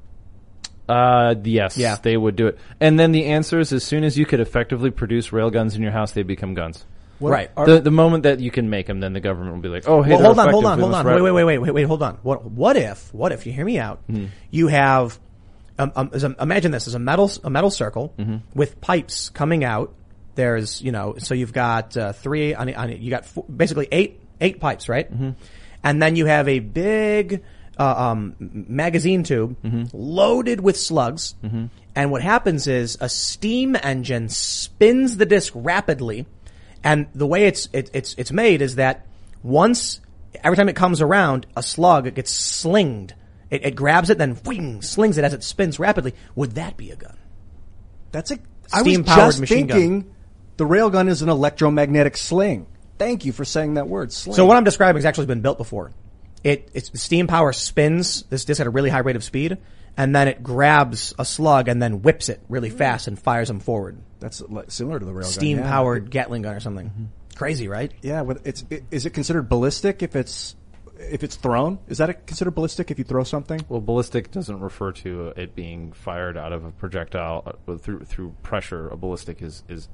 Uh, yes,
Yeah.
they would do it. And then the answer is, as soon as you could effectively produce railguns in your house, they become guns.
What- Right. Are-
The, the moment that you can make them, then the government will be like, oh, hey,
well,
they're
hold on, hold
effective.
on,
We
hold
must
on.
ra-
Wait, wait, wait, wait, wait, wait, hold on. What, what if, what if, you hear me out,
Mhm.
you have, um, um, as a- imagine this as a metal, a metal circle
Mhm.
with pipes coming out. There's, you know, so you've got, uh, three, on, on, you got four, basically eight, eight pipes, right?
Mm-hmm.
And then you have a big, uh, um, magazine tube
Mm-hmm.
loaded with slugs.
Mhm.
And what happens is a steam engine spins the disc rapidly. And the way it's, it, it's, it's made is that once, every time it comes around, a slug, it gets slinged. It, it grabs it, then whing, slings it as it spins rapidly. Would that be a gun?
That's a, I was
Steam-powered
just
machine gun.
thinking the railgun is an electromagnetic sling. Thank you for saying that word, sling.
So what I'm describing has actually been built before. It, it's steam power spins this disc at a really high rate of speed, and then it grabs a slug and then whips it really fast and fires them forward.
That's like similar to the railgun.
Steam
yeah.
powered Gatling gun or something. Crazy, right?
Yeah, but it's it, is it considered ballistic if it's if it's thrown? Is that considered ballistic if you throw something?
Well, ballistic doesn't refer to it being fired out of a projectile uh, through through pressure. A ballistic is is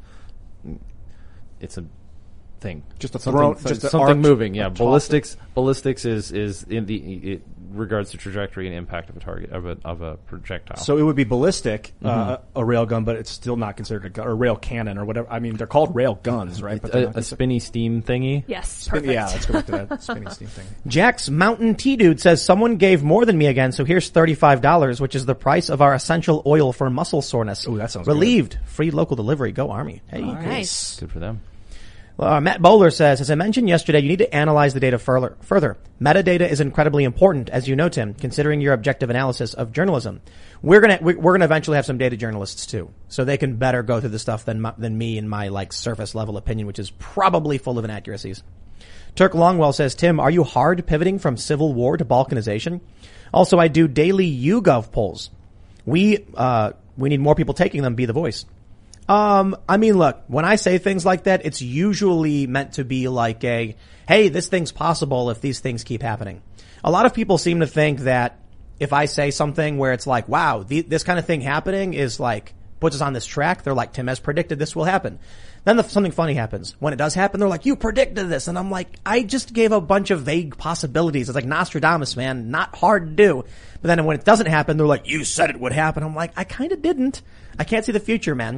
it's a thing,
Just a
something,
throw-
th-
just a
something
arc,
moving. Yeah,
a toss
ballistics. Ballistics is is in the it regards to trajectory and impact of a target of a of a projectile.
So it would be ballistic, uh,
Mhm.
a rail gun, but it's still not considered a gun, or rail cannon or whatever. I mean, they're called rail guns, right? But they're
a,
not
a spinny steam thingy.
Yes,
Spin-
perfect.
yeah, let's go back to that spinning steam thing.
Jack's Mountain Tea Dude says, someone gave more than me again, so here's thirty-five dollars, which is the price of our essential oil for muscle soreness.
Ooh, that sounds
Relieved. Free local delivery. Go Army. Hey.
Nice.
Good for them.
Uh, Matt Bowler says, as I mentioned yesterday, you need to analyze the data further. Further, metadata is incredibly important, as you know, Tim, considering your objective analysis of journalism. We're gonna we're gonna eventually have some data journalists too, so they can better go through the stuff than my, than me and my like surface level opinion, which is probably full of inaccuracies. Turk Longwell says, Tim, are you hard pivoting from civil war to balkanization? Also, I do daily YouGov polls. We uh we need more people taking them. Be the voice. Um, I mean, look, when I say things like that, it's usually meant to be like a, hey, this thing's possible if these things keep happening. A lot of people seem to think that if I say something where it's like, wow, the, this kind of thing happening is like, puts us on this track, they're like, Tim has predicted this will happen. Then the, something funny happens. When it does happen, they're like, you predicted this. And I'm like, I just gave a bunch of vague possibilities. It's like Nostradamus, man, not hard to do. But then when it doesn't happen, they're like, you said it would happen. I'm like, I kind of didn't. I can't see the future, man.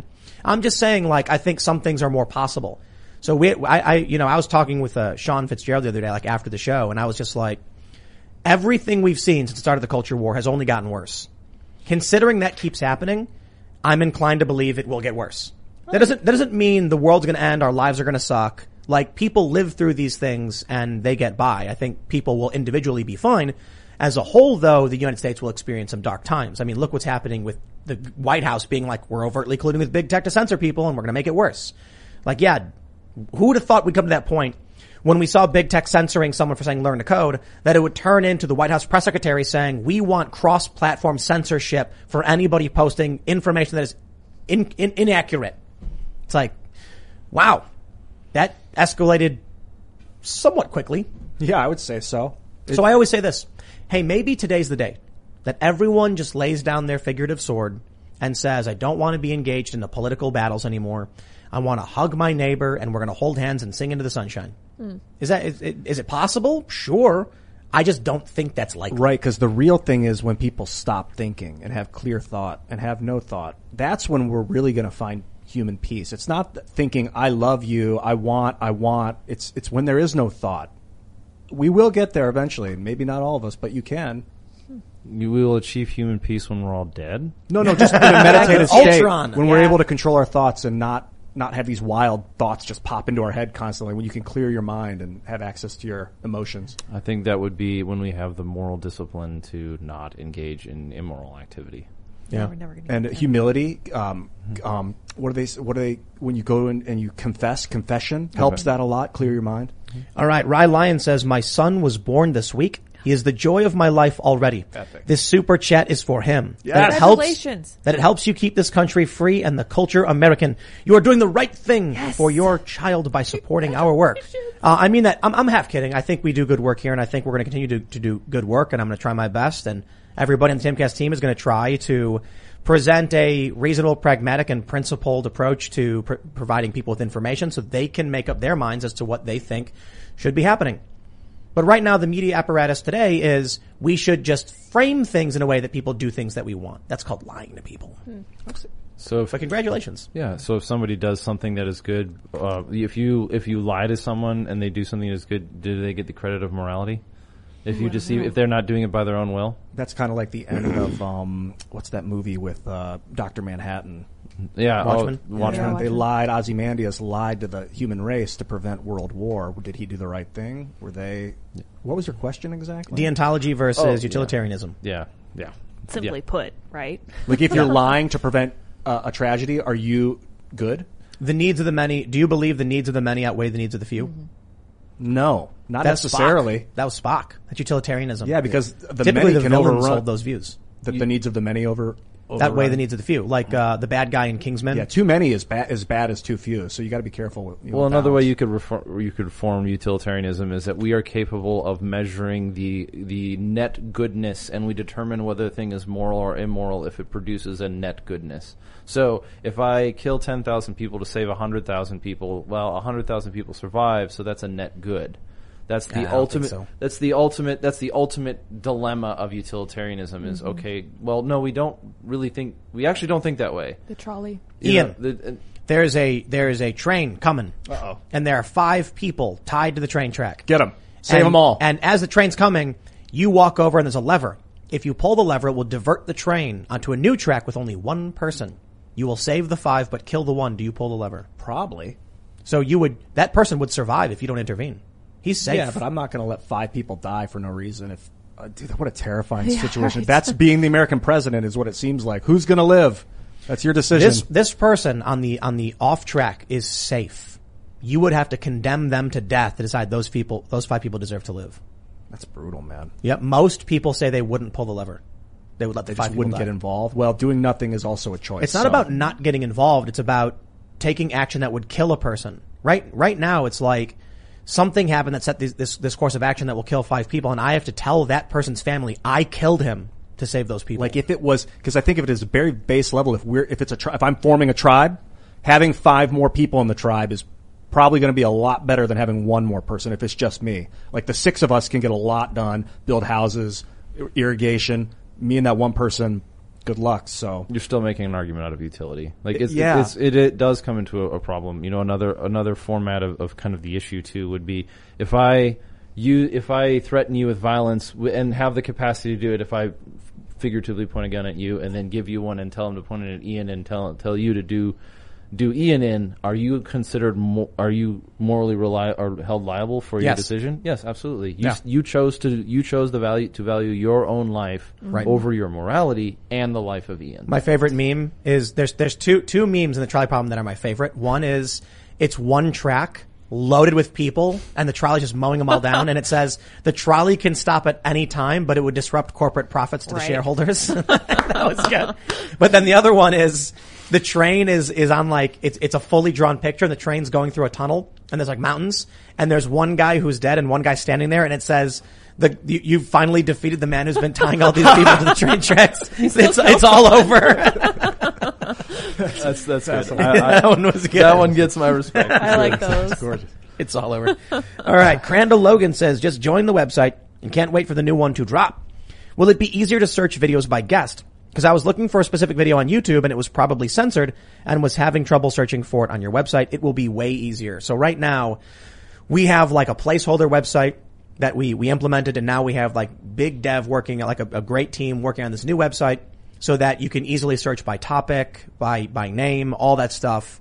I'm just saying, like, I think some things are more possible. So we, I, I you know, I was talking with uh, Sean Fitzgerald the other day, like after the show, and I was just like, everything we've seen since the start of the culture war has only gotten worse. Considering that keeps happening, I'm inclined to believe it will get worse. That doesn't, that doesn't mean the world's going to end, our lives are going to suck. Like, people live through these things and they get by. I think people will individually be fine. As a whole, though, the United States will experience some dark times. I mean, look what's happening with the White House being like, we're overtly colluding with big tech to censor people and we're going to make it worse. Like, yeah, who would have thought we'd come to that point when we saw big tech censoring someone for saying learn to code, that it would turn into the White House press secretary saying, we want cross-platform censorship for anybody posting information that is in, in, inaccurate. It's like, wow, that escalated somewhat quickly.
Yeah, I would say so. It,
so I always say this. Hey, maybe today's the day that everyone just lays down their figurative sword and says, I don't want to be engaged in the political battles anymore. I want to hug my neighbor and we're going to hold hands and sing into the sunshine. Hmm. Is that, is, is it possible? Sure. I just don't think that's likely.
Right, because the real thing is when people stop thinking and have clear thought and have no thought, that's when we're really going to find human peace. It's not thinking, I love you, I want, I want. It's, it's when there is no thought. We will get there eventually. Maybe not all of us, but you can.
You will achieve human peace when we're all dead?
No, no, just in a meditative state.
Ultron.
When
Yeah.
we're able to control our thoughts and not, not have these wild thoughts just pop into our head constantly, when you can clear your mind and have access to your emotions.
I think that would be when we have the moral discipline to not engage in immoral activity.
Yeah,
we're never gonna
and
get there.
humility. Um, um, what do they? What do they? When you go in and you confess, confession helps that a lot. Clear your mind.
All right. Rye Lyon says, my son was born this week. He is the joy of my life already.
Epic.
This super chat is for him.
Yes.
That it helps,
Congratulations.
that it helps you keep this country free and the culture American. You are doing the right thing
Yes.
for your child by supporting our work. Uh, I mean that, I'm, I'm half kidding. I think we do good work here and I think we're going to continue to, to do good work and I'm going to try my best and everybody on the Timcast team is going to try to present a reasonable, pragmatic, and principled approach to pr- providing people with information so they can make up their minds as to what they think should be happening. But right now, the media apparatus today is we should just frame things in a way that people do things that we want. That's called lying to people.
Hmm.
So, if,
So congratulations.
yeah. So if somebody does something that is good, uh, if you if you lie to someone and they do something that is good, do they get the credit of morality? If you deceive, if they're not doing it by their own will,
That's kind of like the end of um, what's that movie with uh, Doctor Manhattan?
yeah.
Watchmen?
Oh, Watchmen.
Yeah.
They lied. Ozymandias lied to the human race to prevent world war. Did he do the right thing? Were they? What was your question exactly?
Deontology versus
Oh, yeah.
utilitarianism.
Yeah. Yeah.
Simply
Yeah.
put, right?
Like if you're lying to prevent uh, a tragedy, are you good?
The needs of the many. Do you believe the needs of the many outweigh the needs of the few?
Mm-hmm.
No, not
That's
necessarily.
Spock. That was Spock. That's utilitarianism.
Yeah, because the
typically
many
the
can
villains
overrun
hold those views.
the, the needs of the many over.
That way,
overrun.
the needs of the few, like uh, the bad guy in Kingsman.
Yeah, too many is bad as bad as too few. So you got to be careful. With, you know,
Well, another way
balance.
you could reform, you could form utilitarianism is that we are capable of measuring the the net goodness, and we determine whether a thing is moral or immoral if it produces a net goodness. So, if I kill ten thousand people to save one hundred thousand people, well, one hundred thousand people survive, so that's a net good. That's the
I don't think
ultimate.
so.
That's the ultimate. That's the ultimate dilemma of utilitarianism. Is okay. Well, no, we don't really think. We actually don't think that way.
The trolley.
You
Ian,
know, the, uh,
there is a there is a train coming.
Uh-oh.
And there are five people tied to the train track.
Get them. Save
And-
them all.
And as the train's coming, you walk over and there's a lever. If you pull the lever, it will divert the train onto a new track with only one person. You will save the five, but kill the one. Do you pull the lever?
Probably.
So you would, that person would survive if you don't intervene. He's safe.
Yeah, but I'm not going to let five people die for no reason. If uh, dude, what a terrifying
Yeah,
situation.
right.
That's being the American president is what it seems like. Who's going to live? That's your decision.
This, this person on the, on the off track is safe. You would have to condemn them to death to decide those people, those five people deserve to live.
That's brutal, man.
Yep. Most people say they wouldn't pull the lever. They would let the
They
five
just
people
wouldn't
die.
get involved. Well, doing nothing is also a choice.
It's not
so.
about not getting involved. It's about taking action that would kill a person. Right, right now it's like something happened that set this, this, this course of action that will kill five people, and I have to tell that person's family I killed him to save those people.
Like if it was, because I think of it as a very base level. If we're, if it's a, tri- if I'm forming a tribe, having five more people in the tribe is probably going to be a lot better than having one more person. If it's just me, like the six of us can get a lot done, build houses, ir- irrigation. Me and that one person, good luck. So
you're still making an argument out of utility. Like it's,
yeah.
it's, it, it does come into a, a problem. You know, another another format of, of kind of the issue too would be if I you if I threaten you with violence w- and have the capacity to do it. If I figuratively point a gun at you and then give you one and tell him to point it at Ian and tell tell you to do do Ian in, are you considered mo- are you morally reli- or held liable for
Yes.
your decision? Yes, absolutely. You
Yeah.
s- you chose to you chose the value to value your own life
Right.
over your morality and the life of Ian.
My favorite meme is there's there's two two memes in the trolley problem that are my favorite. One is it's one track loaded with people and the trolley's just mowing them all down, and it says the trolley can stop at any time, but it would disrupt corporate profits to
Right.
the shareholders. That was good. But then the other one is the train is is on like it's it's a fully drawn picture, and the train's going through a tunnel, and there's like mountains, and there's one guy who's dead and one guy standing there, and it says the you, you've finally defeated the man who's been tying all these people to the train tracks. It's it's all over.
That's that's
That's
good.
a-
I, I,
That one was good.
That one gets my respect.
I like those.
gorgeous.
It's all over. All right. Crandall Logan says, just join the website and can't wait for the new one to drop. Will it be easier to search videos by guest? Because I was looking for a specific video on YouTube and it was probably censored and was having trouble searching for it on your website. It will be way easier. So right now we have like a placeholder website that we, we implemented, and now we have like big dev working, like a, a great team working on this new website so that you can easily search by topic, by, by name, all that stuff.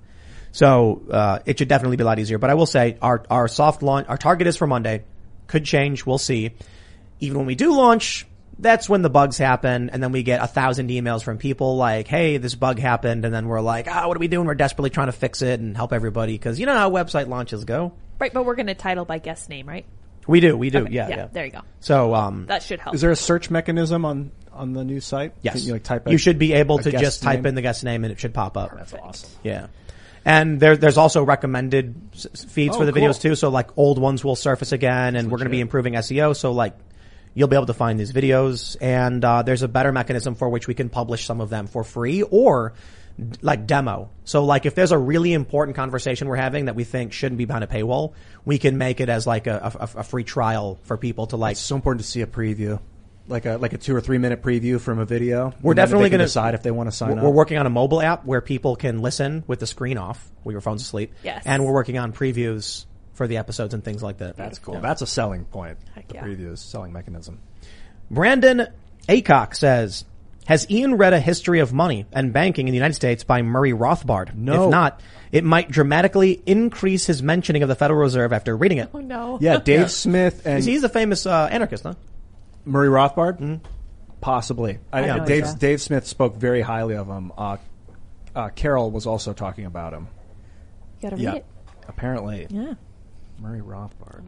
So, uh, it should definitely be a lot easier. But I will say our, our soft launch, our target is for Monday. Could change. We'll see. Even when we do launch, that's when the bugs happen. And then we get a thousand emails from people like, hey, this bug happened. And then we're like, ah, what are we doing? We're desperately trying to fix it and help everybody. Cause you know how website launches go.
Right, but we're going to title by guest name, right?
We do. We do.
Okay,
Yeah,
yeah,
yeah.
there you go.
So, um,
That should help.
Is there a search mechanism on, on the new site?
yes,
Can you like type
you
a-
should be able
a
to
guest
just type
name?
in the guest name and it should pop up.
That's awesome.
Yeah. And there, there's also recommended s- feeds
Oh,
for the
cool.
videos too. So like old ones will surface again, and we're going to be improving S E O. So like you'll be able to find these videos, and uh, there's a better mechanism for which we can publish some of them for free or d- like demo. So like if there's a really important conversation we're having that we think shouldn't be behind a paywall, we can make it as like a, a, a free trial for people to like.
It's so important to see a preview. Like a like a two or three minute preview from a video.
We're
And then
definitely
they can
going to
decide if they want to sign
we're,
up.
We're working on a mobile app where people can listen with the screen off while your phone's asleep.
Yes.
And we're working on previews for the episodes and things like that.
That's cool.
Yeah.
That's a selling point.
Heck
the
yeah.
previews, selling mechanism.
Brandon Acock says, has Ian read A History of Money and Banking in the United States by Murray Rothbard?
No.
If not, it might dramatically increase his mentioning of the Federal Reserve after reading it.
Oh, no.
Yeah, Dave
Yeah.
Smith and
He's, he's a famous uh, anarchist, huh?
Murray Rothbard? Possibly. I,
I know,
Dave,
yeah.
Dave Smith spoke very highly of him. Uh, uh, Carol was also talking about him.
You got to read
Yeah.
it.
Apparently.
Yeah.
Murray Rothbard.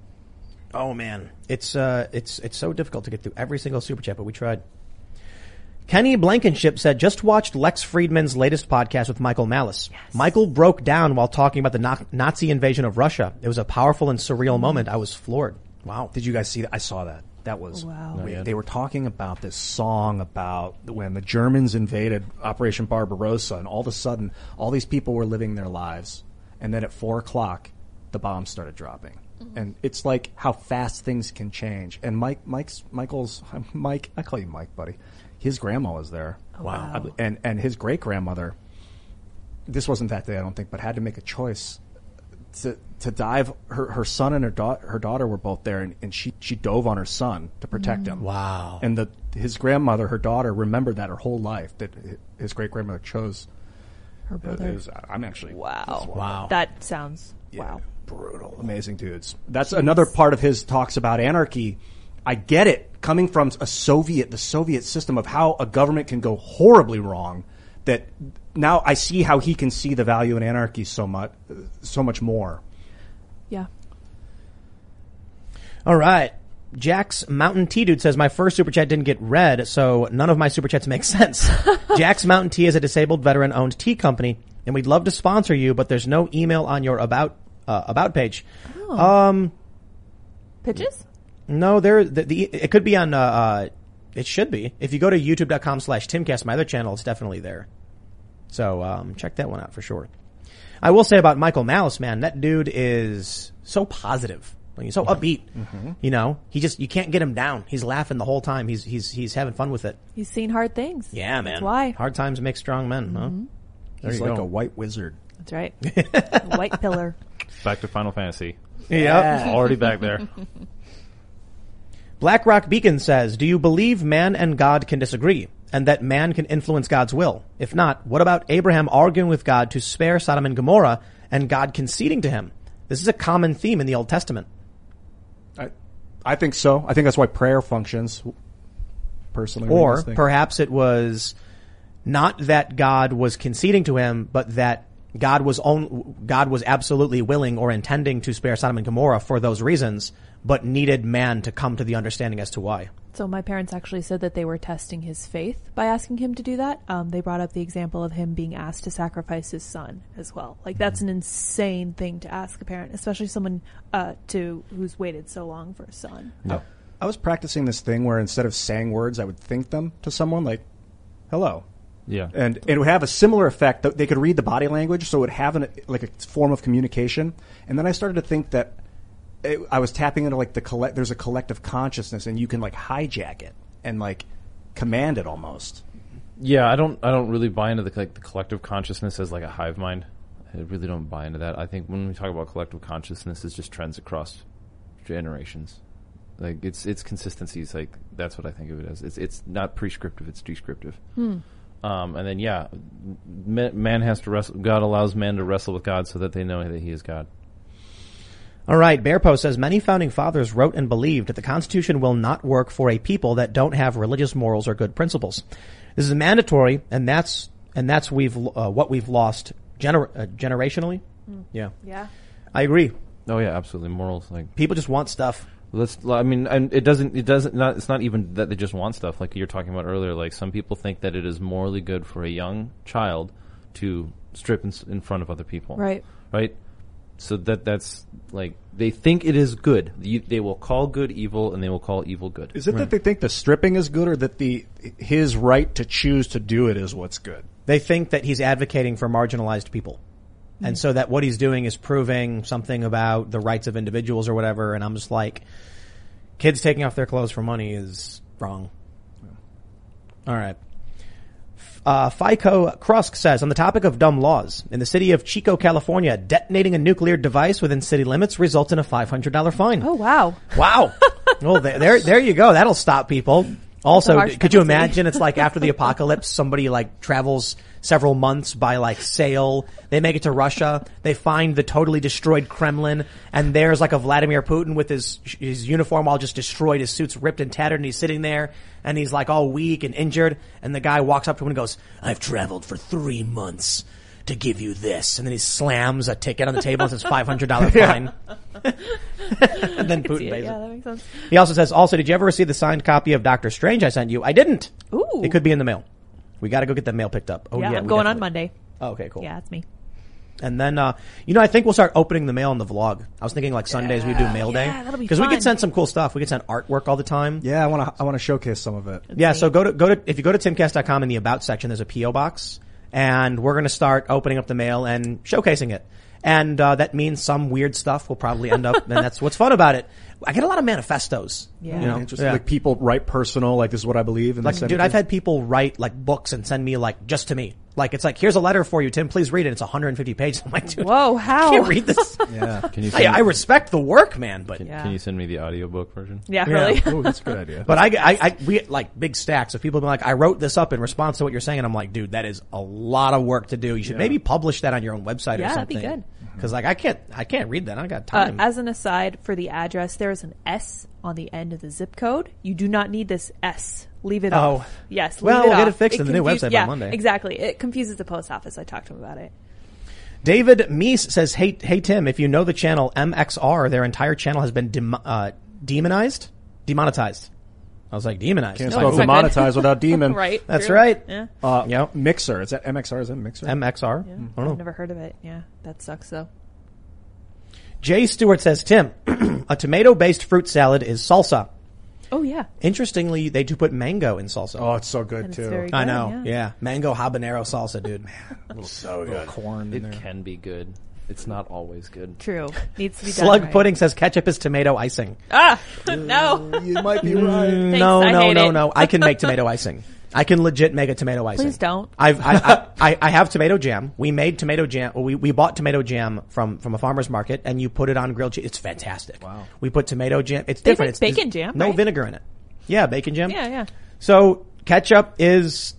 Oh man, it's uh, it's it's so difficult to get through every single super chat, but we tried. Kenny Blankenship said, just watched Lex Friedman's latest podcast with Michael Malice. Yes. Michael broke down while talking about the na- Nazi invasion of Russia. It was a powerful and surreal
Mm.
moment. I was floored.
Wow. Did you guys see that? I saw that. That was,
Wow.
we- they were talking about this song about when the Germans invaded Operation Barbarossa, and all of a sudden, all these people were living their lives. And then at four o'clock, the bombs started dropping. Mm-hmm. And it's like how fast things can change. And Mike, Mike's, Michael's, Mike, I call you Mike, buddy. His grandma was there.
Oh, wow.
And, and his great grandmother, this wasn't that day, I don't think, but had to make a choice to to dive. Her her son and her daughter her daughter were both there, and, and she she dove on her son to protect him.
Wow.
And the his grandmother, her daughter, remembered that her whole life, that his great grandmother chose
Her brother.
It was, I'm actually
Wow.
Wow.
That sounds,
Yeah.
wow.
brutal, amazing dudes. That's another part of his talks about anarchy. I get it, coming from a Soviet, the Soviet system of how a government can go horribly wrong. That now I see how he can see the value in anarchy so much, so much more.
Yeah.
All right. Jack's Mountain Tea Dude says, my first super chat didn't get read, so none of my super chats make sense. Jack's Mountain Tea is a disabled veteran owned tea company, and we'd love to sponsor you, but there's no email on your about, uh, about page.
Oh.
Um,
Pitches?
no, there, the, the, it could be on, uh, uh, it should be. If you go to youtube.com slash Timcast, my other channel, it's definitely there. So, um, check that one out for sure. I will say about Michael Malice, man, that dude is so positive. Like, he's so upbeat.
Mhm.
You know, he just, you can't get him down. He's laughing the whole time. He's, he's, he's having fun with it.
He's seen hard things.
Yeah, man.
That's why.
Hard times make strong men, huh?
Mhm.
There
He's
you
like
go.
a white wizard.
That's right. White pillar.
Back to Final Fantasy.
Yep.
Already back there.
BlackRock Beacon says, do you believe man and God can disagree and that man can influence God's will? If not, what about Abraham arguing with God to spare Sodom and Gomorrah and God conceding to him? This is a common theme in the Old Testament.
I, I think so. I think that's why prayer functions. Personally, what do you
Or
guys think?
perhaps it was not that God was conceding to him, but that God was on, God was absolutely willing or intending to spare Sodom and Gomorrah for those reasons, but needed man to come to the understanding as to why.
So my parents actually said that they were testing his faith by asking him to do that. Um, they brought up the example of him being asked to sacrifice his son as well. Like, that's an insane thing to ask a parent, especially someone uh, to who's waited so long for a son.
I, I was practicing this thing where instead of saying words, I would think them to someone, like, hello.
Yeah.
And it would have a similar effect. They could read the body language, so it would have an, like a form of communication. And then I started to think that it, I was tapping into like the collect. There's a collective consciousness, and you can like hijack it and like command it almost.
Yeah, I don't. I don't really buy into the, like, the collective consciousness as like a hive mind. I really don't buy into that. I think when we talk about collective consciousness, it's just trends across generations. Like it's it's consistencies. Like that's what I think of it as. It's it's not prescriptive. It's descriptive.
Hmm.
Um, and then yeah, man, man has to wrestle. God allows man to wrestle with God so that they know that He is God.
All right, Bearpo says, many founding fathers wrote and believed that the Constitution will not work for a people that don't have religious morals or good principles. This is mandatory, and that's and that's we've uh, what we've lost gener- uh, generationally.
Mm.
Yeah,
Yeah.
I agree.
Oh yeah, absolutely. Morals, like
people just want stuff.
Let's. I mean, and it doesn't. It doesn't. Not. It's not even that they just want stuff. Like you're talking about earlier. Like some people think that it is morally good for a young child to strip in, in front of other people.
Right.
Right. So that that's like they think it is good. You, they will call good evil, and they will call evil good.
Is it that they think the stripping is good, or that the his right to choose to do it is what's good?
They think that he's advocating for marginalized people. And so that what he's doing is proving something about the rights of individuals or whatever. And I'm just like, kids taking off their clothes for money is wrong. All right. Uh, FICO Krusk says, on the topic of dumb laws, in the city of Chico, California, detonating a nuclear device within city limits results in a five hundred dollars fine.
Oh, wow.
Wow. Well, there, there, there you go. That'll stop people. Also,
harsh
could you
penalty.
imagine it's like after the apocalypse, somebody like travels several months by like sail. They make it to Russia. They find the totally destroyed Kremlin, and there's like a Vladimir Putin with his his uniform all just destroyed, his suit's ripped and tattered, and he's sitting there, and he's like all weak and injured, and the guy walks up to him and goes, "I've traveled for three months to give you this," and then he slams a ticket on the table and says five hundred dollars fine. And then Putin pays
Yeah,
it.
that makes sense.
He also says, also, did you ever receive the signed copy of Doctor Strange I sent you? I didn't.
Ooh.
It could be in the mail. We got to go get that mail picked up. Oh,
yeah,
yeah,
I'm
we
going on
definitely-
Monday.
Oh, okay, cool.
Yeah, it's me.
And then, uh, you know, I think we'll start opening the mail in the vlog. I was thinking like Sundays we do mail day.
Yeah, that'll be
Because we
fun.
could send some cool stuff. We could send artwork all the time.
Yeah, I want to. I want to showcase some of it.
Yeah, so go to, go to, if you go to timcast dot com in the about section, there's a P O box. And we're going to start opening up the mail and showcasing it. And, uh, that means some weird stuff will probably end up, and that's what's fun about it. I get a lot of manifestos.
Yeah.
You know,
Interesting.
yeah.
Like people write personal, like this is what I believe. And
Like,
they send
dude,
it
I've
to you.
had people write like books and send me like just to me. Like, it's like, here's a letter for you, Tim. Please read it. It's one hundred fifty pages. I'm like, dude,
Whoa, how?
I can't read this.
Yeah.
Can you
I,
send,
I respect the work, man, but
can,
Yeah.
can you send me the audiobook version?
Yeah, really.
Oh, that's a good idea.
but I, I, I, we get like big stacks of people being like, I wrote this up in response to what you're saying, and I'm like, dude, that is a lot of work to do. You should maybe publish that on your own website or
Yeah, that'd
something.
be good.
Because like I can't, I can't read that. I got
Uh,
time.
as an aside, for the address, there is an S on the end of the zip code. You do not need this S. Leave it
Oh.
off. Yes.
Well,
leave it
we'll get
off.
it fixed in the new
confuse-
website by
yeah,
Monday.
Exactly. It confuses the post office. I talked to him about it.
David Meese says, hey, hey Tim, if you know the channel M X R, their entire channel has been dem- uh, demonized, demonetized. I was like, demonized.
Can't
Like,
spell
it's not
demonetize without demon.
Right.
That's
true.
right.
Yeah.
Uh,
Yep.
Mixer. Is that M X R? Is that Mixer?
M X R.
Yeah.
I don't know.
I've never heard of it. Yeah. That sucks though.
Jay Stewart says, Tim, a tomato-based fruit salad is salsa.
Oh yeah.
Interestingly, they do put mango in salsa.
Oh, it's so good
And it's
too.
very
I
good,
know.
yeah.
Yeah. Mango habanero salsa, dude.
so good. Corn in
It
there.
can be good. It's not always good.
True. Needs to be done
Slug
right.
Pudding says ketchup is tomato icing.
Ah, no.
You might be right.
Mm,
Thanks,
no,
I
no,
hate
no,
it.
no. I can make tomato icing. I can legit make a tomato icing.
Please don't.
I've, I, I, I, I have tomato jam. We made tomato jam. Well, we, we bought tomato jam from, from a farmer's market and you put it on grilled cheese. It's fantastic.
Wow.
We put tomato jam. It's
They
different.
make
It's
bacon
it's
jam,
No
right?
vinegar in it. Yeah, bacon jam.
Yeah, yeah.
So ketchup is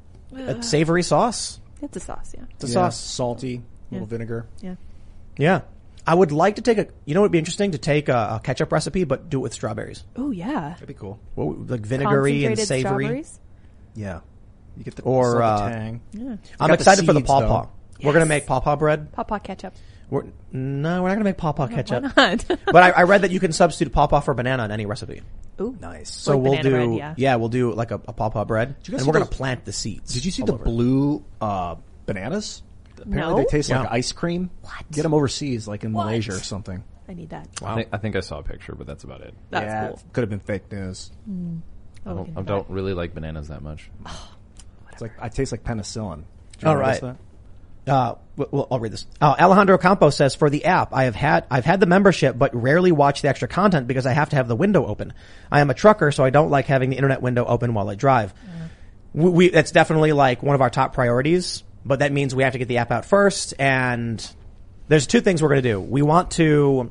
a savory sauce.
It's a sauce, yeah.
It's a
Yeah,
sauce.
salty, little
Yeah.
vinegar.
Yeah.
Yeah. I would like to take a, you know what would be interesting? To take a, a ketchup recipe, but do it with strawberries.
Oh, yeah.
That'd be cool.
Well, like vinegary and
Concentrated
savory.
strawberries?
Yeah. You get the
Or,
salty
uh,
tang.
Yeah.
I'm
got the
excited for the
seeds,
pawpaw.
though.
We're going to make pawpaw bread.
Pawpaw ketchup.
We're, no, we're not going to make pawpaw ketchup.
Why not?
But I, I read that you can substitute pawpaw for banana in any recipe.
Ooh.
Nice.
So
Like
we'll
banana
do,
bread, yeah.
we'll do like a, a pawpaw bread,
you guys
and
see
we're going to
those-
plant the seeds.
Did you see
all
the
over it.
blue uh, bananas? Apparently
No.
they taste like
Yeah.
ice cream.
What?
Get them overseas, like in
What?
Malaysia or something.
I need that.
I, think, I think I saw a picture, but that's about it.
That's
yeah,
cool.
could have been fake news.
Mm.
I
Oh,
don't,
we
I
can
don't really like bananas that much.
It's like I taste like penicillin. Did you
All
notice
right.
that?
Uh, well, well, I'll read this. Uh, Alejandro Campos says, for the app, I have had, I've had the membership, but rarely watch the extra content because I have to have the window open. I am a trucker, so I don't like having the internet window open while I drive. We, we, that's definitely like one of our top priorities, but that means we have to get the app out first. And there's two things we're going to do. We want to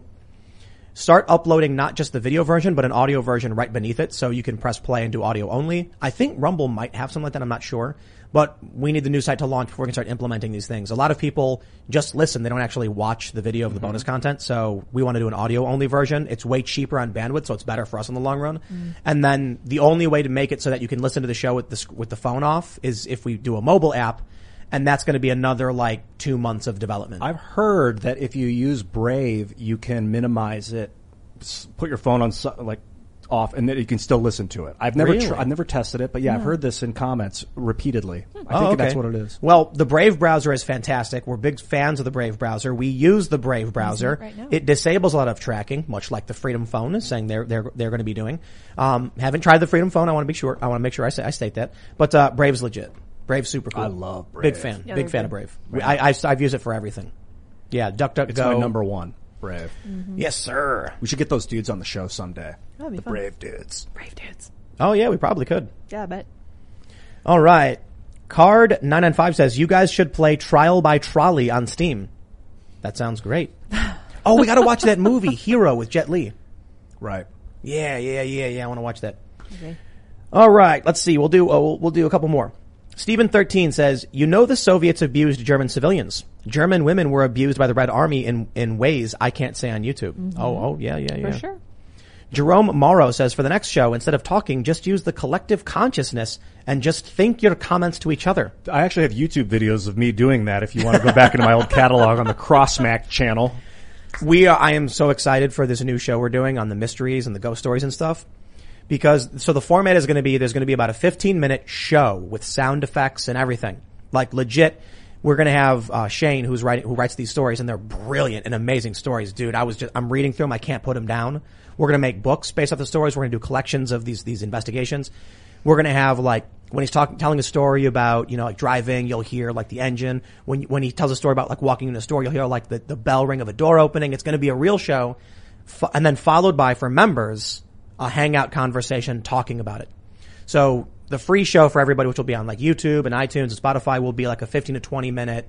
start uploading not just the video version, but an audio version right beneath it. So you can press play and do audio only. I think Rumble might have something like that. I'm not sure. But we need the new site to launch before we can start implementing these things. A lot of people just listen. They don't actually watch the video of the mm-hmm. bonus content. So we want to do an audio only version. It's way cheaper on bandwidth, so it's better for us in the long run. Mm. And then the only way to make it so that you can listen to the show with the, with the phone off is if we do a mobile app. And that's going to be another like two months of development.
I've heard that if you use Brave, you can minimize it, put your phone on so, like off, and then you can still listen to it. I've never,
Really?
tr- I've never tested it, but yeah,
No.
I've heard this in comments repeatedly. I think
Oh, okay.
that's what it is.
Well, the Brave browser is fantastic. We're big fans of the Brave browser. We use the Brave browser.
right now.
It disables a lot of tracking, much like the Freedom Phone is saying they're they're they're going to be doing. Um, haven't tried the Freedom Phone. I want to be sure. I want to make sure I say I state that. But uh, Brave's legit. Brave's super cool.
I love
Big
Brave.
fan.
Yeah,
big
they're
fan
good.
of Brave. We, I, I I've used it for everything. Yeah, DuckDuckGo.
It's my number one, Brave.
Mm-hmm.
Yes, sir.
We should get those dudes on the show someday.
That'd be
the
fun.
Brave dudes.
Brave dudes.
Oh yeah, we probably could.
Yeah, I bet.
All right. Card nine nine five says, you guys should play Trial by Trolley on Steam. That sounds great. Oh, we got to watch that movie, Hero, with Jet Li.
Right.
Yeah, yeah, yeah, yeah. I want to watch that.
Okay.
All right. Let's see. We'll do, uh, we'll, we'll do a couple more. Stephen thirteen says, you know the Soviets abused German civilians. German women were abused by the Red Army in, in ways I can't say on YouTube. Mm-hmm. Oh, oh, yeah, yeah, yeah.
For sure.
Jerome Morrow says, for the next show, instead of talking, just use the collective consciousness and just think your comments to each other.
I actually have YouTube videos of me doing that if you want to go back into my old catalog on the Crossmac channel.
We are, I am so excited for this new show we're doing on the mysteries and the ghost stories and stuff. Because, so the format is going to be, there's going to be about a fifteen minute show with sound effects and everything. Like legit, we're going to have, uh, Shane who's writing, who writes these stories, and they're brilliant and amazing stories. Dude, I was just, I'm reading through them. I can't put them down. We're going to make books based off the stories. We're going to do collections of these, these investigations. We're going to have like, when he's talking, telling a story about, you know, like driving, you'll hear like the engine. When, when he tells a story about like walking in a store, you'll hear like the, the bell ring of a door opening. It's going to be a real show. F- and then followed by, for members, a hangout conversation talking about it. So the free show for everybody, which will be on like YouTube and iTunes and Spotify, will be like a fifteen to twenty minute,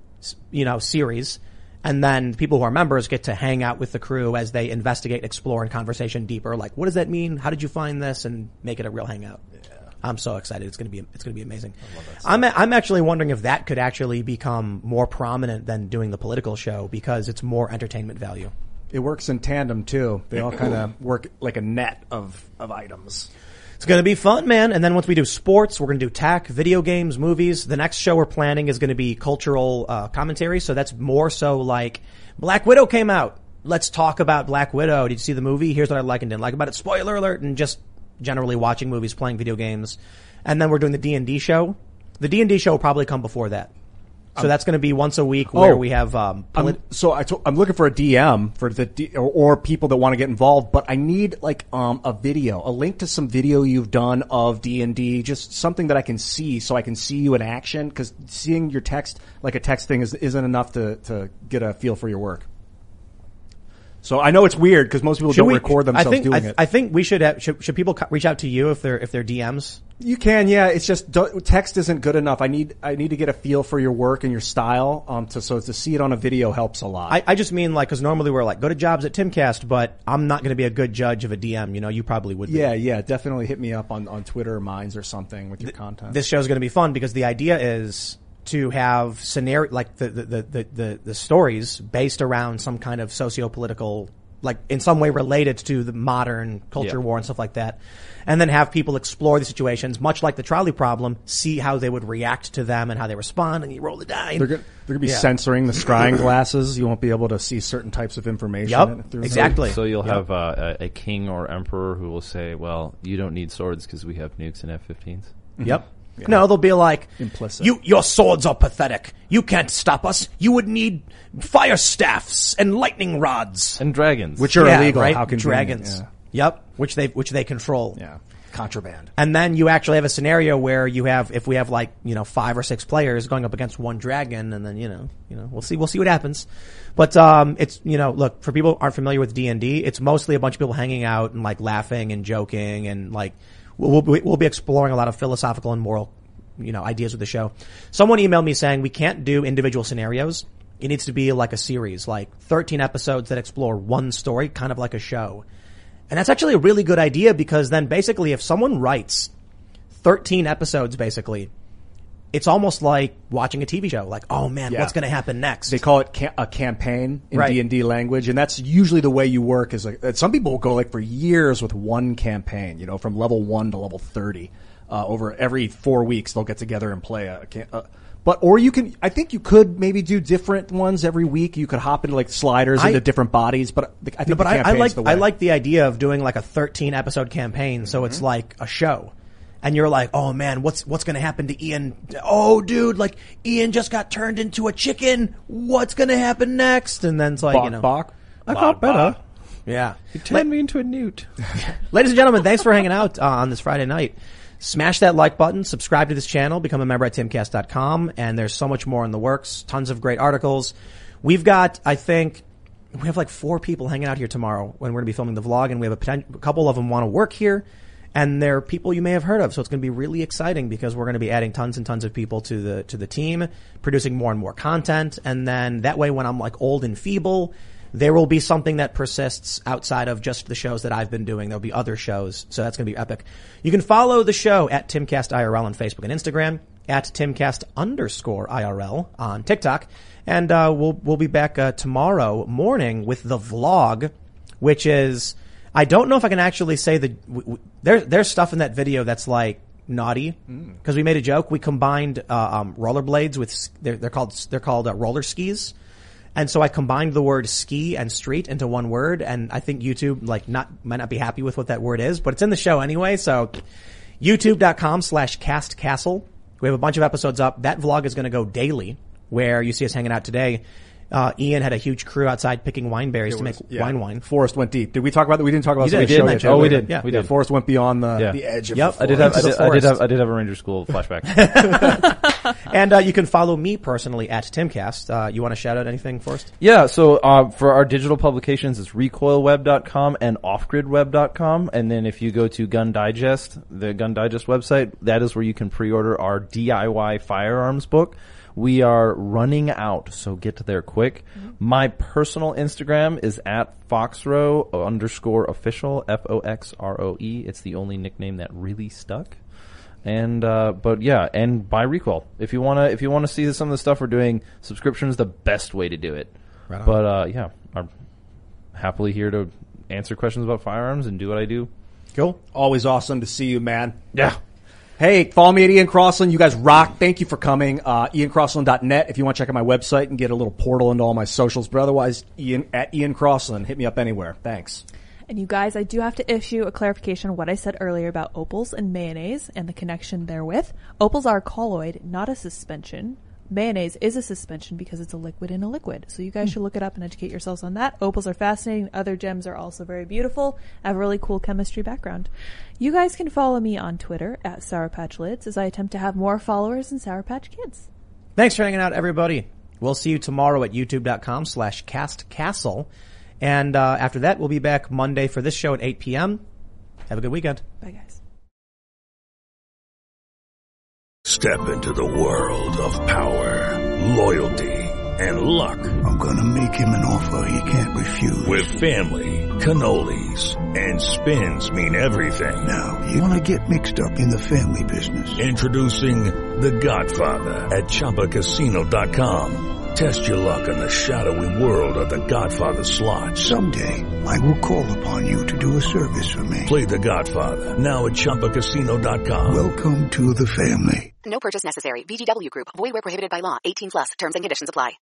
you know, series. And then people who are members get to hang out with the crew as they investigate, explore, and conversation deeper. Like, what does that mean? How did you find this? And make it a real hangout. Yeah. I'm so excited. It's going to be, it's going to be amazing. I love that stuff. I'm, I'm actually wondering if that could actually become more prominent than doing the political show because it's more entertainment value.
It works in tandem too. They all kind of work like a net of, of items.
It's going to be fun, man. And then once we do sports, we're going to do tech, video games, movies. The next show we're planning is going to be cultural uh, commentary. So that's more so like Black Widow came out. Let's talk about Black Widow. Did you see the movie? Here's what I like and didn't like about it. Spoiler alert. And just generally watching movies, playing video games. And then we're doing the D and D show. The D and D show will probably come before that. So that's going to be once a week where
Oh.
we have, um,
I'm,
polit-
so I to, I'm looking for a D M for the D, or, or people that want to get involved, but I need like um a video, a link to some video you've done of D and D, just something that I can see, so I can see you in action. Because seeing your text like a text thing is isn't enough to to get a feel for your work. So I know it's weird because most people
Should
don't
we-
record themselves
I think,
doing
I,
it.
I think we should have, should, should people co- reach out to you if they're, if they're D Ms?
You can, yeah. It's just don't, text isn't good enough. I need I need to get a feel for your work and your style. Um, to so to see it on a video helps a lot.
I, I just mean like, cause normally we're like, go to jobs at Timcast, but I'm not going to be a good judge of a D M. You know, you probably would be.
yeah, yeah. Definitely hit me up on on Twitter or Minds or something with your content.
This show's going to be fun because the idea is to have scenario, like the, the, the, the, the, the stories based around some kind of socio-political, like in some way related to the modern culture
Yeah.
war and stuff like that. And then have people explore the situations, much like the trolley problem, see how they would react to them and how they respond, and you roll the die.
They're going to be
Yeah.
censoring the scrying glasses. You won't be able to see certain types of information.
Yup,
through-
exactly.
So you'll
Yep.
have uh, a, a king or emperor who will say, "Well, you don't need swords because we have nukes and F fifteens."
Yep. No, they'll be like,
Implicit.
You, your swords are pathetic. You can't stop us. You would need fire staffs and lightning rods.
And dragons.
Which are
Yeah,
illegal.
right?
How convenient.
Dragons.
Yeah.
Yep. Which they, which they control.
yeah. Contraband.
And then you actually have a scenario where you have, if we have like, you know, five or six players going up against one dragon, and then, you know, you know, we'll see, we'll see what happens. But, um, it's, you know, look, for people who aren't familiar with D and D, it's mostly a bunch of people hanging out and like laughing and joking and like, we'll, we'll, we'll be exploring a lot of philosophical and moral, you know, ideas with the show. Someone emailed me saying we can't do individual scenarios. It needs to be like a series, like thirteen episodes that explore one story, kind of like a show. And that's actually a really good idea because then basically if someone writes thirteen episodes basically, it's almost like watching a T V show. Like, oh man,
Yeah.
what's going to happen next?
They call it ca- a campaign in
Right.
D and D language, and that's usually the way you work. Is like, some people will go like for years with one campaign, you know, from level one to level thirty. Uh, over every four weeks, they'll get together and play a. a cam- uh, but or you can, I think you could maybe do different ones every week. You could hop into like sliders
I-
into different bodies, but I think
No, but
the
I, I
campaign's
like
the way.
I like the idea of doing like a thirteen episode campaign, so it's like a show, and you're like, oh man, what's what's going to happen to Ian? Oh dude, like Ian just got turned into a chicken. What's going to happen next? And then it's like,
Bok,
you know,
bok.
I
Bok,
got better.
bok.
Yeah,
You turned me into a newt.
ladies and gentlemen, thanks for hanging out uh, on this Friday night. Smash that like button, subscribe to this channel, become a member at timcast dot com, and there's so much more in the works. Tons of great articles. We've got, I think, we have like four people hanging out here tomorrow when we're going to be filming the vlog, and we have a, poten- a couple of them want to work here, and they're people you may have heard of. So it's going to be really exciting because we're going to be adding tons and tons of people to the to the team, producing more and more content, and then that way when I'm like old and feeble, there will be something that persists outside of just the shows that I've been doing. There'll be other shows, so that's going to be epic. You can follow the show at Timcast I R L on Facebook and Instagram, at Timcast underscore I R L on TikTok, and uh, we'll we'll be back uh, tomorrow morning with the vlog, which is I don't know if I can actually say the w- w- there there's stuff in that video that's like naughty because we made a joke. We combined uh, um, rollerblades with s- they're, they're called they're called uh, roller skis. And so I combined the word ski and street into one word, and I think YouTube like not might not be happy with what that word is, but it's in the show anyway. So youtube.com slash castcastle. We have a bunch of episodes up. That vlog is going to go daily, where you see us hanging out today. Uh, Ian had a huge crew outside picking wine berries to make
Yeah.
wine wine.
Forrest went deep. Did we talk about that? We didn't talk about
You
some
did.
of the
You
show
did
yet.
mention
Oh, we
it.
did.
Yeah.
We
Yeah,
did.
Forrest went beyond the,
Yeah.
the edge of
Yep.
the
I did have, I
Into the
did, I did
forest.
have, I did have a Ranger School flashback.
And uh, you can follow me personally at Timcast. Uh, you want to shout out anything first?
Yeah, so uh, for our digital publications, it's recoil web dot com and off grid web dot com. And then if you go to Gun Digest, the Gun Digest website, that is where you can pre-order our D I Y firearms book. We are running out, so get there quick. Mm-hmm. My personal Instagram is at foxroe underscore official, F O X R O E. It's the only nickname that really stuck. And, uh, but yeah, and buy Recoil. If you wanna, if you wanna see some of the stuff we're doing, subscription is the best way to do it.
Right on.
But, uh, yeah, I'm happily here to answer questions about firearms and do what I do.
Cool.
Always awesome to see you, man.
Yeah.
Hey, follow me at Ian Crossland. You guys rock. Thank you for coming. Uh, ian crossland dot net if you want to check out my website and get a little portal into all my socials. But otherwise, Ian at Ian Crossland. Hit me up anywhere. Thanks.
And you guys, I do have to issue a clarification on what I said earlier about opals and mayonnaise and the connection therewith. Opals are a colloid, not a suspension. mayonnaise is a suspension because it's a liquid in a liquid. So you guys should look it up and educate yourselves on that. Opals are fascinating. Other gems are also very beautiful. I have a really cool chemistry background. You guys can follow me on Twitter at Sour Patch Lids as I attempt to have more followers than Sour Patch Kids.
Thanks for hanging out, everybody. We'll see you tomorrow at youtube.com slash castcastle. And uh, after that, we'll be back Monday for this show at eight p.m. Have a good weekend.
Bye, guys.
Step into the world of power, loyalty, and luck.
I'm gonna make him an offer he can't refuse.
With family, cannolis, and spins mean everything.
Now, you wanna get mixed up in the family business.
Introducing The Godfather at Chumba Casino dot com. Test your luck in the shadowy world of The Godfather slot.
Someday, I will call upon you to do a service for me.
Play The Godfather, now at Chumba Casino dot com.
Welcome to the family.
No purchase necessary. V G W Group. Void where prohibited by law. eighteen plus. Terms and conditions apply.